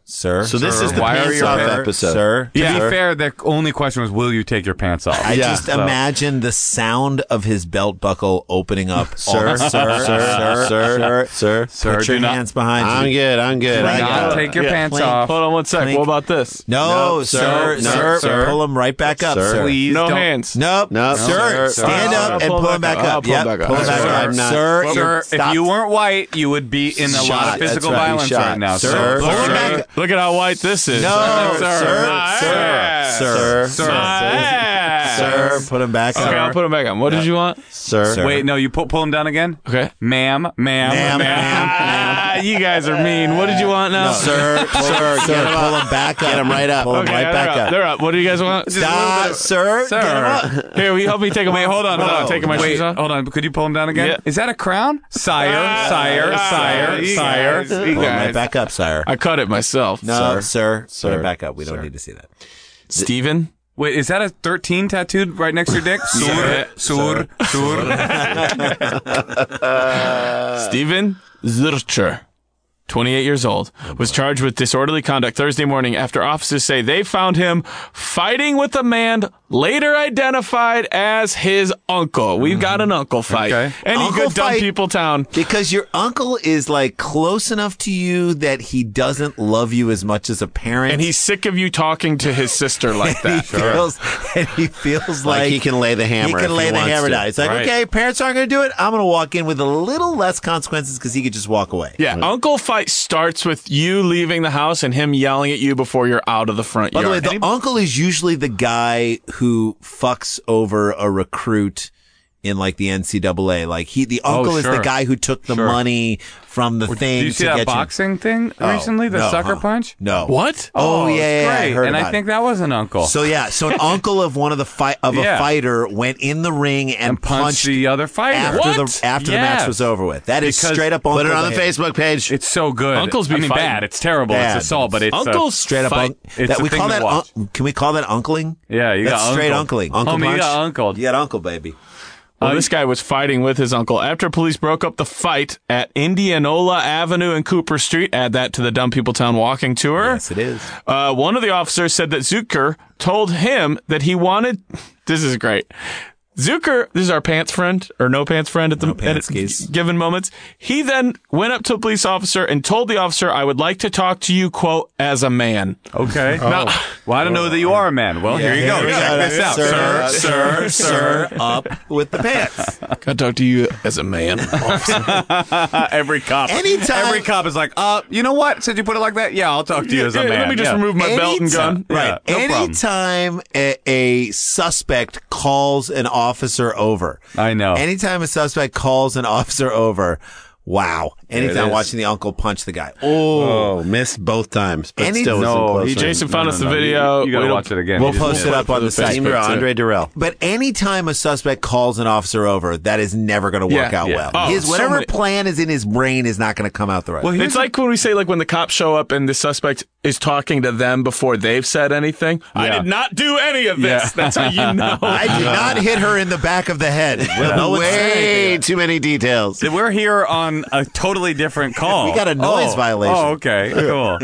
[SPEAKER 3] Sir.
[SPEAKER 2] So this
[SPEAKER 4] Sir,
[SPEAKER 2] is the
[SPEAKER 4] why are
[SPEAKER 2] pants
[SPEAKER 4] your
[SPEAKER 2] off
[SPEAKER 4] pants-
[SPEAKER 2] episode.
[SPEAKER 3] Sir.
[SPEAKER 4] To
[SPEAKER 5] Yeah.
[SPEAKER 4] be fair, the only question was, will you take your pants off?
[SPEAKER 3] I
[SPEAKER 2] Yeah.
[SPEAKER 3] just
[SPEAKER 4] So-
[SPEAKER 3] imagine the sound of his belt buckle opening up.
[SPEAKER 2] Sir,
[SPEAKER 3] all-
[SPEAKER 2] sir,
[SPEAKER 3] sir,
[SPEAKER 2] sir,
[SPEAKER 3] sir,
[SPEAKER 2] sir.
[SPEAKER 4] Sir,
[SPEAKER 3] Put
[SPEAKER 4] do
[SPEAKER 3] your
[SPEAKER 4] not-
[SPEAKER 3] hands behind
[SPEAKER 2] I'm
[SPEAKER 3] you.
[SPEAKER 2] good. I'm good.
[SPEAKER 4] Do
[SPEAKER 2] I
[SPEAKER 4] not
[SPEAKER 2] got it.
[SPEAKER 4] take your
[SPEAKER 5] Yeah.
[SPEAKER 4] pants
[SPEAKER 3] Clink.
[SPEAKER 4] off.
[SPEAKER 5] Hold on one sec.
[SPEAKER 3] Clink.
[SPEAKER 5] What about this?
[SPEAKER 3] No,
[SPEAKER 2] No,
[SPEAKER 3] sir,
[SPEAKER 2] sir,
[SPEAKER 3] sir,
[SPEAKER 2] no, sir.
[SPEAKER 3] Pull him right back up,
[SPEAKER 2] Sir.
[SPEAKER 3] sir.
[SPEAKER 4] Please
[SPEAKER 5] No
[SPEAKER 4] don't.
[SPEAKER 5] hands.
[SPEAKER 3] Nope.
[SPEAKER 2] No,
[SPEAKER 3] sir.
[SPEAKER 2] sir.
[SPEAKER 3] Stand
[SPEAKER 5] Sir.
[SPEAKER 3] up
[SPEAKER 5] I'll
[SPEAKER 3] and
[SPEAKER 5] pull
[SPEAKER 3] pull
[SPEAKER 5] him
[SPEAKER 3] him
[SPEAKER 5] back
[SPEAKER 3] back
[SPEAKER 5] up. I'll
[SPEAKER 3] up.
[SPEAKER 5] pull him
[SPEAKER 3] Yep.
[SPEAKER 5] back up.
[SPEAKER 3] Pull him back
[SPEAKER 2] Sir,
[SPEAKER 3] up.
[SPEAKER 2] I'm not-
[SPEAKER 3] Sir,
[SPEAKER 2] Well,
[SPEAKER 3] you're-
[SPEAKER 4] Sir, if
[SPEAKER 3] stop.
[SPEAKER 4] you weren't white, you would be in a
[SPEAKER 2] Shot.
[SPEAKER 4] lot of
[SPEAKER 2] That's
[SPEAKER 4] physical
[SPEAKER 2] right. You
[SPEAKER 4] violence
[SPEAKER 2] shot.
[SPEAKER 4] right now,
[SPEAKER 2] Sir.
[SPEAKER 4] sir.
[SPEAKER 3] Pull him
[SPEAKER 5] Look
[SPEAKER 3] back.
[SPEAKER 5] at- Look at how white this is.
[SPEAKER 3] No,
[SPEAKER 5] sir.
[SPEAKER 3] sir,
[SPEAKER 5] My
[SPEAKER 3] sir,
[SPEAKER 5] ass.
[SPEAKER 3] sir,
[SPEAKER 4] Sir.
[SPEAKER 5] My ass.
[SPEAKER 3] Sir, put him back
[SPEAKER 5] Okay, I'll
[SPEAKER 3] up.
[SPEAKER 5] put him back on. What did you want?
[SPEAKER 2] Sir.
[SPEAKER 3] Sir.
[SPEAKER 4] Wait, no, you pull, pull him down again?
[SPEAKER 5] Okay.
[SPEAKER 4] Ma'am, ma'am,
[SPEAKER 3] Ma'am, ma'am.
[SPEAKER 5] Ah, you guys are mean. What did you want now?
[SPEAKER 2] Sir, sir,
[SPEAKER 3] Sir,
[SPEAKER 2] get him
[SPEAKER 3] pull
[SPEAKER 2] up.
[SPEAKER 3] him back up.
[SPEAKER 2] Get him right up.
[SPEAKER 3] Pull him
[SPEAKER 5] Okay,
[SPEAKER 3] right
[SPEAKER 5] they're
[SPEAKER 3] back
[SPEAKER 5] up.
[SPEAKER 3] up.
[SPEAKER 5] They're up. What do you guys want?
[SPEAKER 3] Stop, sir.
[SPEAKER 4] Sir.
[SPEAKER 3] Get him up.
[SPEAKER 5] Here, will you help me take him?
[SPEAKER 4] Wait, hold on, hold on.
[SPEAKER 5] Taking my
[SPEAKER 4] Wait,
[SPEAKER 5] shoes off.
[SPEAKER 4] hold on. Could you pull him down again?
[SPEAKER 5] Yeah.
[SPEAKER 4] Is that a crown? Sire,
[SPEAKER 5] Ah,
[SPEAKER 4] sire,
[SPEAKER 5] ah,
[SPEAKER 4] sire,
[SPEAKER 5] you
[SPEAKER 4] sire.
[SPEAKER 5] guys, you
[SPEAKER 3] Pull him right
[SPEAKER 5] guys.
[SPEAKER 3] back up, sire.
[SPEAKER 5] I cut it myself.
[SPEAKER 3] No,
[SPEAKER 2] Sir.
[SPEAKER 3] sir.
[SPEAKER 2] Sir.
[SPEAKER 3] Put him back up. We don't need to see that.
[SPEAKER 5] Steven?
[SPEAKER 4] Wait, is that a thirteen tattooed right next to your dick?
[SPEAKER 5] Yeah.
[SPEAKER 4] Sur, sur, sur.
[SPEAKER 5] Steven Zurcher, twenty-eight years old, was charged with disorderly conduct Thursday morning after officers say they found him fighting with a man later identified as his uncle. We've got an uncle fight.
[SPEAKER 4] Okay.
[SPEAKER 5] Any
[SPEAKER 3] Uncle
[SPEAKER 5] good dumb
[SPEAKER 3] fight-
[SPEAKER 5] people town.
[SPEAKER 3] Because your uncle is like close enough to you that he doesn't love you as much as a parent.
[SPEAKER 5] And he's sick of you talking to his sister like
[SPEAKER 3] he
[SPEAKER 5] that.
[SPEAKER 3] feels, and he feels like,
[SPEAKER 2] Like he can lay the hammer
[SPEAKER 3] He can
[SPEAKER 2] if
[SPEAKER 3] lay
[SPEAKER 2] he
[SPEAKER 3] the
[SPEAKER 2] wants
[SPEAKER 3] hammer
[SPEAKER 2] to.
[SPEAKER 3] down. It's like,
[SPEAKER 5] Right.
[SPEAKER 3] okay, parents aren't going to do it. I'm going to walk in with a little less consequences because he could just walk away.
[SPEAKER 5] Yeah, uncle fight starts with you leaving the house and him yelling at you before you're out of the front
[SPEAKER 3] By the way,
[SPEAKER 5] yard.
[SPEAKER 3] the uncle is usually the guy who fucks over a recruit in like the N C double A. Like he, the uncle is the
[SPEAKER 4] sure.
[SPEAKER 3] guy who took the
[SPEAKER 4] Sure.
[SPEAKER 3] money from the thing
[SPEAKER 4] Did you
[SPEAKER 3] to
[SPEAKER 4] see
[SPEAKER 3] get
[SPEAKER 4] that boxing thing
[SPEAKER 3] Oh,
[SPEAKER 4] recently? The
[SPEAKER 3] no,
[SPEAKER 4] sucker
[SPEAKER 3] huh?
[SPEAKER 4] punch?
[SPEAKER 3] you. No.
[SPEAKER 5] What?
[SPEAKER 3] Oh,
[SPEAKER 4] it's
[SPEAKER 3] yeah, yeah, I
[SPEAKER 4] great.
[SPEAKER 3] heard
[SPEAKER 4] and
[SPEAKER 3] about
[SPEAKER 4] I
[SPEAKER 3] it.
[SPEAKER 4] think that was an uncle.
[SPEAKER 3] So yeah, so an uncle of one of the fight of
[SPEAKER 4] Yeah.
[SPEAKER 3] a fighter went in the ring and,
[SPEAKER 4] and punched the other fighter.
[SPEAKER 3] after
[SPEAKER 5] What?
[SPEAKER 3] the after the match
[SPEAKER 4] Yes.
[SPEAKER 3] was over with. That is
[SPEAKER 4] Because-
[SPEAKER 3] straight up uncle
[SPEAKER 2] Put it on the
[SPEAKER 3] behavior.
[SPEAKER 2] Facebook page.
[SPEAKER 4] It's so good.
[SPEAKER 5] Uncles be
[SPEAKER 4] I mean,
[SPEAKER 5] fighting.
[SPEAKER 4] bad. It's terrible.
[SPEAKER 3] Bad.
[SPEAKER 4] It's assault, but it's uh,
[SPEAKER 5] Uncles
[SPEAKER 3] Straight up,
[SPEAKER 5] fight.
[SPEAKER 3] un-
[SPEAKER 4] It's
[SPEAKER 3] that
[SPEAKER 4] a
[SPEAKER 3] we
[SPEAKER 4] thing
[SPEAKER 3] call
[SPEAKER 4] to
[SPEAKER 3] that.
[SPEAKER 4] watch.
[SPEAKER 3] Un- can we call that uncling?
[SPEAKER 4] Yeah, you
[SPEAKER 3] That's
[SPEAKER 4] got
[SPEAKER 3] straight
[SPEAKER 4] uncle.
[SPEAKER 3] uncling.
[SPEAKER 2] Uncle
[SPEAKER 4] Homie, you
[SPEAKER 2] punch?
[SPEAKER 4] got uncle.
[SPEAKER 3] You got uncle, baby.
[SPEAKER 5] Well, this guy was fighting with his uncle after police broke up the fight at Indianola Avenue and Cooper Street. Add that to the Dumb People Town walking tour.
[SPEAKER 3] Yes, it is.
[SPEAKER 5] Uh, one of the officers said that Zucker told him that he wanted. This is great. Zucker, this is our pants friend or no pants friend at the
[SPEAKER 3] No pants
[SPEAKER 5] at
[SPEAKER 3] keys.
[SPEAKER 5] given moments. He then went up to a police officer and told the officer, "I would like to talk to you, quote, as a man."
[SPEAKER 4] Okay.
[SPEAKER 5] Now,
[SPEAKER 4] Well, I don't know that you are a man. Well, here you go.
[SPEAKER 3] we
[SPEAKER 4] Check
[SPEAKER 3] go.
[SPEAKER 4] this out,
[SPEAKER 3] Sir,
[SPEAKER 4] sir.
[SPEAKER 3] sir, sir, up with the pants.
[SPEAKER 5] can I talk to you as a man?
[SPEAKER 4] Every cop.
[SPEAKER 3] Anytime-
[SPEAKER 4] Every cop is like, uh, you know what? Since you put it like that, yeah, I'll talk to you as a
[SPEAKER 5] Yeah,
[SPEAKER 4] man.
[SPEAKER 5] let me just
[SPEAKER 4] Yeah.
[SPEAKER 5] remove my belt and gun.
[SPEAKER 4] Yeah,
[SPEAKER 3] Right.
[SPEAKER 4] no problem.
[SPEAKER 3] Anytime a, a suspect calls an officer over.
[SPEAKER 4] I know.
[SPEAKER 3] Anytime a suspect calls an officer over. Wow. Anytime
[SPEAKER 4] is.
[SPEAKER 3] watching the uncle punch the guy. Oh.
[SPEAKER 2] Oh, missed both times, but
[SPEAKER 3] Any-
[SPEAKER 2] still was
[SPEAKER 4] No,
[SPEAKER 2] close.
[SPEAKER 4] he-
[SPEAKER 2] range.
[SPEAKER 5] Jason found
[SPEAKER 4] No,
[SPEAKER 5] us
[SPEAKER 4] no,
[SPEAKER 5] the
[SPEAKER 4] no.
[SPEAKER 5] video.
[SPEAKER 4] You, you gotta
[SPEAKER 5] We don't-
[SPEAKER 4] watch it again.
[SPEAKER 3] We'll
[SPEAKER 4] You just
[SPEAKER 3] post
[SPEAKER 4] won't
[SPEAKER 3] it up
[SPEAKER 5] for
[SPEAKER 3] on
[SPEAKER 5] the
[SPEAKER 3] the site.
[SPEAKER 2] Team
[SPEAKER 5] Facebook,
[SPEAKER 2] Durrell,
[SPEAKER 5] too.
[SPEAKER 2] Andre Durrell.
[SPEAKER 3] But anytime a suspect calls an officer over, that is never going to work
[SPEAKER 5] Yeah,
[SPEAKER 3] out
[SPEAKER 4] yeah.
[SPEAKER 3] well.
[SPEAKER 5] Oh,
[SPEAKER 3] his
[SPEAKER 5] so
[SPEAKER 3] whatever
[SPEAKER 5] many-
[SPEAKER 3] plan is in his brain is not going to come out the right
[SPEAKER 4] Well,
[SPEAKER 3] way.
[SPEAKER 4] here's
[SPEAKER 5] It's like when we say, like, when the cops show up and the suspect is talking to them before they've said anything. I
[SPEAKER 4] Yeah.
[SPEAKER 5] did not do any of this.
[SPEAKER 4] Yeah.
[SPEAKER 5] That's how you know.
[SPEAKER 3] I did not hit her in the back of the head. Well, no one said anything.
[SPEAKER 2] Way too many details.
[SPEAKER 4] We're here on a totally different call.
[SPEAKER 3] We got a noise
[SPEAKER 4] Oh.
[SPEAKER 3] violation.
[SPEAKER 4] Oh, okay. Cool.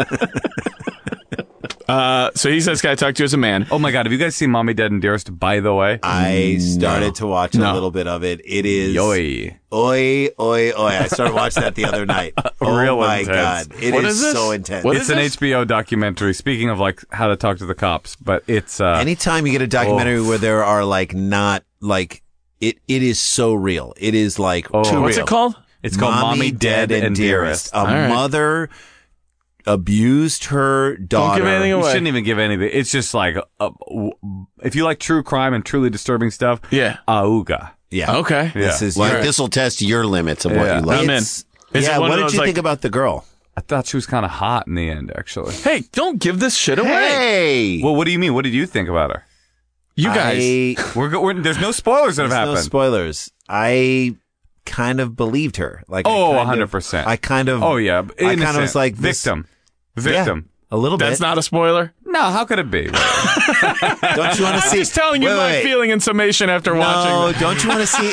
[SPEAKER 5] Uh, so he says, "Can I talk to you as a man?"
[SPEAKER 4] Oh my God. Have you guys seen Mommy Dead and Dearest, by the way?
[SPEAKER 3] I started to watch a
[SPEAKER 5] No.
[SPEAKER 3] little bit of it. It is
[SPEAKER 4] Yoy.
[SPEAKER 3] oi oi oi. I started watching that the other night. Oh
[SPEAKER 4] Real
[SPEAKER 3] my
[SPEAKER 4] intense.
[SPEAKER 3] god, it
[SPEAKER 5] What
[SPEAKER 3] is
[SPEAKER 5] is this?
[SPEAKER 3] so intense.
[SPEAKER 5] What
[SPEAKER 4] It's
[SPEAKER 5] is
[SPEAKER 4] an
[SPEAKER 5] this?
[SPEAKER 4] H B O documentary. Speaking of like how to talk to the cops, but it's uh,
[SPEAKER 3] Anytime you get a documentary where there are like not like it, it is so real. It is like
[SPEAKER 4] Oh.
[SPEAKER 3] too
[SPEAKER 5] What's
[SPEAKER 3] real.
[SPEAKER 5] it called?
[SPEAKER 4] it's called Mommy, Dead, and Dearest.
[SPEAKER 3] A
[SPEAKER 5] All right.
[SPEAKER 3] mother abused her daughter.
[SPEAKER 5] give anything
[SPEAKER 4] You
[SPEAKER 5] away.
[SPEAKER 4] shouldn't even give anything. It's just like uh, w- if you like true crime and truly disturbing stuff.
[SPEAKER 5] Yeah.
[SPEAKER 4] Auga.
[SPEAKER 3] Yeah.
[SPEAKER 5] Okay.
[SPEAKER 3] This
[SPEAKER 4] Yeah.
[SPEAKER 3] is
[SPEAKER 2] Like
[SPEAKER 3] your-
[SPEAKER 2] this will test your limits of what
[SPEAKER 4] Yeah.
[SPEAKER 2] you like.
[SPEAKER 5] I'm in.
[SPEAKER 3] it's-
[SPEAKER 5] Is it
[SPEAKER 3] yeah.
[SPEAKER 5] one
[SPEAKER 3] What
[SPEAKER 5] of
[SPEAKER 3] did
[SPEAKER 5] those,
[SPEAKER 3] you
[SPEAKER 5] like-
[SPEAKER 3] think about the girl?
[SPEAKER 4] I thought she was kind of hot in the end, actually.
[SPEAKER 5] Hey, don't give this shit away.
[SPEAKER 2] Hey,
[SPEAKER 4] Well, what do you mean? What did you think about her?
[SPEAKER 5] You guys.
[SPEAKER 3] I,
[SPEAKER 4] We're, go- we're there's no spoilers that have
[SPEAKER 3] there's no
[SPEAKER 4] happened.
[SPEAKER 3] spoilers. I kind of believed her. Like I
[SPEAKER 4] Oh,
[SPEAKER 3] kind of-
[SPEAKER 4] one hundred percent.
[SPEAKER 3] I kind of.
[SPEAKER 4] oh yeah,
[SPEAKER 3] I kind of
[SPEAKER 4] Innocent.
[SPEAKER 3] was like this-
[SPEAKER 4] victim,
[SPEAKER 3] Yeah,
[SPEAKER 4] victim.
[SPEAKER 3] a little
[SPEAKER 5] That's
[SPEAKER 3] bit.
[SPEAKER 5] not a spoiler.
[SPEAKER 4] No, how could it be?
[SPEAKER 3] Don't you want to
[SPEAKER 5] I'm
[SPEAKER 3] see?
[SPEAKER 5] just telling you
[SPEAKER 3] Wait,
[SPEAKER 5] my
[SPEAKER 3] wait.
[SPEAKER 5] feeling in summation after
[SPEAKER 3] No,
[SPEAKER 5] watching. this.
[SPEAKER 3] don't you want to see?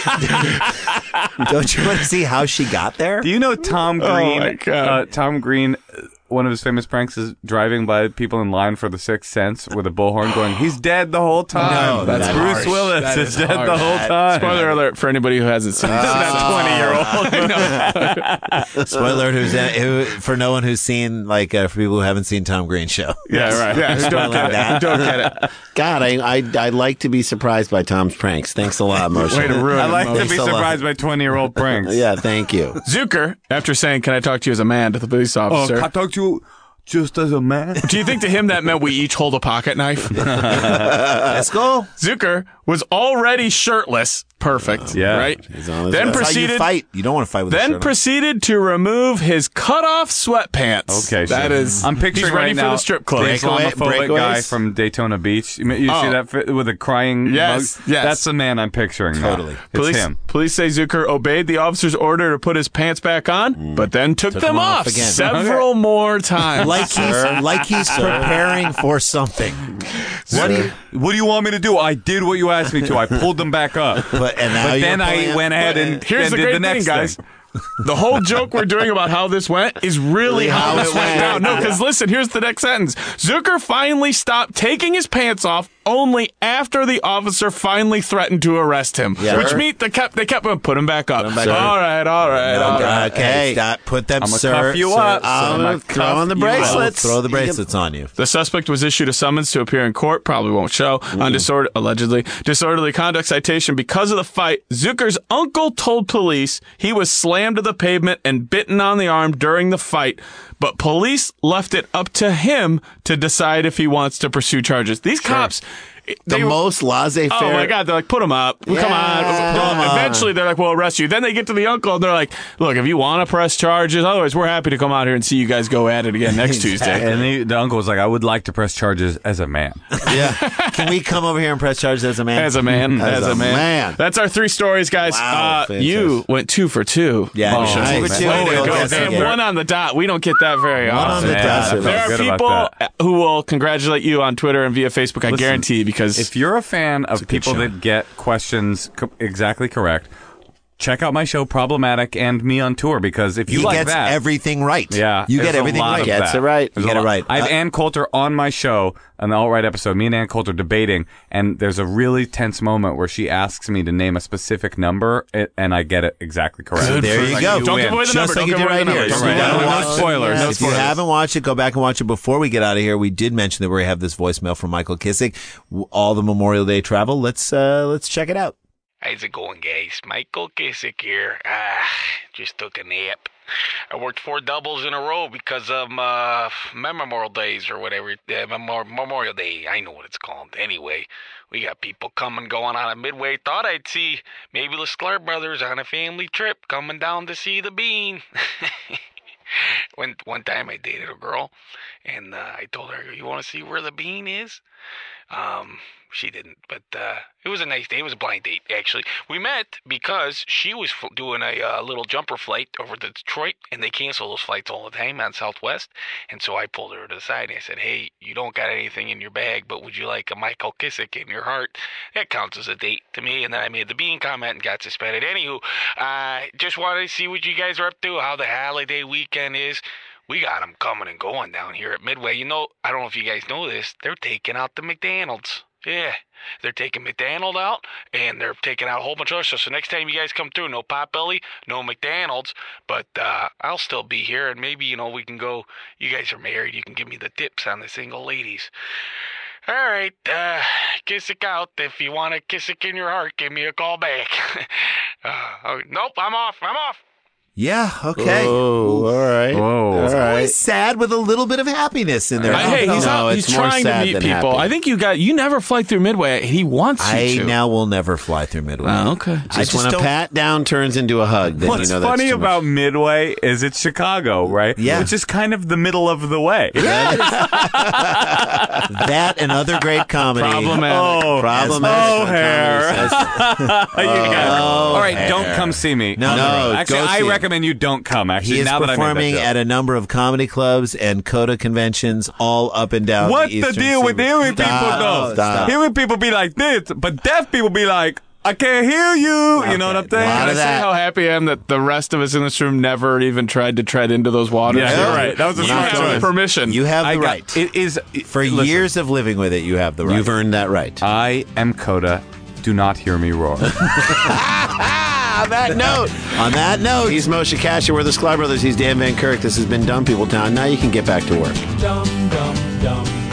[SPEAKER 3] Don't you want to see how she got there?
[SPEAKER 4] Do you know Tom Green?
[SPEAKER 5] Oh, my God.
[SPEAKER 4] Uh, Tom Green one of his famous pranks is driving by people in line for the Sixth Sense with a bullhorn going, he's dead the whole time.
[SPEAKER 3] No,
[SPEAKER 5] that's
[SPEAKER 4] Bruce
[SPEAKER 5] harsh.
[SPEAKER 4] Willis
[SPEAKER 5] That
[SPEAKER 4] is,
[SPEAKER 5] is
[SPEAKER 4] dead
[SPEAKER 5] harsh.
[SPEAKER 4] the whole time.
[SPEAKER 5] Spoiler alert for anybody who hasn't seen it.
[SPEAKER 4] that twenty-year-old.
[SPEAKER 3] Spoiler who's who, for no one who's seen, like, uh, for people who haven't seen Tom Green's show.
[SPEAKER 5] Yeah, right. Yeah, who don't get it. Who don't get it.
[SPEAKER 2] God, I, I I like to be surprised by Tom's pranks. Thanks a lot, Moshe.
[SPEAKER 5] Way to ruin
[SPEAKER 4] I like
[SPEAKER 5] it,
[SPEAKER 4] to
[SPEAKER 5] Mo.
[SPEAKER 4] be
[SPEAKER 2] so
[SPEAKER 4] surprised by twenty-year-old pranks.
[SPEAKER 2] Yeah, thank you.
[SPEAKER 5] Zucker, after saying, "Can I talk to you as a man?" to the police officer,
[SPEAKER 4] I talk to you just as a man.
[SPEAKER 5] do you think to him that meant we each hold a pocket knife?
[SPEAKER 3] Let's go.
[SPEAKER 5] Zucker was already shirtless. Perfect.
[SPEAKER 4] Yeah.
[SPEAKER 5] Right?
[SPEAKER 2] He's on his
[SPEAKER 5] Then
[SPEAKER 2] way.
[SPEAKER 3] That's how you
[SPEAKER 5] proceeded
[SPEAKER 3] fight. You don't want to fight with a
[SPEAKER 5] then
[SPEAKER 3] shirt on.
[SPEAKER 5] proceeded to remove his cut-off sweatpants.
[SPEAKER 4] Okay,
[SPEAKER 5] that
[SPEAKER 4] sure.
[SPEAKER 5] is.
[SPEAKER 4] I'm picturing
[SPEAKER 5] he's ready
[SPEAKER 4] right
[SPEAKER 5] for
[SPEAKER 4] now
[SPEAKER 5] the strip club.
[SPEAKER 4] the
[SPEAKER 2] Breakaway-
[SPEAKER 4] Islamophobic
[SPEAKER 2] breakaways?
[SPEAKER 4] guy from Daytona Beach. You, you
[SPEAKER 5] Oh.
[SPEAKER 4] see that fi- with a crying
[SPEAKER 5] Yes,
[SPEAKER 4] mug?
[SPEAKER 5] yes.
[SPEAKER 4] That's the man I'm picturing now.
[SPEAKER 3] Totally.
[SPEAKER 4] It's
[SPEAKER 5] Police,
[SPEAKER 4] him.
[SPEAKER 5] police say Zucker obeyed the officer's order to put his pants back on, but then took, them
[SPEAKER 3] them off
[SPEAKER 5] off,
[SPEAKER 3] again.
[SPEAKER 5] several more times.
[SPEAKER 3] Like he's like he's preparing for something.
[SPEAKER 4] What do you What do you want me to do? I did what you asked me to. I pulled them back up.
[SPEAKER 3] But and now
[SPEAKER 4] But
[SPEAKER 3] you're
[SPEAKER 4] then I
[SPEAKER 3] pulling-
[SPEAKER 4] went ahead and,
[SPEAKER 5] Here's
[SPEAKER 4] and
[SPEAKER 5] the
[SPEAKER 4] did
[SPEAKER 5] great
[SPEAKER 4] the next
[SPEAKER 5] thing, guys.
[SPEAKER 4] thing.
[SPEAKER 5] The whole joke we're doing about how this went is really how,
[SPEAKER 2] how
[SPEAKER 5] this
[SPEAKER 2] it
[SPEAKER 5] went
[SPEAKER 2] went.
[SPEAKER 5] down. No, because listen, here's the next sentence. Zucker finally stopped taking his pants off only after the officer finally threatened to arrest him.
[SPEAKER 3] Yeah.
[SPEAKER 5] Which
[SPEAKER 3] Sure.
[SPEAKER 5] means they kept they kept him put him back up.
[SPEAKER 3] him back up.
[SPEAKER 5] all right, all right, all right.
[SPEAKER 3] Okay,
[SPEAKER 2] Okay.
[SPEAKER 3] stop. Put them,
[SPEAKER 4] I'm gonna
[SPEAKER 3] sir.
[SPEAKER 4] cuff you
[SPEAKER 3] sir,
[SPEAKER 4] up.
[SPEAKER 3] sir.
[SPEAKER 2] I'm
[SPEAKER 4] I'm
[SPEAKER 2] gonna
[SPEAKER 4] gonna
[SPEAKER 2] throw on the
[SPEAKER 4] cuff you up.
[SPEAKER 2] bracelets.
[SPEAKER 3] Throw the
[SPEAKER 2] You can-
[SPEAKER 3] bracelets on you.
[SPEAKER 5] The suspect was issued a summons to appear in court. Probably won't show. On disorder, allegedly disorderly conduct citation because of the fight. Zucker's uncle told police he was slammed to the pavement and bitten on the arm during the fight, but police left it up to him to decide if he wants to pursue charges. These cops.
[SPEAKER 2] The
[SPEAKER 5] They were-
[SPEAKER 2] most laissez-faire.
[SPEAKER 5] Oh my God! They're like, put him up. Come on.
[SPEAKER 2] come on.
[SPEAKER 5] Eventually, they're like, we'll arrest you. Then they get to the uncle and they're like, look, if you want to press charges, otherwise, we're happy to come out here and see you guys go at it again next Tuesday.
[SPEAKER 4] And the, the uncle was like, I would like to press charges as a man.
[SPEAKER 3] Yeah. Can we come over here and press charges as a man?
[SPEAKER 5] As a man, as,
[SPEAKER 2] As
[SPEAKER 5] a,
[SPEAKER 2] a
[SPEAKER 5] man.
[SPEAKER 2] man.
[SPEAKER 5] That's our three stories, guys.
[SPEAKER 2] Wow,
[SPEAKER 5] uh, you
[SPEAKER 2] fantastic.
[SPEAKER 5] went two for two.
[SPEAKER 3] Yeah,
[SPEAKER 5] Oh,
[SPEAKER 3] nice.
[SPEAKER 5] nice.
[SPEAKER 3] Two for two.
[SPEAKER 5] Way to
[SPEAKER 3] Good
[SPEAKER 5] go.
[SPEAKER 3] guess
[SPEAKER 5] And
[SPEAKER 3] again.
[SPEAKER 5] one on the dot. We don't get that very
[SPEAKER 3] One on
[SPEAKER 5] often.
[SPEAKER 3] the
[SPEAKER 4] Yeah,
[SPEAKER 3] dot.
[SPEAKER 4] I felt
[SPEAKER 5] There are
[SPEAKER 4] good
[SPEAKER 5] people
[SPEAKER 4] about that.
[SPEAKER 5] who will congratulate you on Twitter and via Facebook, I
[SPEAKER 4] Listen,
[SPEAKER 5] guarantee, because
[SPEAKER 4] If you're a fan of people
[SPEAKER 5] show.
[SPEAKER 4] that get questions co- exactly correct, check out my show, Problematic, and me on tour, because if you
[SPEAKER 3] He
[SPEAKER 4] like
[SPEAKER 3] gets
[SPEAKER 4] that,
[SPEAKER 3] everything right.
[SPEAKER 4] yeah,
[SPEAKER 3] You
[SPEAKER 4] there's
[SPEAKER 3] get
[SPEAKER 4] a
[SPEAKER 3] everything
[SPEAKER 4] lot
[SPEAKER 3] right.
[SPEAKER 4] of
[SPEAKER 2] Gets
[SPEAKER 4] that.
[SPEAKER 2] it right.
[SPEAKER 4] There's
[SPEAKER 3] You
[SPEAKER 4] a
[SPEAKER 3] get it
[SPEAKER 4] lot-
[SPEAKER 3] right.
[SPEAKER 4] I have
[SPEAKER 3] Uh,
[SPEAKER 4] Ann Coulter on my show, an All Right episode. Me and Ann Coulter debating, and there's a really tense moment where she asks me to name a specific number, it, and I get it exactly correct.
[SPEAKER 5] Good
[SPEAKER 3] There
[SPEAKER 5] for
[SPEAKER 3] you
[SPEAKER 5] you.
[SPEAKER 3] go.
[SPEAKER 5] Don't give away the
[SPEAKER 3] Just
[SPEAKER 5] number.
[SPEAKER 3] like
[SPEAKER 5] Don't
[SPEAKER 3] you
[SPEAKER 5] give
[SPEAKER 3] did
[SPEAKER 5] away the
[SPEAKER 3] right
[SPEAKER 5] number.
[SPEAKER 3] here.
[SPEAKER 5] Don't
[SPEAKER 3] So
[SPEAKER 5] give
[SPEAKER 3] you
[SPEAKER 5] away
[SPEAKER 3] gotta
[SPEAKER 5] the number.
[SPEAKER 3] watch-
[SPEAKER 5] No spoilers. No
[SPEAKER 3] If you
[SPEAKER 5] spoilers.
[SPEAKER 3] haven't watched it, go back and watch it before we get out of here. We did mention that we have this voicemail from Michael Kissick. W- All the Memorial Day travel. Let's uh, let's check it out.
[SPEAKER 6] How's it going, guys? Michael Kissick here. Ah, just took a nap. I worked four doubles in a row because of uh, Memorial Days or whatever. Uh, Memor- Memorial Day. I know what it's called. Anyway, we got people coming, going on at Midway. Thought I'd see maybe the Sklar brothers on a family trip coming down to see the Bean. One, one time I dated a girl, and uh, I told her, you want to see where the Bean is? Um, she didn't, but uh, it was a nice day. It was a blind date, actually. We met because she was f- doing a uh, little jumper flight over to Detroit, and they cancel those flights all the time on Southwest. And so I pulled her to the side, and I said, hey, you don't got anything in your bag, but would you like a Michael Kissick in your heart? That counts as a date to me. And then I made the Bean comment and got suspended. Anywho, uh, just wanted to see what you guys are up to, how the holiday weekend is. We got them coming and going down here at Midway. You know, I don't know if you guys know this, they're taking out the McDonald's. Yeah, they're taking McDonald's out, and they're taking out a whole bunch of other stuff. So next time you guys come through, no Potbelly, no McDonald's, but uh, I'll still be here, and maybe, you know, we can go, you guys are married, you can give me the tips on the single ladies. All right, uh, Kissick out. If you want a Kissick in your heart, give me a call back. uh, oh, nope, I'm off, I'm off.
[SPEAKER 3] Yeah. Okay.
[SPEAKER 2] Oh, all right.
[SPEAKER 4] Whoa.
[SPEAKER 2] All
[SPEAKER 3] Always
[SPEAKER 2] right.
[SPEAKER 3] sad with a little bit of happiness in there.
[SPEAKER 5] I, hey, he's,
[SPEAKER 2] No,
[SPEAKER 5] out,
[SPEAKER 2] it's
[SPEAKER 5] he's
[SPEAKER 2] more
[SPEAKER 5] trying to
[SPEAKER 2] sad
[SPEAKER 5] meet
[SPEAKER 2] than
[SPEAKER 5] people.
[SPEAKER 2] happy.
[SPEAKER 5] I think you got, you never fly through Midway. He wants you
[SPEAKER 3] I
[SPEAKER 5] to.
[SPEAKER 3] now will never fly through Midway.
[SPEAKER 5] Oh, okay.
[SPEAKER 3] I
[SPEAKER 2] Just, when a
[SPEAKER 3] don't-
[SPEAKER 2] pat down turns into a hug, then
[SPEAKER 4] What's
[SPEAKER 2] you know that's
[SPEAKER 4] funny
[SPEAKER 2] too much.
[SPEAKER 4] about Midway is it's Chicago, right?
[SPEAKER 3] Yeah.
[SPEAKER 4] Which is kind of the middle of the way.
[SPEAKER 3] that and other great comedy.
[SPEAKER 5] Problematic.
[SPEAKER 4] Oh,
[SPEAKER 2] Problematic.
[SPEAKER 4] oh, hair.
[SPEAKER 2] Comedy says-
[SPEAKER 4] You got-
[SPEAKER 2] Oh,
[SPEAKER 4] all right,
[SPEAKER 2] hair.
[SPEAKER 4] don't come see me.
[SPEAKER 3] No,
[SPEAKER 4] on the
[SPEAKER 3] no,
[SPEAKER 4] road.
[SPEAKER 2] go
[SPEAKER 4] Actually, I
[SPEAKER 2] see him.
[SPEAKER 4] recommend you don't come. Actually,
[SPEAKER 3] He is
[SPEAKER 4] now that I
[SPEAKER 3] performing
[SPEAKER 4] made that joke.
[SPEAKER 3] at a number of comedy clubs and CODA conventions all up and down.
[SPEAKER 4] What's
[SPEAKER 3] the,
[SPEAKER 4] the
[SPEAKER 3] Eastern
[SPEAKER 4] deal with
[SPEAKER 3] Seaboard.
[SPEAKER 4] hearing people
[SPEAKER 3] Stop.
[SPEAKER 4] though?
[SPEAKER 2] Stop.
[SPEAKER 4] Hearing people be like this, but deaf people be like, I can't hear you. You know what I'm saying?
[SPEAKER 2] Lot
[SPEAKER 5] Can I
[SPEAKER 2] of
[SPEAKER 5] say
[SPEAKER 2] that.
[SPEAKER 5] how happy I am that the rest of us in this room never even tried to tread into those waters?
[SPEAKER 4] Yeah, you're right. That was a
[SPEAKER 5] you
[SPEAKER 4] smart
[SPEAKER 5] have
[SPEAKER 4] choice.
[SPEAKER 5] permission.
[SPEAKER 3] You have the
[SPEAKER 4] I got,
[SPEAKER 3] right.
[SPEAKER 4] It is
[SPEAKER 3] For
[SPEAKER 4] listen,
[SPEAKER 3] years of living with it, you have the right.
[SPEAKER 2] You've earned that right.
[SPEAKER 4] I am Coda. Do not hear me roar.
[SPEAKER 2] On that note,
[SPEAKER 3] On that note,
[SPEAKER 2] he's Moshe Kasher. We're the Sklar Brothers. He's Dan Van Kirk. This has been Dumb People Town. Now you can get back to work.
[SPEAKER 1] Dum dum dum